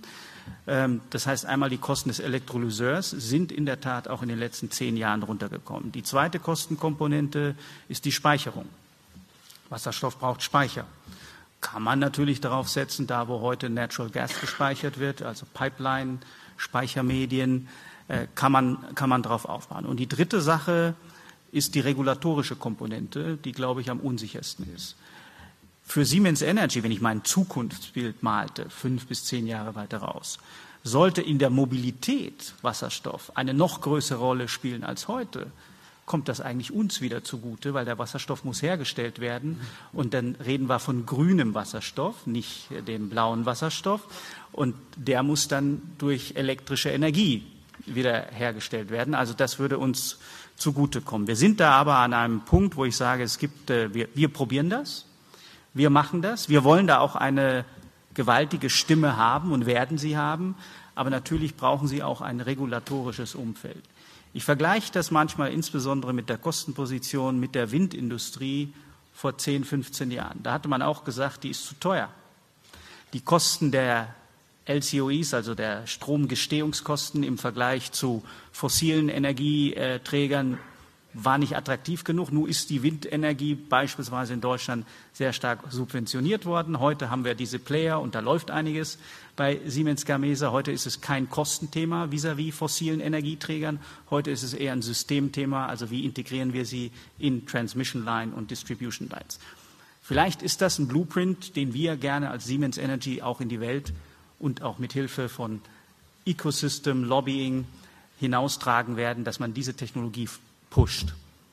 Das heißt, einmal die Kosten des Elektrolyseurs sind in der Tat auch in den letzten zehn Jahren runtergekommen. Die zweite Kostenkomponente ist die Speicherung. Wasserstoff braucht Speicher. Kann man natürlich darauf setzen, da wo heute Natural Gas gespeichert wird, also Pipeline, Speichermedien, kann man, kann man darauf aufbauen. Und die dritte Sache ist die regulatorische Komponente, die, glaube ich, am unsichersten ist. Für Siemens Energy, wenn ich mein Zukunftsbild malte, fünf bis zehn Jahre weiter raus, sollte in der Mobilität Wasserstoff eine noch größere Rolle spielen als heute, kommt das eigentlich uns wieder zugute, weil der Wasserstoff muss hergestellt werden. Und dann reden wir von grünem Wasserstoff, nicht dem blauen Wasserstoff. Und der muss dann durch elektrische Energie wieder hergestellt werden. Also das würde uns zugutekommen. Wir sind da aber an einem Punkt, wo ich sage, es gibt, äh, wir, wir probieren das. Wir machen das. Wir wollen da auch eine gewaltige Stimme haben und werden sie haben. Aber natürlich brauchen sie auch ein regulatorisches Umfeld. Ich vergleiche das manchmal insbesondere mit der Kostenposition mit der Windindustrie vor zehn, fünfzehn Jahren. Da hatte man auch gesagt, die ist zu teuer. Die Kosten der L C O Es, also der Stromgestehungskosten im Vergleich zu fossilen Energieträgern, war nicht attraktiv genug. Nun ist die Windenergie beispielsweise in Deutschland sehr stark subventioniert worden. Heute haben wir diese Player und da läuft einiges bei Siemens Gamesa. Heute ist es kein Kostenthema vis-à-vis fossilen Energieträgern. Heute ist es eher ein Systemthema, also wie integrieren wir sie in Transmission Line und Distribution Lines. Vielleicht ist das ein Blueprint, den wir gerne als Siemens Energy auch in die Welt und auch mit Hilfe von Ecosystem, Lobbying hinaustragen werden, dass man diese Technologie pusht.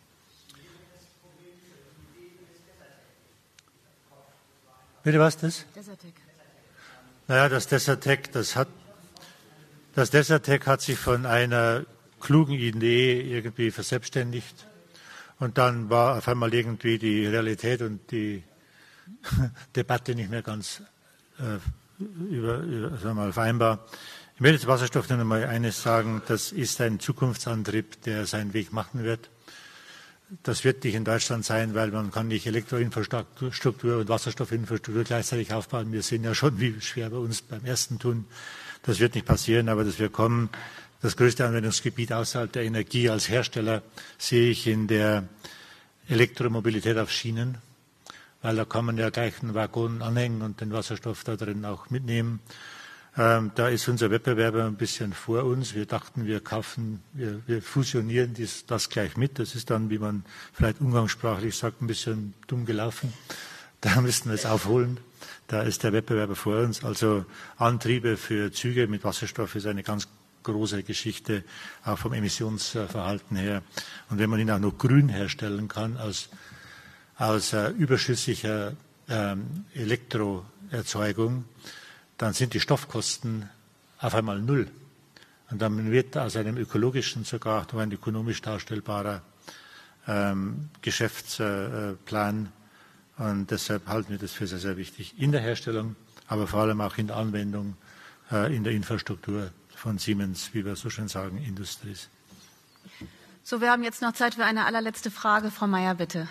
Bitte was das? Desertec. Naja, das Desertec, das hat, das Desertec hat sich von einer klugen Idee irgendwie verselbstständigt und dann war auf einmal irgendwie die Realität und die Debatte nicht mehr ganz äh, über, über, sagen wir mal, vereinbar. Ich will jetzt Wasserstoff nur noch mal eines sagen, das ist ein Zukunftsantrieb, der seinen Weg machen wird. Das wird nicht in Deutschland sein, weil man kann nicht Elektroinfrastruktur und Wasserstoffinfrastruktur gleichzeitig aufbauen. Wir sehen ja schon, wie schwer wir uns beim ersten tun. Das wird nicht passieren, aber das wird kommen. Das größte Anwendungsgebiet außerhalb der Energie als Hersteller sehe ich in der Elektromobilität auf Schienen, weil da kann man ja gleich einen Waggon anhängen und den Wasserstoff da drin auch mitnehmen. Ähm, da ist unser Wettbewerber ein bisschen vor uns. Wir dachten, wir kaufen, wir, wir fusionieren dies, das gleich mit. Das ist dann, wie man vielleicht umgangssprachlich sagt, ein bisschen dumm gelaufen. Da müssten wir es aufholen. Da ist der Wettbewerber vor uns. Also Antriebe für Züge mit Wasserstoff ist eine ganz große Geschichte, auch vom Emissionsverhalten her. Und wenn man ihn auch noch grün herstellen kann, aus, aus äh, überschüssiger ähm, Elektroerzeugung, dann sind die Stoffkosten auf einmal null. Und dann wird aus einem ökologischen sogar noch ein ökonomisch darstellbarer ähm, Geschäftsplan. Äh, und deshalb halten wir das für sehr, sehr wichtig. In der Herstellung, aber vor allem auch in der Anwendung, äh, in der Infrastruktur von Siemens, wie wir so schön sagen, Industries. So, wir haben jetzt noch Zeit für eine allerletzte Frage. Frau Mayer, bitte.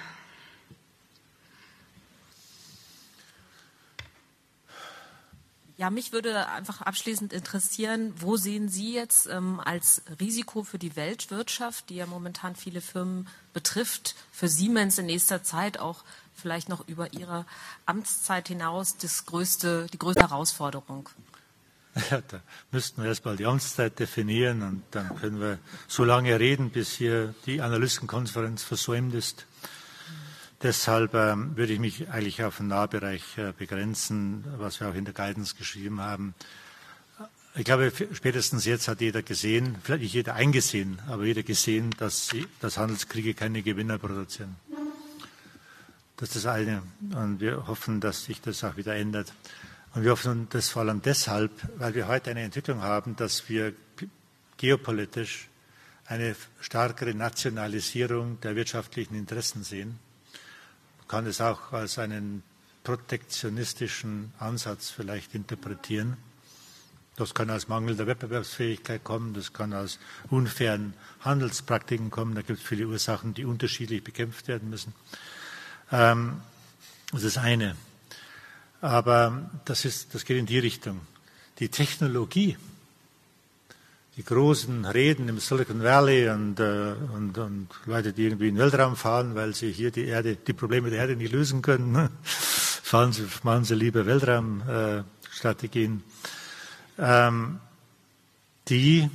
Ja, mich würde einfach abschließend interessieren, wo sehen Sie jetzt ähm, als Risiko für die Weltwirtschaft, die ja momentan viele Firmen betrifft, für Siemens in nächster Zeit auch vielleicht noch über Ihre Amtszeit hinaus das größte, die größte Herausforderung? Ja, da müssten wir erst mal die Amtszeit definieren und dann können wir so lange reden, bis hier die Analystenkonferenz versäumt ist. Deshalb ähm, würde ich mich eigentlich auf den Nahbereich äh, begrenzen, was wir auch in der Guidance geschrieben haben. Ich glaube, spätestens jetzt hat jeder gesehen, vielleicht nicht jeder eingesehen, aber jeder gesehen, dass, sie, dass Handelskriege keine Gewinner produzieren. Das ist das eine. Und wir hoffen, dass sich das auch wieder ändert. Und wir hoffen das vor allem deshalb, weil wir heute eine Entwicklung haben, dass wir geopolitisch eine stärkere Nationalisierung der wirtschaftlichen Interessen sehen. Man kann es auch als einen protektionistischen Ansatz vielleicht interpretieren. Das kann aus mangelnder Wettbewerbsfähigkeit kommen, das kann aus unfairen Handelspraktiken kommen. Da gibt es viele Ursachen, die unterschiedlich bekämpft werden müssen. Ähm, das ist das eine. Aber das, ist, das geht in die Richtung. Die Technologie, die großen Reden im Silicon Valley und, äh, und, und Leute, die irgendwie in den Weltraum fahren, weil sie hier die Erde, die Probleme der Erde nicht lösen können, ne? fahren sie, machen sie lieber Weltraumstrategien. Äh, ähm, die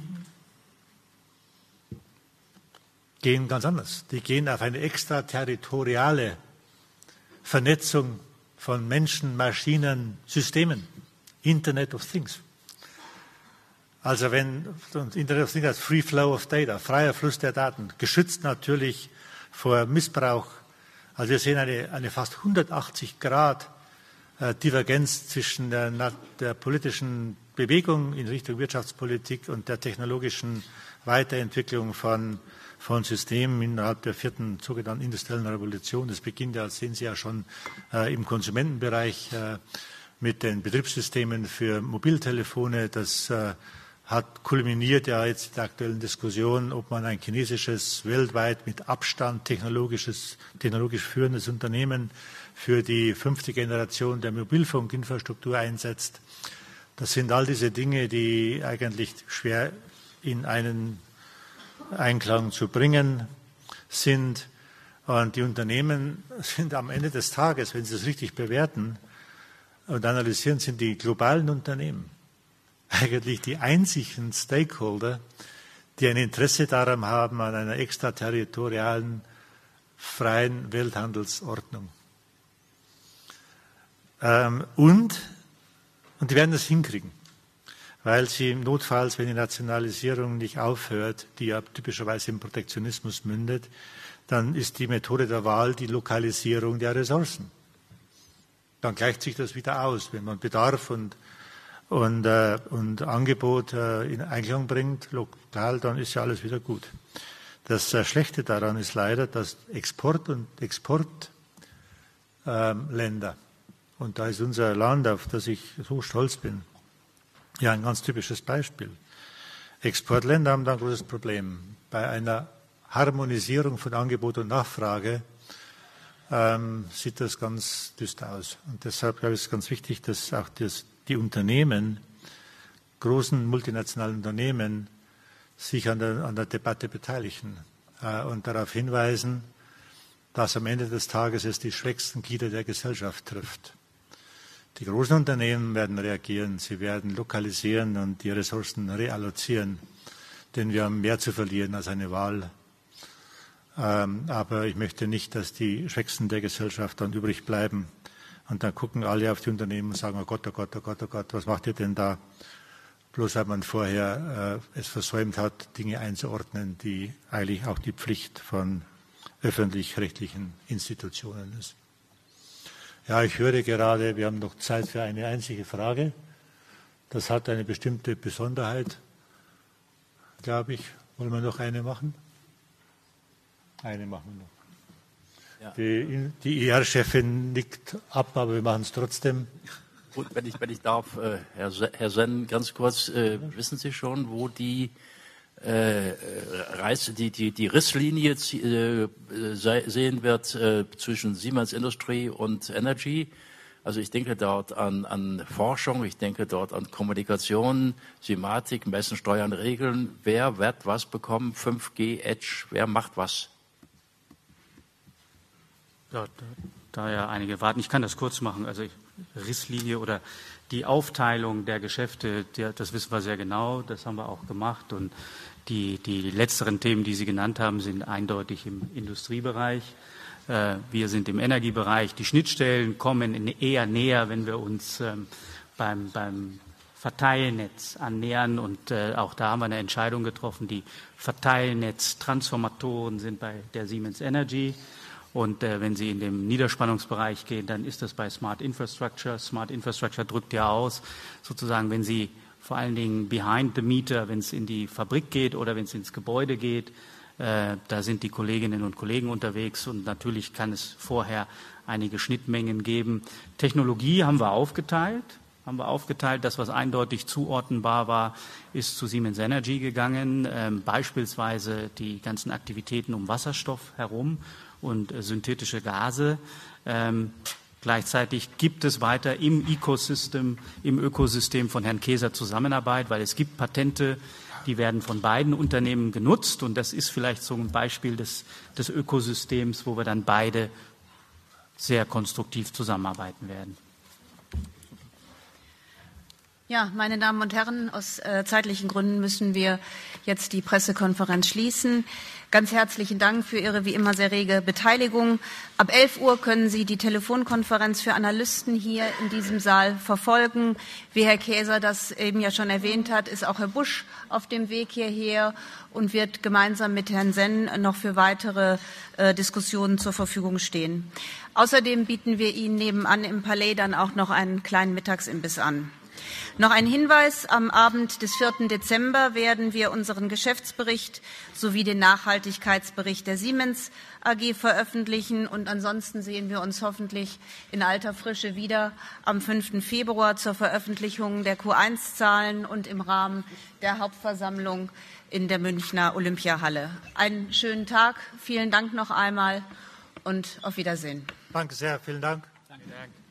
gehen ganz anders. Die gehen auf eine extraterritoriale Vernetzung von Menschen, Maschinen, Systemen. Internet of Things. Also wenn Internet of Things heißt Free Flow of Data, freier Fluss der Daten, geschützt natürlich vor Missbrauch. Also wir sehen eine, eine fast hundertachtzig Grad äh, Divergenz zwischen der, der politischen Bewegung in Richtung Wirtschaftspolitik und der technologischen Weiterentwicklung von von Systemen innerhalb der vierten sogenannten industriellen Revolution. Das beginnt ja, das sehen Sie ja schon äh, im Konsumentenbereich äh, mit den Betriebssystemen für Mobiltelefone. Das äh, hat kulminiert ja jetzt in der aktuellen Diskussion, ob man ein chinesisches, weltweit mit Abstand technologisches, technologisch führendes Unternehmen für die fünfte Generation der Mobilfunkinfrastruktur einsetzt. Das sind all diese Dinge, die eigentlich schwer in einen Einklang zu bringen sind. Und die Unternehmen sind am Ende des Tages, wenn Sie es richtig bewerten und analysieren, sind die globalen Unternehmen eigentlich die einzigen Stakeholder, die ein Interesse daran haben, an einer extraterritorialen, freien Welthandelsordnung. Ähm, und, und die werden das hinkriegen, weil sie notfalls, wenn die Nationalisierung nicht aufhört, die ja typischerweise im Protektionismus mündet, dann ist die Methode der Wahl die Lokalisierung der Ressourcen. Dann gleicht sich das wieder aus, wenn man Bedarf und Und, äh, und Angebot äh, in Einklang bringt, lokal, dann ist ja alles wieder gut. Das äh, Schlechte daran ist leider, dass Export- und Exportländer, äh, und da ist unser Land, auf das ich so stolz bin, ja ein ganz typisches Beispiel. Exportländer haben da ein großes Problem. Bei einer Harmonisierung von Angebot und Nachfrage ähm, sieht das ganz düster aus. Und deshalb glaube ich, ist es ganz wichtig, dass auch das die Unternehmen, großen multinationalen Unternehmen, sich an der, an der Debatte beteiligen äh, und darauf hinweisen, dass am Ende des Tages es die schwächsten Glieder der Gesellschaft trifft. Die großen Unternehmen werden reagieren, sie werden lokalisieren und die Ressourcen reallozieren, denn wir haben mehr zu verlieren als eine Wahl. Ähm, aber ich möchte nicht, dass die Schwächsten der Gesellschaft dann übrig bleiben. Und dann gucken alle auf die Unternehmen und sagen, oh Gott, oh Gott, oh Gott, oh Gott, was macht ihr denn da? Bloß weil man vorher äh, es versäumt hat, Dinge einzuordnen, die eigentlich auch die Pflicht von öffentlich-rechtlichen Institutionen ist. Ja, ich höre gerade, wir haben noch Zeit für eine einzige Frage. Das hat eine bestimmte Besonderheit, glaube ich. Wollen wir noch eine machen? Eine machen wir noch. Ja. Die, die E R-Chefin nickt ab, aber wir machen es trotzdem. Gut, wenn ich, wenn ich darf, äh, Herr, Herr Sen, ganz kurz, äh, wissen Sie schon, wo die, äh, Reis, die, die, die Risslinie äh, sehen wird äh, zwischen Siemens Industry und Energy? Also ich denke dort an, an Forschung, ich denke dort an Kommunikation, Simatik, Messen, Steuern, Regeln. Wer wird was bekommen? fünf G, Edge, wer macht was? Ja, da, da ja einige warten, ich kann das kurz machen. Also ich, Risslinie oder die Aufteilung der Geschäfte, der, das wissen wir sehr genau, das haben wir auch gemacht. Und die, die letzteren Themen, die Sie genannt haben, sind eindeutig im Industriebereich. Äh, wir sind im Energiebereich. Die Schnittstellen kommen in eher näher, wenn wir uns ähm, beim, beim Verteilnetz annähern. Und äh, auch da haben wir eine Entscheidung getroffen. Die Verteilnetztransformatoren sind bei der Siemens Energy. Und äh, wenn Sie in den Niederspannungsbereich gehen, dann ist das bei Smart Infrastructure. Smart Infrastructure drückt ja aus, sozusagen, wenn Sie vor allen Dingen behind the meter, wenn es in die Fabrik geht oder wenn es ins Gebäude geht, äh, da sind die Kolleginnen und Kollegen unterwegs und natürlich kann es vorher einige Schnittmengen geben. Technologie haben wir aufgeteilt. haben wir aufgeteilt. Das, was eindeutig zuordnenbar war, ist zu Siemens Energy gegangen, ähm, beispielsweise die ganzen Aktivitäten um Wasserstoff herum und äh, synthetische Gase. Ähm, gleichzeitig gibt es weiter im Ecosystem, im Ökosystem von Herrn Keser Zusammenarbeit, weil es gibt Patente, die werden von beiden Unternehmen genutzt und das ist vielleicht so ein Beispiel des, des Ökosystems, wo wir dann beide sehr konstruktiv zusammenarbeiten werden. Ja, meine Damen und Herren, aus äh, zeitlichen Gründen müssen wir jetzt die Pressekonferenz schließen. Ganz herzlichen Dank für Ihre wie immer sehr rege Beteiligung. Ab elf Uhr können Sie die Telefonkonferenz für Analysten hier in diesem Saal verfolgen. Wie Herr Keser das eben ja schon erwähnt hat, ist auch Herr Busch auf dem Weg hierher und wird gemeinsam mit Herrn Sen noch für weitere äh, Diskussionen zur Verfügung stehen. Außerdem bieten wir Ihnen nebenan im Palais dann auch noch einen kleinen Mittagsimbiss an. Noch ein Hinweis. Am Abend des vierten Dezember werden wir unseren Geschäftsbericht sowie den Nachhaltigkeitsbericht der Siemens A G veröffentlichen. Und ansonsten sehen wir uns hoffentlich in alter Frische wieder am fünften Februar zur Veröffentlichung der Q eins Zahlen und im Rahmen der Hauptversammlung in der Münchner Olympiahalle. Einen schönen Tag. Vielen Dank noch einmal und auf Wiedersehen. Danke sehr. Vielen Dank. Danke.